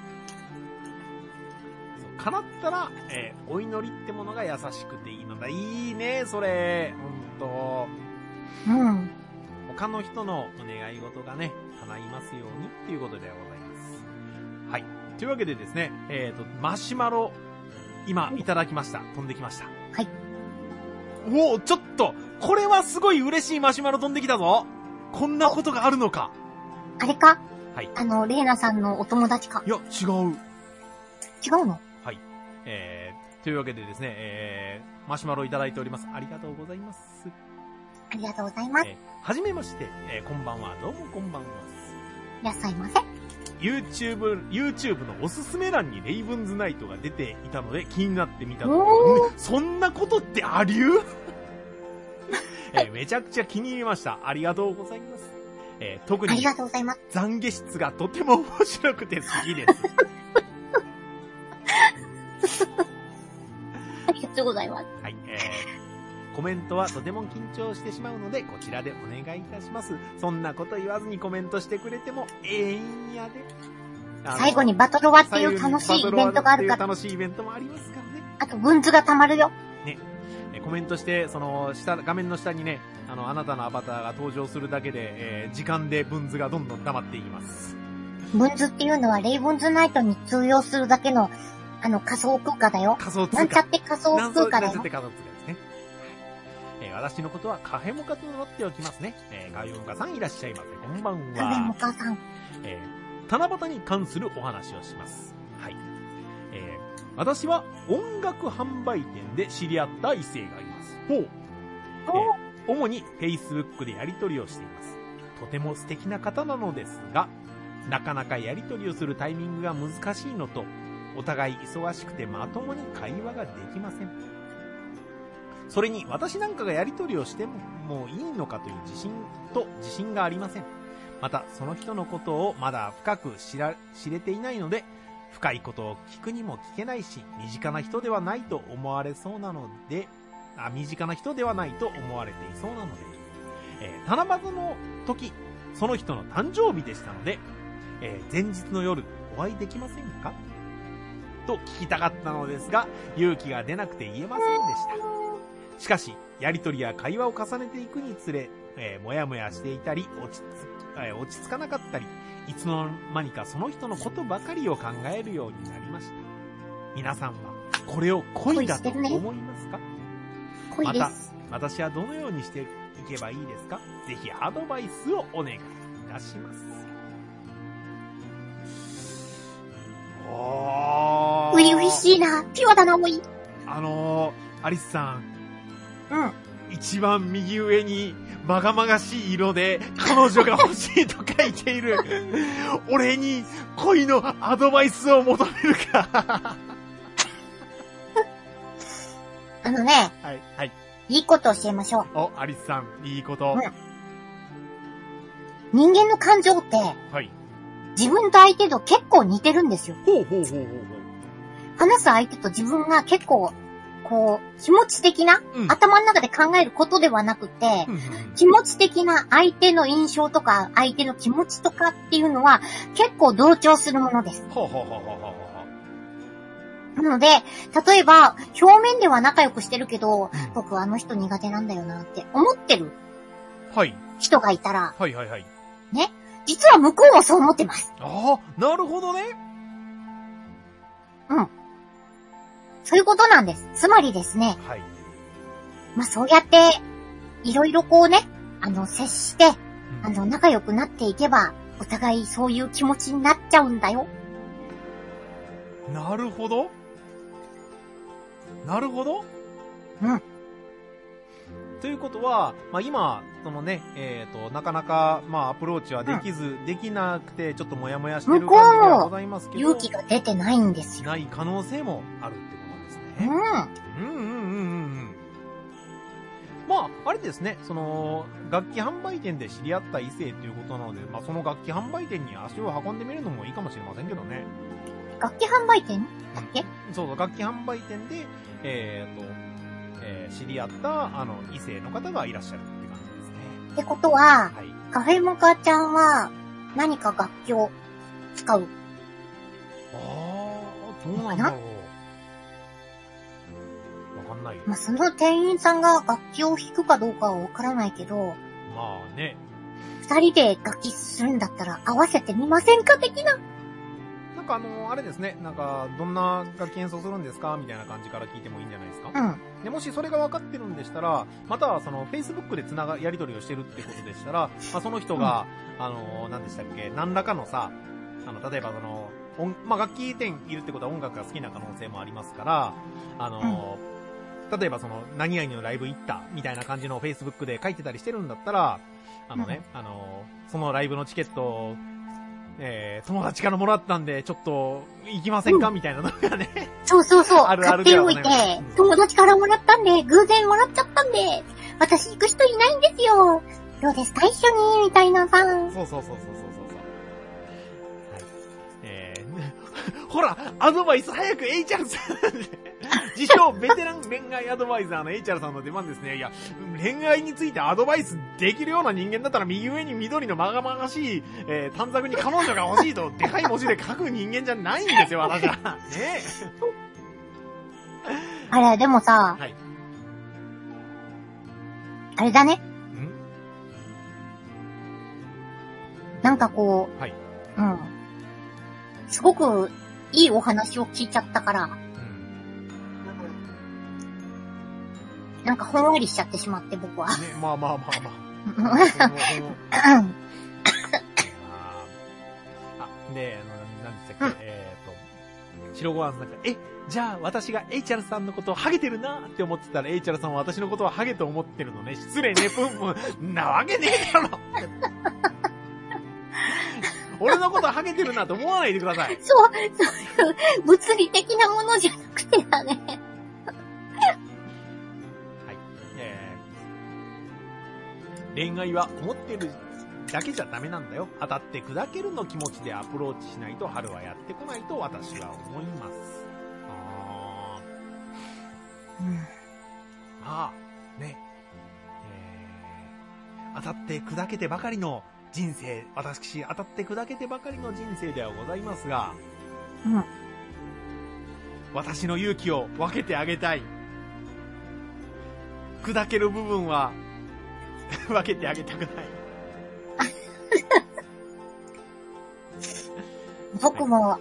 叶ったら、お祈りってものが優しくていいのだ。いいね、それ。ほんと。 うん。 他の人のお願い事がね、叶いますようにっていうことでございます。はい。というわけでですね、マシュマロ、今いただきました。飛んできました。 はい。 おお、ちょっと、これはすごい嬉しいマシュマロ飛んできたぞ。こんなことがあるのか。 あれか？ はい。 レイナさんのお友達か。 いや、違う。 違うの？ はい。というわけでですね、マシュマロいただいております。ありがとうございます。 ありがとうございます。 はじめまして、こんばんは。どうもこんばんは。 いらっしゃいませ。 YouTube のおすすめ欄にレイブンズナイトが出ていたので気になってみたところ、そんなことってありゅうめちゃくちゃ気に入りました。ありがとうございます。特に、懺悔室がとても面白くて好きです。 ありがとうございます。 はい、コメントはとても緊張してしまうので、こちらでお願いいたします。そんなこと言わずにコメントしてくれてもええんやで。 最後にバトロワっていう楽しいイベントがあるから。 楽しいイベントもありますからね。 あと、文図が溜まるよ。 ね。コメントして、画面の下にね、あなたのアバターが登場するだけで、時間で文図がどんどん溜まっていきます。 文図っていうのは、レイブンズナイトに通用するだけの、仮想空間だよ。 仮想通貨。 なんちゃって仮想空間だよ。 なんちゃって仮想通貨ですね。私のことはカフェモカと名乗っておきますね。カフェモカさんいらっしゃいませ。こんばんは。 カフェモカさん。 七夕に関するお話をします。はい。私は音楽販売店で知り合った異性がいます。ほう。主に Facebook でやり取りをしています。とても素敵な方なのですが、なかなかやり取りをするタイミングが難しいのと、お互い忙しくてまともに会話ができません。それに私なんかがやり取りをしてもいいのかという自信がありません。またその人のことをまだ深く知れていないので、深いことを聞くにも聞けないし、身近な人ではないと思われていそうなので、七夕の時、その人の誕生日でしたので、前日の夜お会いできませんかと聞きたかったのですが、勇気が出なくて言えませんでした。しかし、やりとりや会話を重ねていくにつれ、もやもやしていたり、落ち着かなかったり、いつの間にかその人のことばかりを考えるようになりました。皆さんは、これを恋だと思いますか？ 恋です。 また、私はどのようにしていけばいいですか？ぜひアドバイスをお願いいたします。 うれしいな。ピュアだな、おい。 アリスさん。 うん。 一一番右上にまがまがしい色で彼女が欲しいと書いている俺に恋のアドバイスを求めるかはい。いいこと教えましょう。 お、アリスさん、いいこと。 人間の感情って、 はい。 自分と相手と結構似てるんですよ。 ほう。 話す相手と自分が結構、気持ち的な、頭の中で考えることではなくて、気持ち的な相手の印象とか、相手の気持ちとかっていうのは、結構同調するものです。なので、例えば、表面では仲良くしてるけど、僕はあの人苦手なんだよなって思ってる人がいたら、ね、実は向こうもそう思ってます。 ああ、なるほどね。 そういうことなんです。つまりですね、そうやって、いろいろ接して、仲良くなっていけば、お互いそういう気持ちになっちゃうんだよ。 なるほど。ということは、今、なかなか、アプローチはできなくて、ちょっともやもやしてる感じではございますけど。 勇気が出てないんですよ。 ない可能性もあるってことですね。あれですね、楽器販売店で知り合った異性ということなので、その楽器販売店に足を運んでみるのもいいかもしれませんけどね。 楽器販売店だっけ？ そう、楽器販売店で、知り合った異性の方がいらっしゃるって感じですね。 ってことは、カフェモカちゃんは何か楽器を使う。 どうなんだろう。わかんない。 その店員さんが楽器を弾くかどうかはわからないけど、二人で楽器するんだったら合わせてみませんか的な。 あれですね、どんな楽器演奏するんですかみたいな感じから聞いてもいいんじゃないですか。で、もしそれが分かってるんでしたら、またはFacebook でやり取りをしてるってことでしたら、その人が、何でしたっけ、何らかのさ、例えば楽器店いるってことは音楽が好きな可能性もありますから、例えば何々のライブ行った、みたいな感じの Facebook で書いてたりしてるんだったら、そのライブのチケットを、友達からもらったんで、ちょっと、行きませんか、みたいなのがね。 そう。買っておいて、友達からもらったんで、偶然もらっちゃったんで、私行く人いないんですよ。どうですか一緒にみたいなさ。 そう。ほら、アドバイス早く HR さん自称ベテラン恋愛アドバイザーの HR さんの出番ですね。いや、恋愛についてアドバイスできるような人間だったら右上に緑のまがまがしい、短冊に彼女が欲しいとでかい文字で書く人間じゃないんですよ、私は。ねあれ、でもさ、あれだね。すごくいいお話を聞いちゃったから、ほんわりしちゃってしまって、僕は。 ね、まあ。で、何でしたっけ、白ご飯さんが、じゃあ私が HR さんのことをハゲてるなって思ってたら HR さんは私のことをハゲと思ってるのね。失礼ね、なわけねえだろ俺のことハゲてるなと思わないでください。 そういう物理的なものじゃなくてだね。 恋愛は思ってるだけじゃダメなんだよ。当たって砕けるの気持ちでアプローチしないと春はやってこないと私は思います。ね。当たって砕けてばかりの人生、私当たって砕けてばかりの人生ではございますが、私の勇気を分けてあげたい。砕ける部分は分けてあげたくない。 僕も、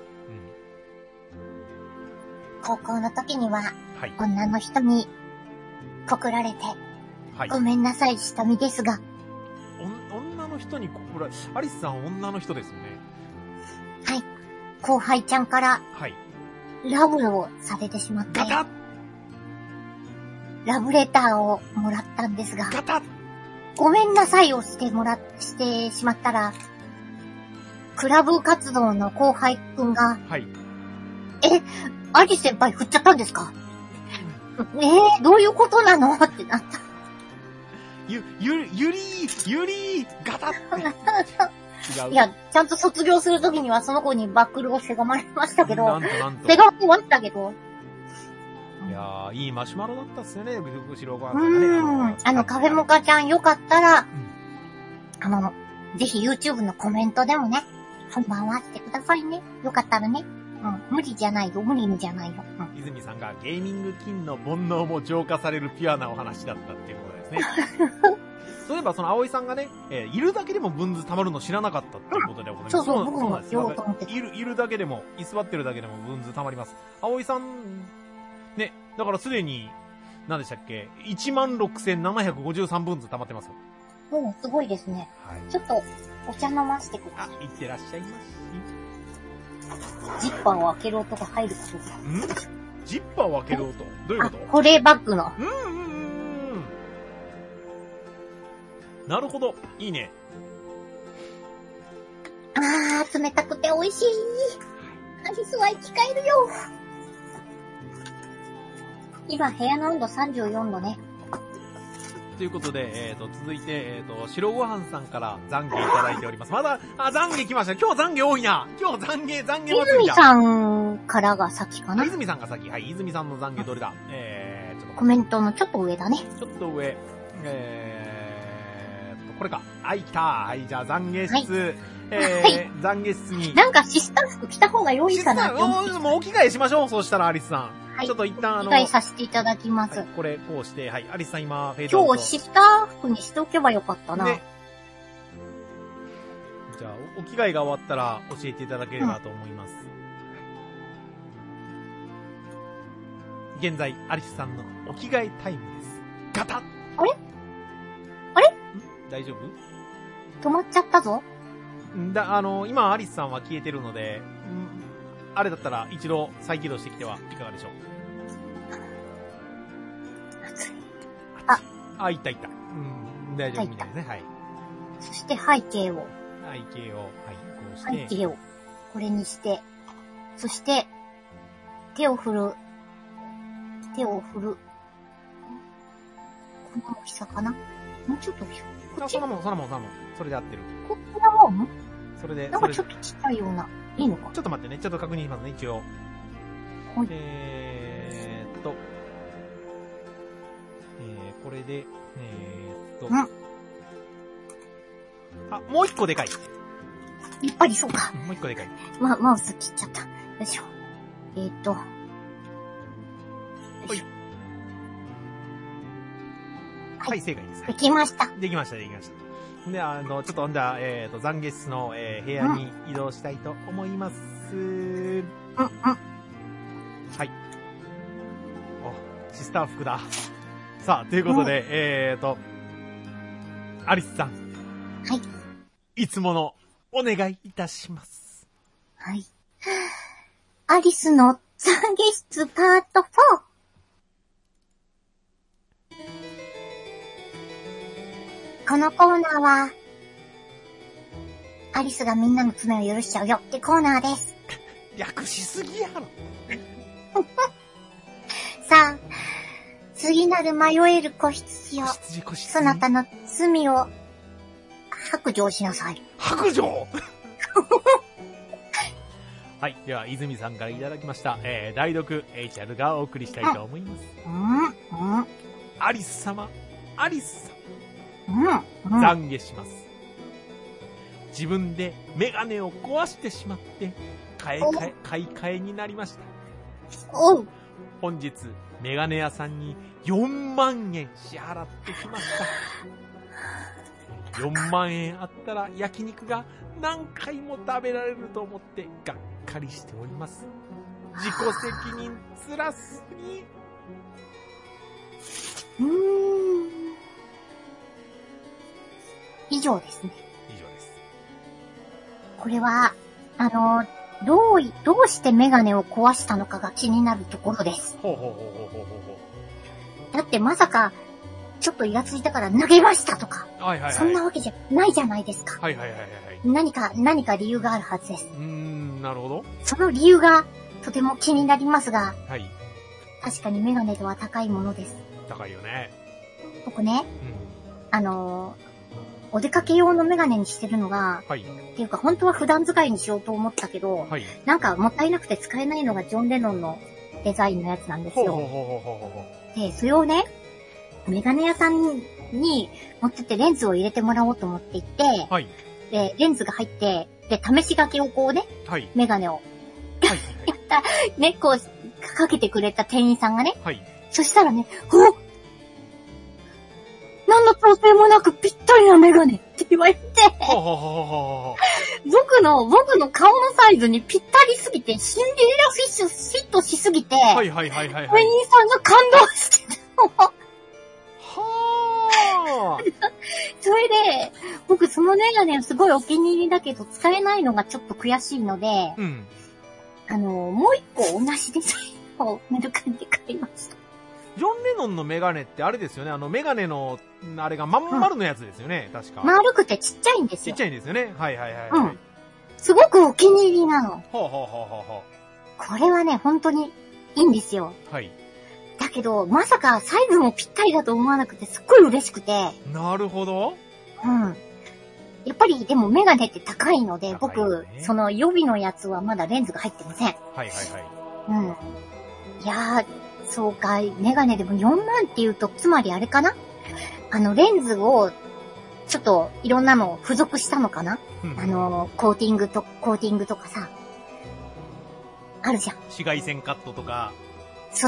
高校の時には、女の人に告られて、ごめんなさい、下見ですが。 女の人に告られ、アリスさん女の人ですよね。 はい。後輩ちゃんから、ラブをされてしまって。 ガタッラブレターをもらったんですが、 ガタッごめんなさいをしてしまったら、クラブ活動の後輩くんが、 はい。 アリ先輩振っちゃったんですか？どういうことなのってなった。 ゆりガタッ違う。 いや、ちゃんと卒業するときにはその子にバックルをせがまれましたけど、 なんと。 せがまれましたけど。 いやー、いいマシュマロだったっすよね、後ろ側からね。カフェモカちゃんよかったら、ぜひ YouTube のコメントでもね、こんばんはってくださいね。よかったらね。無理じゃないよ。 泉さんがゲーミング金の煩悩も浄化されるピュアなお話だったっていうことですね。そういえばその葵さんがね、いるだけでも分図溜まるの知らなかったっていうことでございます。 そう、僕も言おうと思って。 いるだけでも、居座ってるだけでも分図溜まります。葵さん、ね、だからすでに、何でしたっけ、16,753 分図溜まってますよ。 すごいですね。はい。ちょっと、お茶飲ませてください。 いってらっしゃいまし。 ジッパーを開ける音が入るかどうか。 ジッパーを開ける音どういうこと？ 保冷バッグの。 なるほど。いいね。 冷たくて美味しい。アリスは生き返るよ。今、部屋の温度34度ね。 ということで、続いて、白ご飯さんから懺悔いただいております。まだ、懺悔来ました。今日懺悔多いな。懺悔祭りだ。 泉さんからが先かな。 泉さんが先。はい、泉さんの懺悔どれだ？ちょっとコメントのちょっと上だね。 ちょっと上。これか。はい、来た。はい、じゃあ懺悔室。懺悔室に。 なんかシスター服着た方が良いかな。 もうお着替えしましょう。そうしたらアリスさん。 はい、 ちょっと一旦お着替えさせていただきます。 はい、これ、こうして、はい。アリスさん今、フェードアウト。 今日シスター服にしておけばよかったな。 ね、じゃあ、お着替えが終わったら教えていただければと思います。現在、アリスさんのお着替えタイムです。ガタッ！ あれ大丈夫？ 止まっちゃったぞ。 今、アリスさんは消えてるので、あれだったら一度再起動してきてはいかがでしょう？いた。大丈夫みたいですね。はい。 そして背景を。 はい、こうして。 背景を、これにして、そして、手を振る。この大きさかな？もうちょっと大きい。 そのもん。それで合ってる。 こんなもん？ それで。 なんかちょっとちっちゃいような。いいのか？ ちょっと待ってね。ちょっと確認しますね、一応。 はい。 これで、もう一個でかい。 やっぱりそうか。 もう一個でかい。 マウス切っちゃった。よいしょ。 はい、正解です。 できました。 できました。で、ちょっと、じゃあ、懺悔室の、部屋に移動したいと思います。はい。シスター服だ。さあ、ということで、アリスさん。 はい。 いつものお願いいたします。 はい。アリスの懺悔室パート4。このコーナーは、アリスがみんなの爪を許しちゃうよってコーナーです。 略しすぎやろ。 さあ、次なる迷える子羊よ。そなたの罪を白状しなさい。 白状はい。では、泉さんからいただきました。代読、HR がお送りしたいと思います。アリス様、アリス様。懺悔します。自分でメガネを壊してしまって、買い替えになりました。本日、メガネ屋さんに4万円支払ってきました。4万円あったら焼肉が何回も食べられると思ってがっかりしております。自己責任つらすぎ。 以上ですね。 以上です。 これは、どうしてメガネを壊したのかが気になるところです。 だってまさか、ちょっとイラついたから投げましたとか。 はいはいはい。 そんなわけじゃないじゃないですか。 はいはいはいはい。 何か理由があるはずです。 なるほど。 その理由がとても気になりますが、 はい。 確かにメガネとは高いものです。 高いよね。 僕ね、お出かけ用のメガネにしてるのが、 はい。 っていうか本当は普段使いにしようと思ったけど、 はい。 なんかもったいなくて使えないのがジョン・レノンのデザインのやつなんですよ。で、それをね、メガネ屋さんに持ってってレンズを入れてもらおうと思って行って、 はい。 で、レンズが入って、で、試し掛けをこうね、 はい。 メガネを、 はい。 やった、ね、こう、かけてくれた店員さんがね、 はい。 そしたらね、何の調整もなくぴったりなメガネって言われて、僕の顔のサイズにぴったりすぎて、シンデレラフィットしすぎて、 はいはいはいはい。 店員さんが感動してたの。 はぁそれで、僕そのメガネはすごいお気に入りだけど、使えないのがちょっと悔しいので、 うん。 もう一個同じデザインをメルカリで買いました。 ジョン・レノンのメガネってあれですよね。メガネの、あれがまん丸のやつですよね。確か。 丸くてちっちゃいんですよ。 ちっちゃいんですよね。はいはいはい。 うん。すごくお気に入りなの。 ほうほうほうほうほう。これはね、本当にいいんですよ。 はい。 だけど、まさかサイズもぴったりだと思わなくてすっごい嬉しくて。 なるほど。 うん。やっぱりでもメガネって高いので、僕、その予備のやつはまだレンズが入ってません。はいはいはい。 うん。いやー、そうか、メガネでも4万って言うと、つまりあれかな？レンズを、ちょっといろんなの付属したのかな？コーティングとかさ。あるじゃん。 紫外線カットとか。 そう。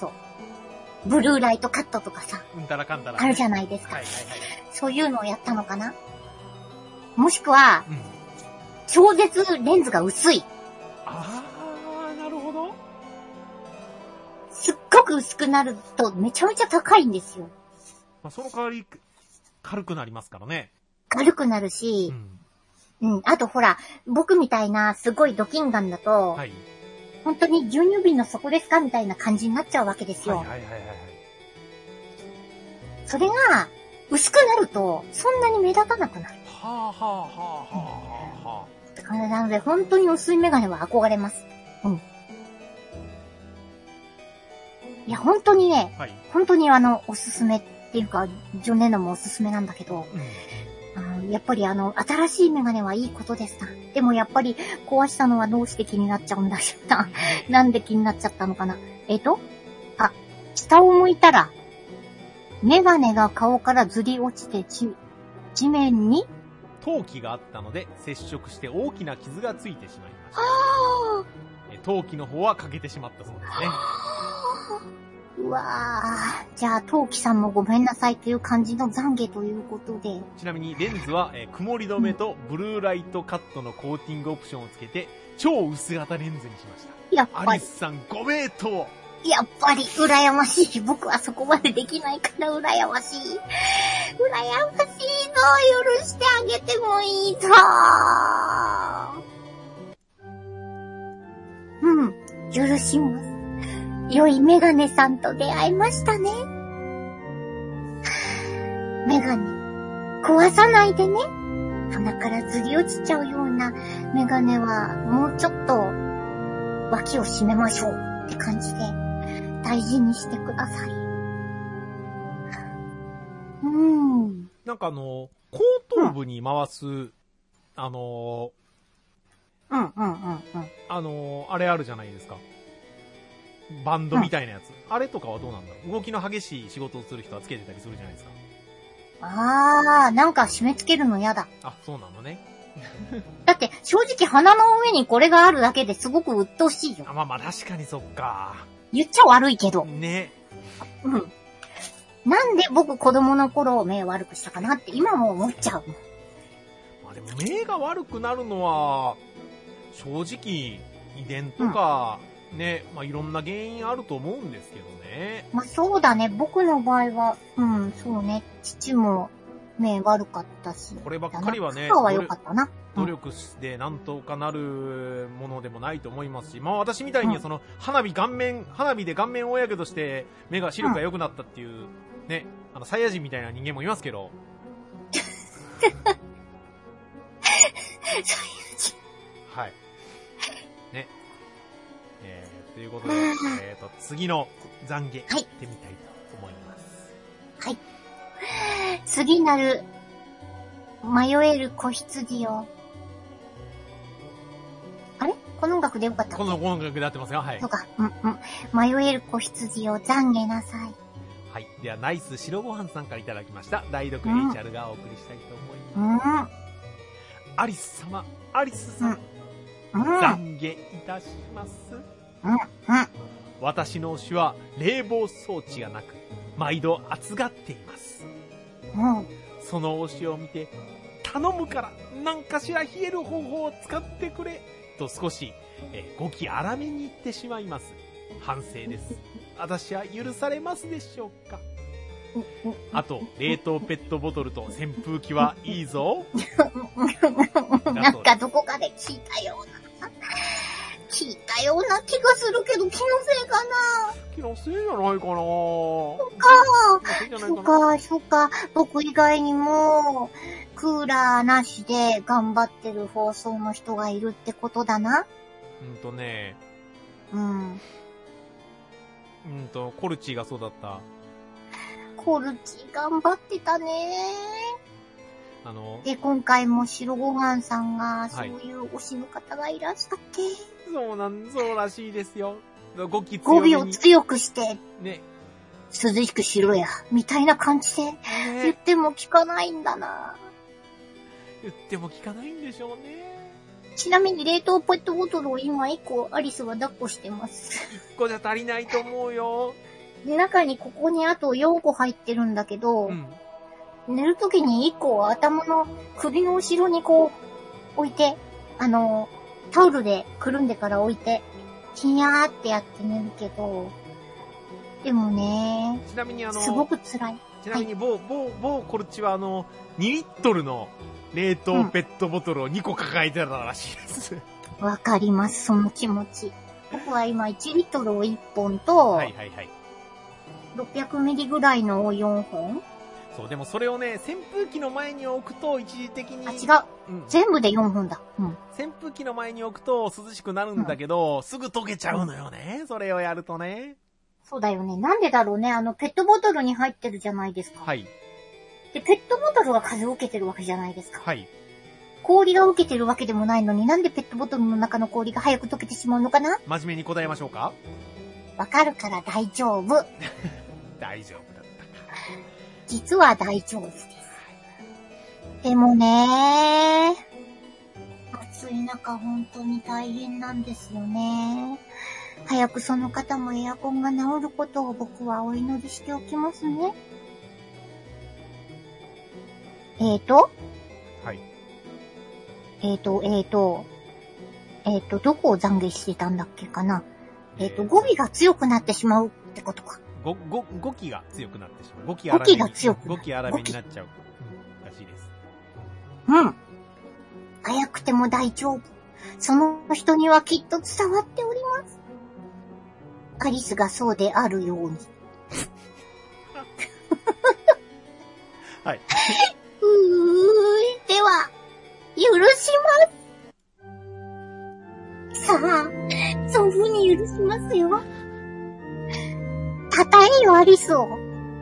ブルーライトカットとかさ。 うんたらかんたら、 あるじゃないですか。 はいはいはい。 そういうのをやったのかな？もしくは、超絶レンズが薄い。 なるほど。 すっごく薄くなるとめちゃめちゃ高いんですよ。 まあ、その代わり、軽くなりますからね。 軽くなるし、あとほら、僕みたいなすごいドキンガンだと、はい、本当に牛乳瓶の底ですかみたいな感じになっちゃうわけですよ。それが、薄くなると、そんなに目立たなくなる。なので、本当に薄いメガネは憧れます。うん。いや、本当にね、本当におすすめっていうか、ジョン・レノンもおすすめなんだけど、やっぱり新しいメガネはいいことでした。でもやっぱり壊したのはどうして気になっちゃうんだしな。なんで気になっちゃったのかな。下を向いたら、メガネが顔からずり落ちて地面に陶器があったので接触して大きな傷がついてしまいました。陶器の方は欠けてしまったそうですね。 うわー。じゃあ、陶器さんもごめんなさいという感じの懺悔ということで。 ちなみにレンズは、曇り止めとブルーライトカットのコーティングオプションをつけて超薄型レンズにしました。 やっぱり。 アリスさんご名答。 やっぱり羨ましい。僕はそこまでできないから羨ましい。羨ましいぞ。許してあげてもいいぞ。許します。良いメガネさんと出会いましたね。メガネ、壊さないでね。鼻からずり落ちちゃうようなメガネはもうちょっと脇を締めましょうって感じで大事にしてください。 なんか後頭部に回す、あれあるじゃないですか。バンドみたいなやつ。あれとかはどうなんだろう。動きの激しい仕事をする人はつけてたりするじゃないですか。 なんか締め付けるの嫌だ。 あ、そうなのね。 だって正直鼻の上にこれがあるだけですごく鬱陶しいよ。 まあ確かにそっか。 言っちゃ悪いけど。 ね。 なんで僕子供の頃目悪くしたかなって今も思っちゃう。 まあでも目が悪くなるのは正直遺伝とか、ね、まあいろんな原因あると思うんですけどね。 まあそうだね。僕の場合は、そうね。父も目悪かったし。 こればっかりはね、 歯は良かったな。 努力でなんとかなるものでもないと思いますし、まあ私みたいに花火で顔面大やけどして目が視力が良くなったっていう、ね、サイヤ人みたいな人間もいますけど。はい。ね。ということで、次の懺悔、行ってみたいと思います。 はい。次なる、迷える子羊を。あれこの音楽でよかったっけ？ この音楽で合ってますが、はい。 そうか。迷える子羊を懺悔なさい。 はい。では、ナイス白ご飯さんからいただきました。代読 HR がお送りしたいと思います。アリス様、アリスさん、懺悔いたします。私の推しは冷房装置がなく、毎度暑がっています。その推しを見て、頼むから何かしら冷える方法を使ってくれと少し、語気荒めに言ってしまいます。反省です。私は許されますでしょうか。あと、冷凍ペットボトルと扇風機はいいぞ。 なんかどこかで聞いたような気がするけど、気のせいかな。 気のせいじゃないかな。 そっか。僕以外にも、クーラーなしで頑張ってる放送の人がいるってことだな。 コルチーがそうだった。 コルチー頑張ってたね。で、今回も白ご飯さんが、そういう推しの方がいらしたっけ？ そうらしいですよ。語尾を強くして、 ね。 涼しくしろや、みたいな感じで、言っても聞かないんだな。 言っても聞かないんでしょうね。 ちなみに冷凍ペットボトルを今1個アリスは抱っこしてます。 1個じゃ足りないと思うよ。 中にここにあと4個入ってるんだけど、寝るときに1個頭の首の後ろにこう置いて、タオルでくるんでから置いて、ひにゃーってやって寝るけど、でもね、 ちなみにすごく辛い。 ちなみに某コルチは2リットルの冷凍ペットボトルを2個抱えてたらしいです。 わかります、その気持ち。僕は今1リットルを1本と、600ミリぐらいのを4本。 そう、でもそれをね、扇風機の前に置くと一時的に。 違う。全部で4本だ。 扇風機の前に置くと涼しくなるんだけど、すぐ溶けちゃうのよね、それをやるとね。 そうだよね。なんでだろうね。ペットボトルに入ってるじゃないですか。 はい。 で、ペットボトルが風を受けてるわけじゃないですか。 はい。 氷が受けてるわけでもないのに、なんでペットボトルの中の氷が早く溶けてしまうのかな？ 真面目に答えましょうか？ わかるから大丈夫。 大丈夫だったか。 実は大丈夫です。でもね、暑い中本当に大変なんですよね。早くその方もエアコンが治ることを僕はお祈りしておきますね。はい。どこを懺悔してたんだっけかな。語尾が強くなってしまうってことか。 語気が強くなってしまう。語気荒めになっちゃう。らしいです。 早くても大丈夫。その人にはきっと伝わっております。アリスがそうであるように。 はい。 では、許します。さあ、存分に許しますよ。たたえよ、アリスを。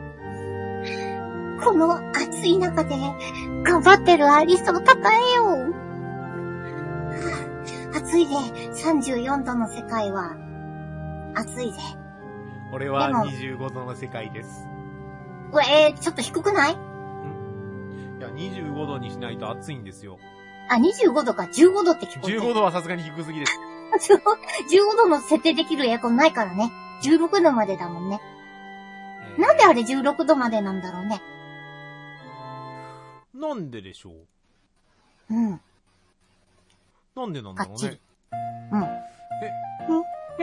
この暑い中で頑張ってるアリスをたたえよ。暑いぜ。34度の世界は暑いぜ。 俺は25度の世界です。 ちょっと低くない？いや、25度にしないと暑いんですよ。 25度か、15度って聞こえてる。 15度はさすがに低すぎです。 15度の設定できるエアコンないからね。16度までだもんね。なんであれ16度までなんだろうね。 なんででしょう。なんでなんだろうね。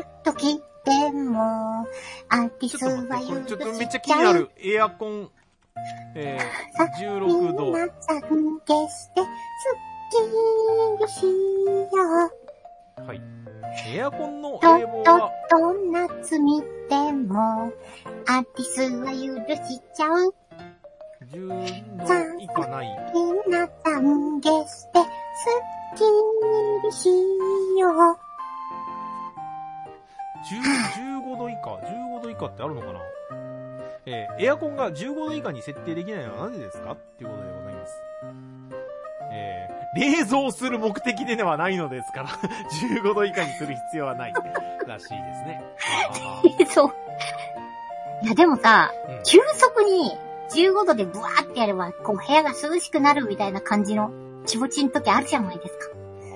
時でも、アリスは許しちゃう。 ちょっとめっちゃ気になる。エアコン 16度。 皆さん消して、スッキリしよう。はい。エアコンの冷房はどんな夏見ても、アーティスは許しちゃう。 10度以下ない。 皆さん消して、スッキリしよう。 15度以下 ?15 度以下ってあるのかな？エアコンが15度以下に設定できないのはなぜですかっていうことでございます。冷蔵する目的ではないのですから、15度以下にする必要はないらしいですね。 そう。いやでもさ、急速に15度でブワーってやれば、こう部屋が涼しくなるみたいな感じの気持ちの時あるじゃないですか。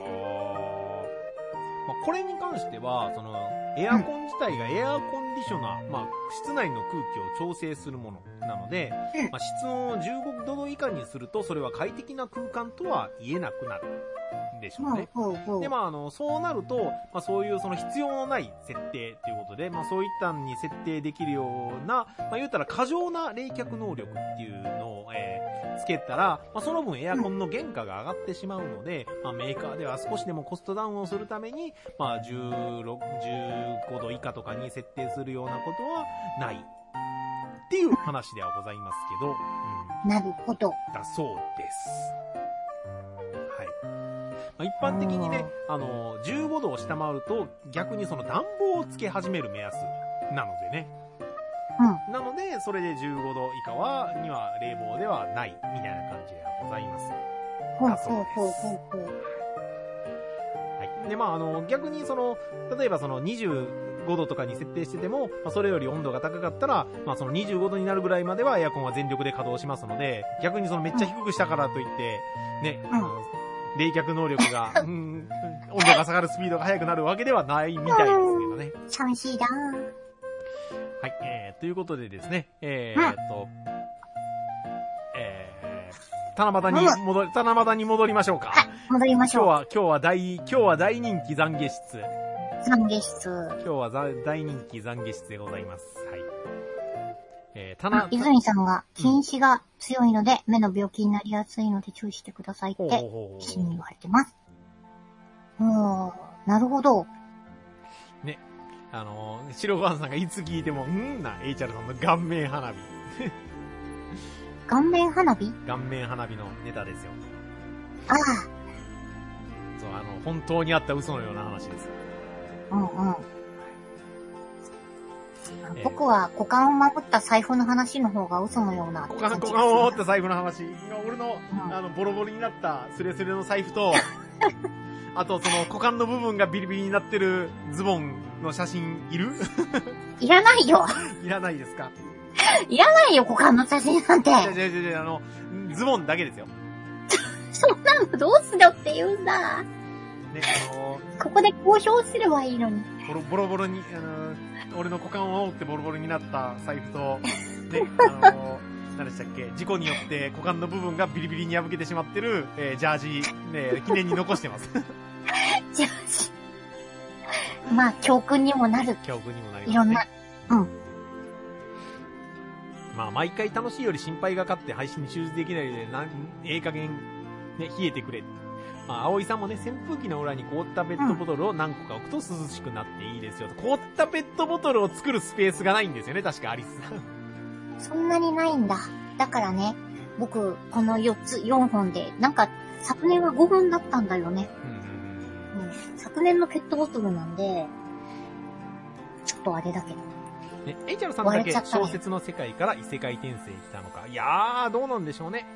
これに関しては、その、エアコン自体がエアコンディショナー、室内の空気を調整するものなので、室温を15度以下にすると、それは快適な空間とは言えなくなるでしょうね。で、そうなると、そういうその必要のない設定ということで、そういったに設定できるような、言ったら過剰な冷却能力っていうのを、つけたら、その分エアコンの原価が上がってしまうので、メーカーでは少しでもコストダウンをするために、15度以下とかに設定するようなことはないっていう話ではございますけど、 なるほど。 だそうです。はい。一般的にね、15度を下回ると逆にその暖房をつけ始める目安なのでね。なので、それで15度以下には冷房ではないみたいな感じではございます。だそうです。はい。で、逆に例えば25度とかに設定してても、それより温度が高かったら、その25度になるぐらいまではエアコンは全力で稼働しますので、逆にめっちゃ低くしたからといって、ね、冷却能力が、温度が下がるスピードが速くなるわけではないみたいですけどね。 寂しいなはい、ということでですね、七夕に戻りましょうか。 はい、戻りましょう。 今日は大人気懺悔室。 懺悔室。 今日は大人気懺悔室でございます。はい。 泉さんが、近視が強いので、目の病気になりやすいので注意してくださいって、医師に言われてます。なるほど。 ね。白川さんがいつ聞いても、エイチャルさんの顔面花火。 顔面花火？ 顔面花火のネタですよ。 ああ。 そう、本当にあった嘘のような話です。 僕は股間を守った財布の話の方が嘘のような。 股間を守った財布の話。俺の、ボロボロになったスレスレの財布と、あと股間の部分がビリビリになってるズボンの写真いる？ いらないよ。 いらないですか？ いらないよ、股間の写真なんて。 ズボンだけですよ。 そんなのどうするって言うんだ。ね、ここで公表すればいいのに。 ボロボロに、俺の股間を覆ってボロボロになった財布と、ね、何でしたっけ、事故によって股間の部分がビリビリに破けてしまってる、ジャージ、ね、記念に残してます。 ジャージ。教訓にもなる。 教訓にもなります、ね。 いろんな。 毎回楽しいより心配が勝って配信に集中できないので、加減、ね、冷えてくれ。葵さんもね、扇風機の裏に凍ったペットボトルを何個か置くと涼しくなっていいですよと。凍ったペットボトルを作るスペースがないんですよね、確かアリスさん。 そんなにないんだ。だからね、僕、この4本で、昨年は5本だったんだよね。昨年のペットボトルなんで、ちょっとあれだけど。 ね、エイチャルさんだけ小説の世界から異世界転生したのか。いやー、どうなんでしょうね。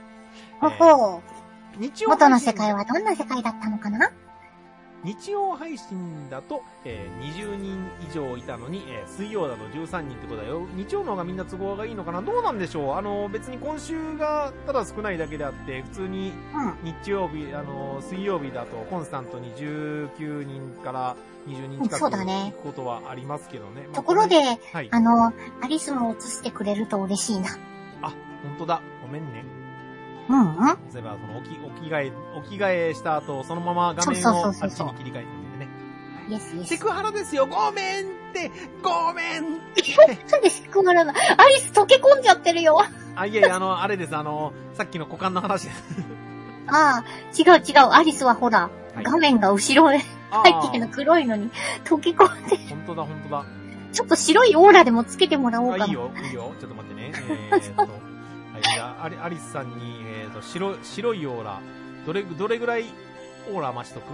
元の世界はどんな世界だったのかな？ 日曜配信だと、20人以上いたのに、水曜だと13人ってことだよ。日曜の方がみんな都合がいいのかな？どうなんでしょう？別に今週がただ少ないだけであって、普通に日曜日、水曜日だとコンスタントに19人から20人近く行くことはありますけどね。 ところで、はい、アリスも映してくれると嬉しいな。 あ、本当だ。ごめんね。例えば、お着替えした後、そのまま画面をあっちに切り替えてみてね。 イエスイエス。 セクハラですよ、ごめんって。 なんでセクハラな？アリス溶け込んじゃってるよ。 あ、いやいや、あれです、さっきの股間の話です。 ああ、違う。アリスはほら、はい、画面が後ろで背景の黒いのに溶け込んで。 本当だ。 ちょっと白いオーラでもつけてもらおうかな。 いいよ。ちょっと待ってね。はい、じゃあ、アリスさんに、白いオーラ、どれぐらいオーラ増しとく？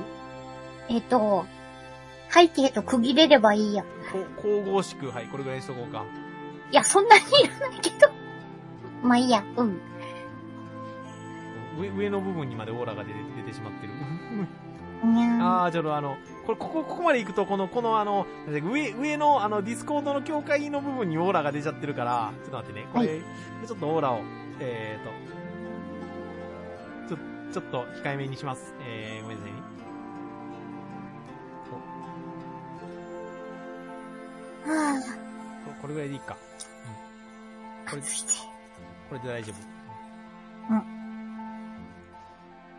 背景と区切れればいいや。 神々しく、はい、これぐらいにしとこうか。 いや、そんなにいらないけど。まあいいや、うん。 上の部分にまでオーラが出てしまってる。ちょっとここまで行くと、この上のディスコードの境界の部分にオーラが出ちゃってるから、ちょっと待ってね。これ、はい、ちょっとオーラを、ちょっと控えめにします。ごめんなさいね。これぐらいでいいか。うん。これで大丈夫。 うん。 はい。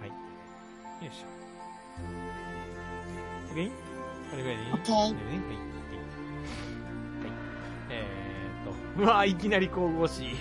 よいしょ。OK？ これぐらいでいい？ OK。 はい。うわぁ、いきなり神々しい。ね、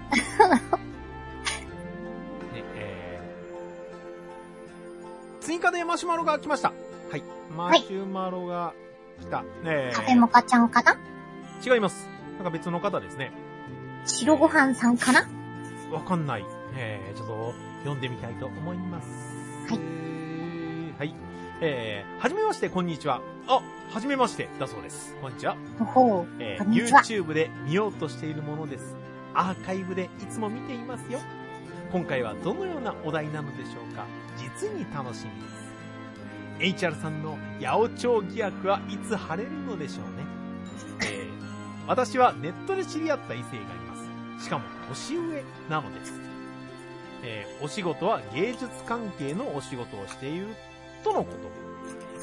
追加でマシュマロが来ました。はい。マシュマロが来た。 カフェモカちゃんかな？ 違います。なんか別の方ですね。 白ご飯さんかな？ わかんない。ちょっと読んでみたいと思います。 はい。 はい。はじめまして、こんにちは。あ、はじめまして、だそうです。こんにちは。 こんにちは。 YouTube で見ようとしているものです。アーカイブでいつも見ていますよ。今回はどのようなお題なのでしょうか。実に楽しみです。HR さんの八百長疑惑はいつ晴れるのでしょうね。私はネットで知り合った異性がいます。しかも年上なのです。お仕事は芸術関係のお仕事をしているとのこと。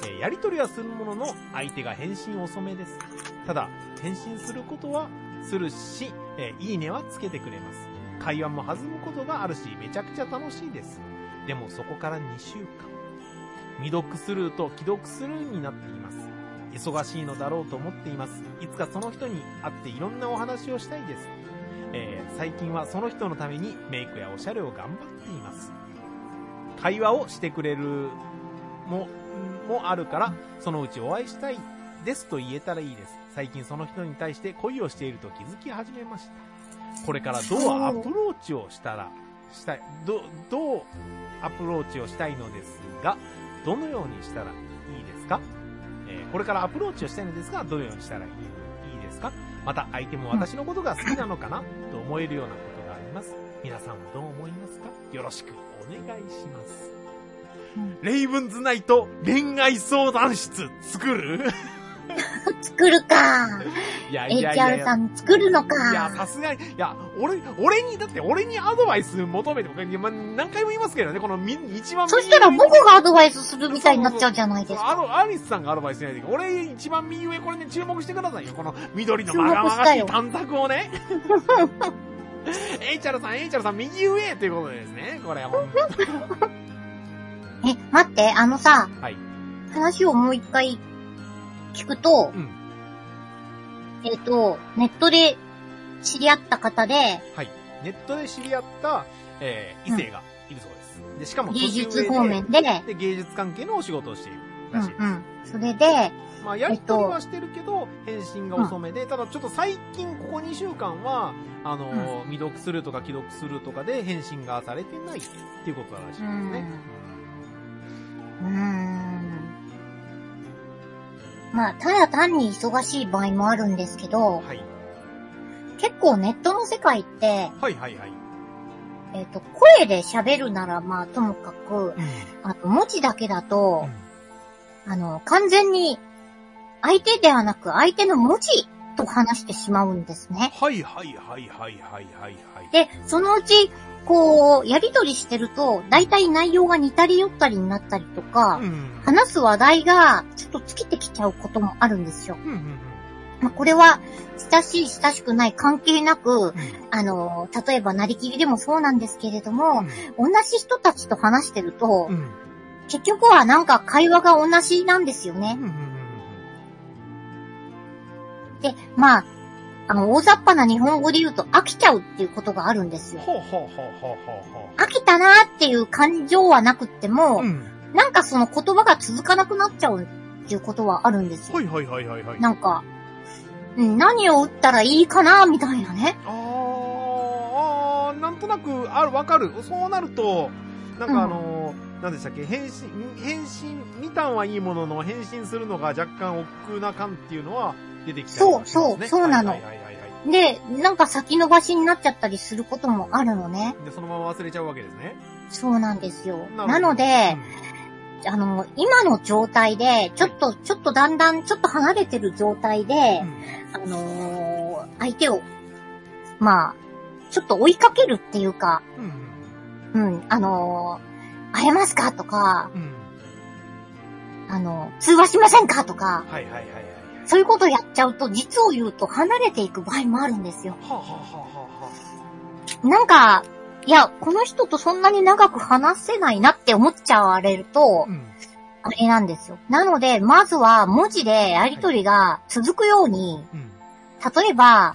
やりとりはするものの相手が返信遅めです。ただ返信することはするし、いいねはつけてくれます。会話も弾むことがあるし、めちゃくちゃ楽しいです。でもそこから2週間、未読スルーと既読スルーになっています。忙しいのだろうと思っています。いつかその人に会っていろんなお話をしたいです。最近はその人のためにメイクやおしゃれを頑張っています。会話をしてくれるもあるから、そのうちお会いしたいですと言えたらいいです。最近その人に対して恋をしていると気づき始めました。これからどうアプローチをしたい、どうアプローチをしたいのですが、どのようにしたらいいですか？これからアプローチをしたいのですが、どのようにしたらいいですか？また相手も私のことが好きなのかなと思えるようなことがあります。皆さんはどう思いますか？よろしくお願いします。レイブンズナイト恋愛相談室作る？ 作るか。 いや HR さん作るのか。 いや、さすがに、いや、俺にアドバイス求めても、何回も言いますけどね、この一番そしたら僕がアドバイスするみたいになっちゃうじゃないですか。 アリスさんがアドバイスしないで、俺一番右上、これね、注目してくださいよ。この緑のまがまがしい短冊をね。HR さん、右上ということでですね、これ、ほんと。 待って、 はい。 話をもう一回聞くと、ネットで知り合った方で、 はい。ネットで知り合った、異性がいるそうです。で、しかも芸術方面で、 芸術関係のお仕事をしているらしいです。 それで、 まあ、やりとりはしてるけど、返信が遅めで、ただちょっと最近ここ2週間は、未読スルーとか既読スルーとかで返信がされてないっていうことらしいですね。 まあ、ただ単に忙しい場合もあるんですけど、 はい、 結構ネットの世界って、 はいはいはい。 声で喋るならまあともかく、文字だけだと、完全に相手ではなく相手の文字と話してしまうんですね。 はいはいはいはいはいはい。 で、そのうち、こう、やりとりしてると、だいたい内容が似たり寄ったりになったりとか、話す話題がちょっと尽きてきちゃうこともあるんですよ。まあ、これは、親しい親しくない関係なく、例えばなりきりでもそうなんですけれども、同じ人たちと話してると、結局はなんか会話が同じなんですよね。で、まあ、 大雑把な日本語で言うと飽きちゃうっていうことがあるんですよ。飽きたなーっていう感情はなくっても、なんかその言葉が続かなくなっちゃうっていうことはあるんですよ。なんか、何を打ったらいいかなみたいなね。 なんとなくわかる。そうなると、なんか何でしたっけ、変身、見たんはいいものの、変身するのが若干億劫な感っていうのは出てきたりしますね。 そうなの。で、なんか先延ばしになっちゃったりすることもあるのね。 で、そのまま忘れちゃうわけですね。 そうなんですよ。なので、今の状態で、ちょっとだんだん、ちょっと離れてる状態で、相手を、まあ、ちょっと追いかけるっていうか、会えますかとか、通話しませんかとか、そういうことをやっちゃうと、実を言うと離れていく場合もあるんですよ。なんか、いや、この人とそんなに長く話せないなって思っちゃわれると、あれなんですよ。なので、まずは文字でやりとりが続くように、例えば、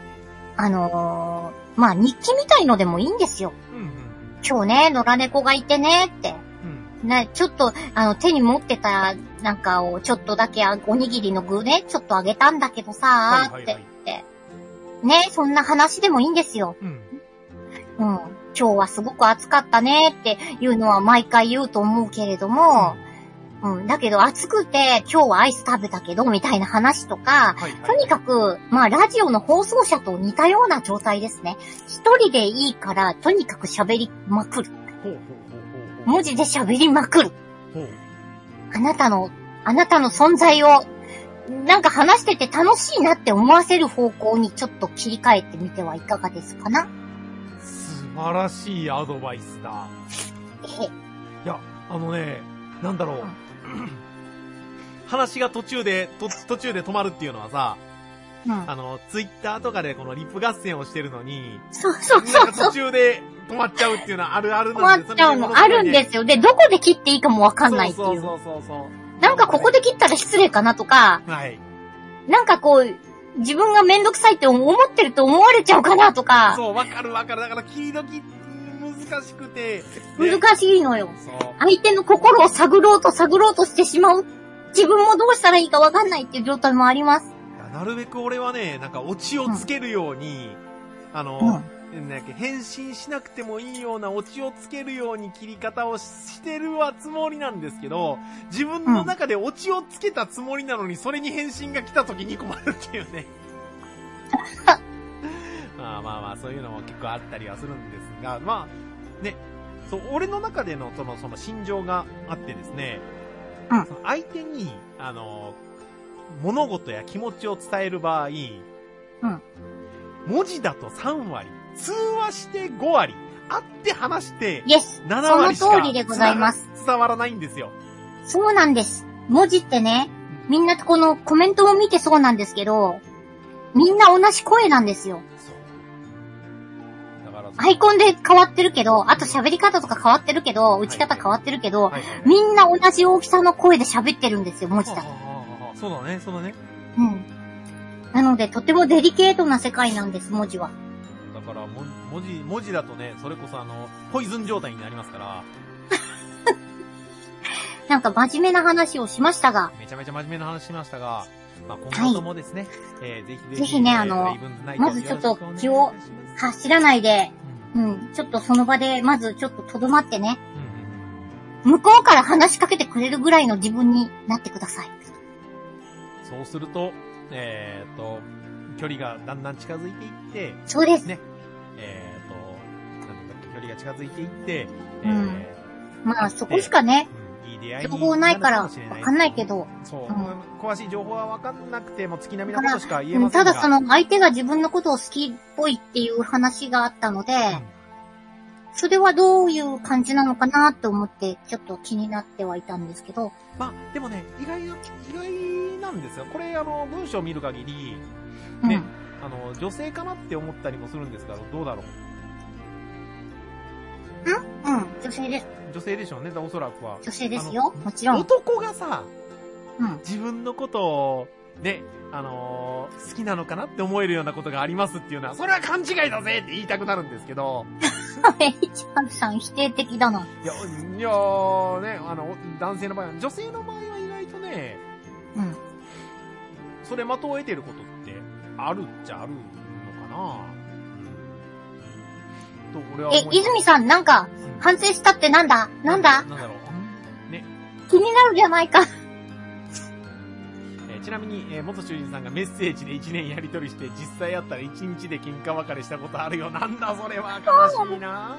まあ、日記みたいのでもいいんですよ。今日ね、野良猫がいてね、って。ね、ちょっと、手に持ってた、なんかを、ちょっとだけ、おにぎりの具ね、ちょっとあげたんだけどさ、って言って。ね、そんな話でもいいんですよ。今日はすごく暑かったね、っていうのは毎回言うと思うけれども、だけど暑くて今日はアイス食べたけどみたいな話とか、とにかく、まあラジオの放送者と似たような状態ですね。一人でいいからとにかく喋りまくる。文字で喋りまくる。あなたの存在を、なんか話してて楽しいなって思わせる方向にちょっと切り替えてみてはいかがですかな。 素晴らしいアドバイスだ。いや、なんだろう。話が途中で止まるっていうのはさ、ツイッターとかでこのリップ合戦をしてるのに、 そう。 途中で止まっちゃうっていうのはあるなんですよ。 止まっちゃうのあるんですよ。で、どこで切っていいかもわかんないっていう。 そう。 なんかここで切ったら失礼かなとか、なんかこう、自分がめんどくさいって思ってると思われちゃうかなとか。 そう、わかる。だから切り時難しくて。 難しいのよ。相手の心を探ろうとしてしまう。自分もどうしたらいいかわかんないっていう状態もあります。 なるべく俺はね、なんかオチをつけるように、返信しなくてもいいようなオチをつけるように切り方をしてるつもりなんですけど、自分の中でオチをつけたつもりなのに、それに返信が来た時に困るっていうね。まあ、そういうのも結構あったりはするんですが、まあ、ね、そう、俺の中でのその心情があってですね、相手に、物事や気持ちを伝える場合、文字だと3割、通話して5割、会って話して7割しかその通りでございます。 伝わらないんですよ。 そうなんです。文字ってね、みんなこのコメントを見てそうなんですけど、みんな同じ声なんですよ。アイコンで変わってるけど、あと喋り方とか変わってるけど、打ち方変わってるけど、みんな同じ大きさの声で喋ってるんですよ、文字だと。 そうだね。 なので、とてもデリケートな世界なんです、文字は。 だから、文字だとね、それこそポイズン状態になりますから。 なんか真面目な話をしましたが。 めちゃめちゃ真面目な話しましたが、まあ、今後ともですね、 ぜひね、まずちょっと気を走らないで、ちょっとその場で、まずちょっと留まってね、向こうから話しかけてくれるぐらいの自分になってください。 そうすると、距離がだんだん近づいていって、 そうですね。 距離が近づいていって、 まあ、そこしかね、情報ないからわかんないけど。 詳しい情報はわかんなくても月並みなことしか言えませんが。 ただその相手が自分のことを好きっぽいっていう話があったので、それはどういう感じなのかなって思ってちょっと気になってはいたんですけど。 まあ、でもね、意外なんですよ。これ文章を見る限り、ね、女性かなって思ったりもするんですが、どうだろう。 女性です。 女性でしょうね、おそらくは。 女性ですよ、もちろん。 男がさ、自分のことを、ね、 好きなのかなって思えるようなことがありますっていうのは、それは勘違いだぜって言いたくなるんですけど。 H.R. さん否定的だな。 いやね、男性の場合は、女性の場合は意外とね、 うん。 それ的を得てることってあるっちゃあるのかな。と俺は思います。 泉さん、なんか、反省したってなんだなんだろうね。 気になるじゃないか。 ちなみに、元囚人さんがメッセージで1年やり取りして、実際あったら1日で喧嘩別れしたことあるよ。なんだそれは悲しいな。はい、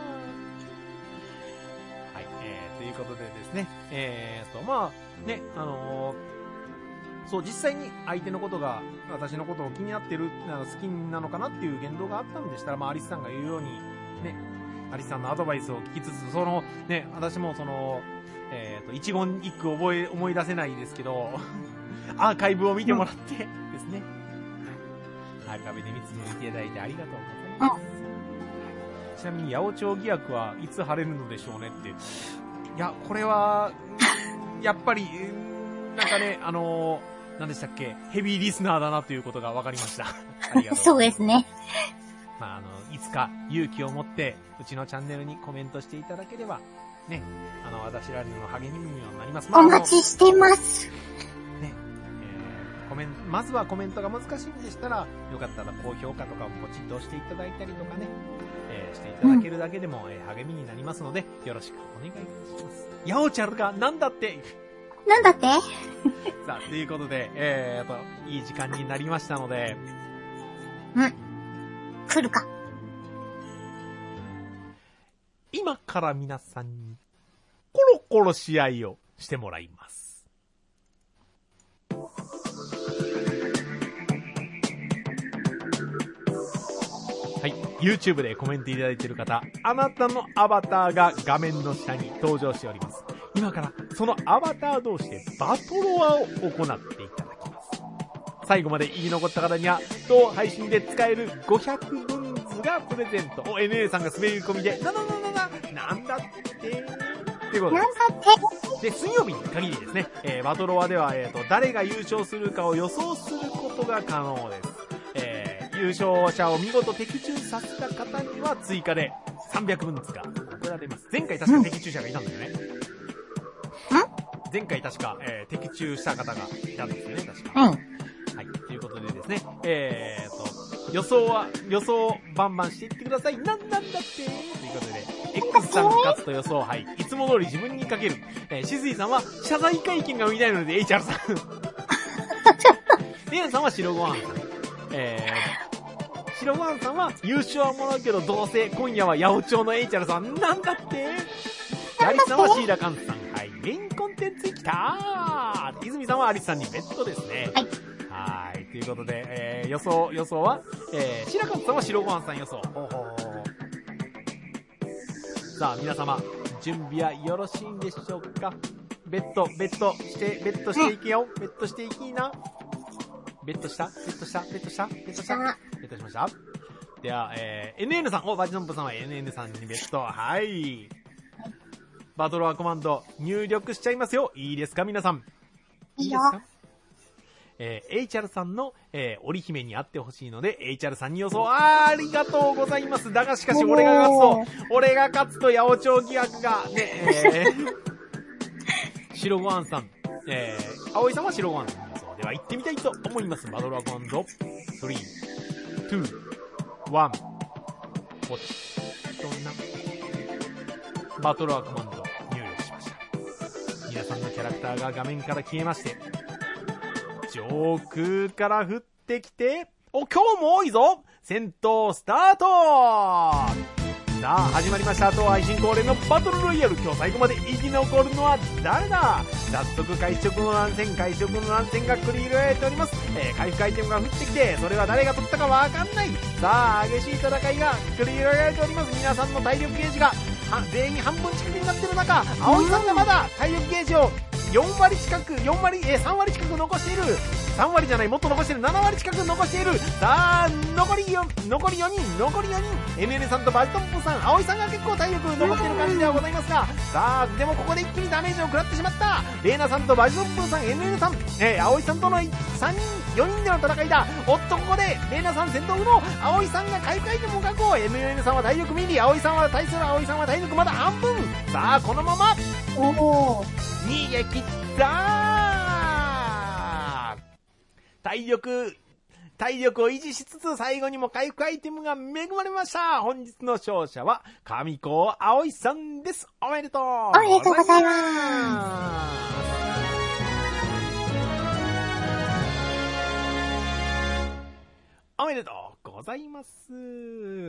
ということでですね、まあ、ね、そう、実際に相手のことが、私のことを気になってる、好きなのかなっていう言動があったんでしたら、まあ、アリスさんが言うように、ね、アリスさんのアドバイスを聞きつつ、ね、私も一言一句思い出せないですけど、アーカイブを見てもらってですね。アーカイブで見つめていただいてありがとうございます。ちなみに、八百長疑惑はいつ晴れるのでしょうねって。いや、これは、やっぱり、なんかね、何でしたっけ、ヘビーリスナーだなということが分かりました。ありがとうございます。 そうですね。 まあ、いつか勇気を持って、うちのチャンネルにコメントしていただければ、ね、私らの励みにもなります。 お待ちしてます。 ね、まずはコメントが難しいんでしたら、よかったら高評価とかをポチッと押していただいたりとかね、していただけるだけでも、励みになりますので、よろしくお願いいたします。ヤオチャルがなんだってなんだってさあ、ということで、いい時間になりましたので、 来るか。 今から皆さんに、コロコロ試合をしてもらいます。はい、YouTube でコメントいただいている方、あなたのアバターが画面の下に登場しております。今からそのアバター同士でバトロワを行っていただきます。最後まで生き残った方には当配信で使える500分図がプレゼント。NA さんが滑り込みでなんだってってことで、水曜日に限りですね、バトロワでは、誰が優勝するかを予想することが可能です。優勝者を見事的中させた方には追加で300分図が送られます。前回確か的中者がいたんだよね。前回確か、的中した方がいたんですよね、確か。はい、ということでですね、予想バンバンしていってください。なんだってということで、X さんが勝つと予想、はい。いつも通り自分にかける。しずいさんは謝罪会見が見たいので、HR さん。レンさんは白ご飯さん。白ご飯さんは優勝はもらうけど、どうせ今夜は八百長の HR さん。なんだってアリスさんはシーラカンスさん。はい。メインコンテンツ来たー。泉さんはアリスさんにベッドですね。はい。ということで、予想は、シーラカンスさんは白ご飯さん予想。さあ、皆様、準備はよろしいんでしょうか？ベッドしていけよ。ベッドしていきな。ベッドしました。では、NN さん、バジノンプさんは NN さんにベッド。はい。バトルワーコマンド入力しちゃいますよ。いいですか皆さん。 いいですか HR さんの、織姫に会ってほしいので、HR さんに予想。ありがとうございます。だがしかし、俺が勝つと、八百長疑惑が、ね、白ご飯さん、葵さんは白ご飯さんの予想。では行ってみたいと思います。バトルワーコマンド、3、2、1、ポチッとな。バトルワーコマンド入力しました。皆さんのキャラクターが画面から消えまして、上空から降ってきて、今日も多いぞ。戦闘スタート。さあ始まりました。配信恒例のバトルロイヤル。今日最後まで生き残るのは誰だ。早速会食の乱戦が繰り広げられております。回復アイテムが降ってきて、それは誰が取ったかわかんない。さあ激しい戦いが繰り広げられております。皆さんの体力ゲージが全員半分近くになっている中、葵さんがまだ体力ゲージを 4割近く、3割近く残している。3割じゃない、もっと残している。7割近く残している。さあ、残り4人。MN さんとバジトンプさん、葵さんが結構体力残っている感じではございますが、さあ、でもここで一気にダメージを食らってしまった。レイナさんとバジトンプさん、MN さん、葵さんとの4人での戦いだ。おっと、ここで、レイナさん先頭の葵さんが回復アイテムを確保。MN さんは体力ミリ、葵さんは体力まだ半分。さあ、このまま、逃げ切った体力を維持しつつ、最後にも回復アイテムが恵まれました。本日の勝者は、上高葵さんです。おめでとうございます。 おめでとうございます。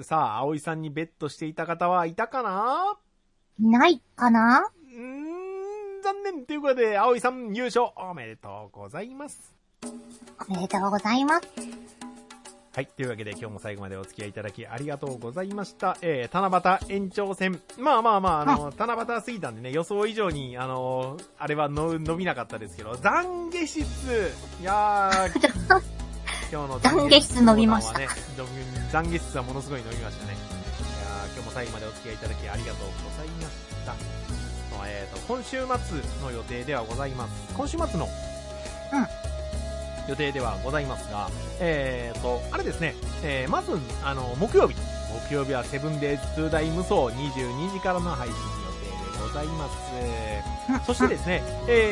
さあ、葵さんにベットしていた方はいたかな？ いないかな？ 残念ということで、葵さん優勝おめでとうございます。 おめでとうございます。 はい。というわけで今日も最後までお付き合いいただきありがとうございました。七夕延長戦。まあ、七夕過ぎたんでね、予想以上に、あれは伸びなかったですけど、懺悔室。いやー、今日の懺悔室伸びました。 懺悔室はものすごい伸びましたね。いやー、今日も最後までお付き合いいただきありがとうございました。今週末の予定ではございます。今週末の、予定ではございますが、あれですね、まず、木曜日はセブンデイズ2大無双22時からの配信予定でございます。そしてですね、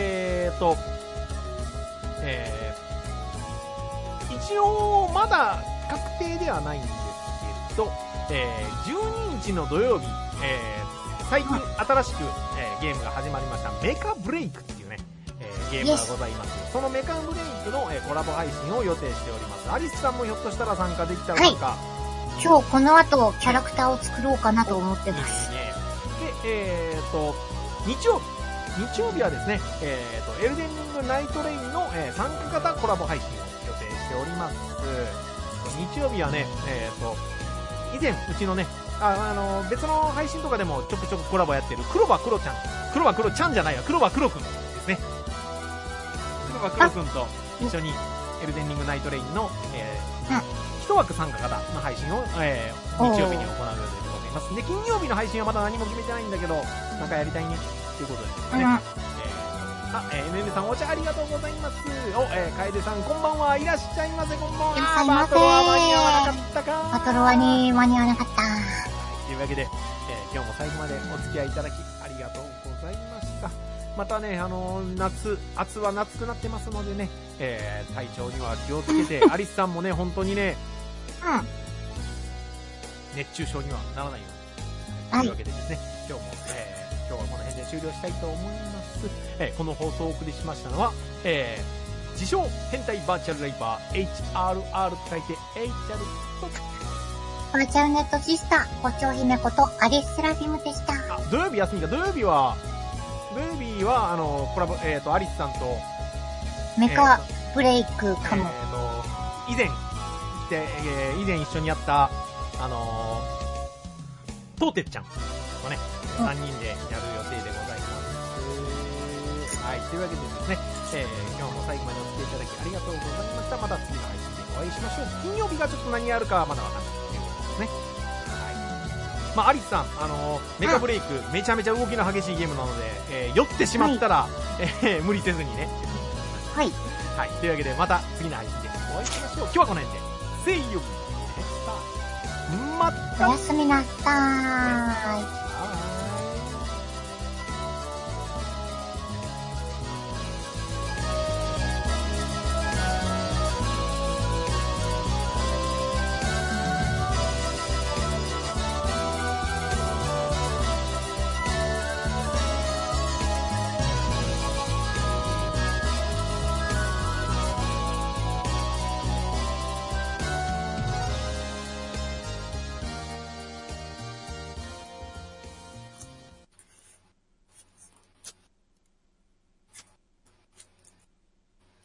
一応まだ確定ではないんですけど、12日の土曜日、最近新しく、ゲームが始まりましたメカブレイクっていうね、ゲームがございます。そのメカブレイクの、コラボ配信を予定しております。アリスさんもひょっとしたら参加できたらなんか、 今日この後キャラクターを作ろうかなと思ってます。 で、日曜日はですね、エルデンリングナイトレインの、参加型コラボ配信を予定しております。日曜日はね、以前うちのね、別の配信とかでもちょくちょくコラボやってる黒羽黒ちゃんじゃないわ、黒羽黒くんですね。黒羽黒くんと一緒にエルデンリングナイトレインの、一枠参加型の配信を、日曜日に行う予定でございます。で、金曜日の配信はまだ何も決めてないんだけど、なんかやりたいねということですね。MN さんお茶ありがとうございます。楓さんこんばんはいらっしゃいませ。こんばんは。バトロは間に合わなかったか。 バトロはに間に合わなかった。 というわけで、今日も最後までお付き合いいただきありがとうございました。またね、夏は夏くなってますのでね、体調には気をつけて、アリスさんもね、本当にね、熱中症にはならないように。というわけでですね、今日はこの辺で終了したいと思います。この放送をお送りしましたのは、自称変態バーチャルライバー HRR と書いて HR とバーチャルネットシスター胡蝶姫ことアリスセラフィムでした。 土曜日休みか。土曜日はコラボ、アリスさんとメカブレイクかも。 以前一緒にやったトーテッちゃんとね、3人でやる予定でございます。はい、というわけでですね、今日も最後までお付き合いいただきありがとうございました。また次の配信でお会いしましょう。金曜日がちょっと何やるかはまだわかんないということですね。はい。アリスさん、メカブレイク、めちゃめちゃ動きの激しいゲームなので、酔ってしまったら、無理せずにね。 はい。 はい、というわけでまた次の配信でお会いしましょう。今日はこの辺で、せいよ。また。 おやすみなさーい。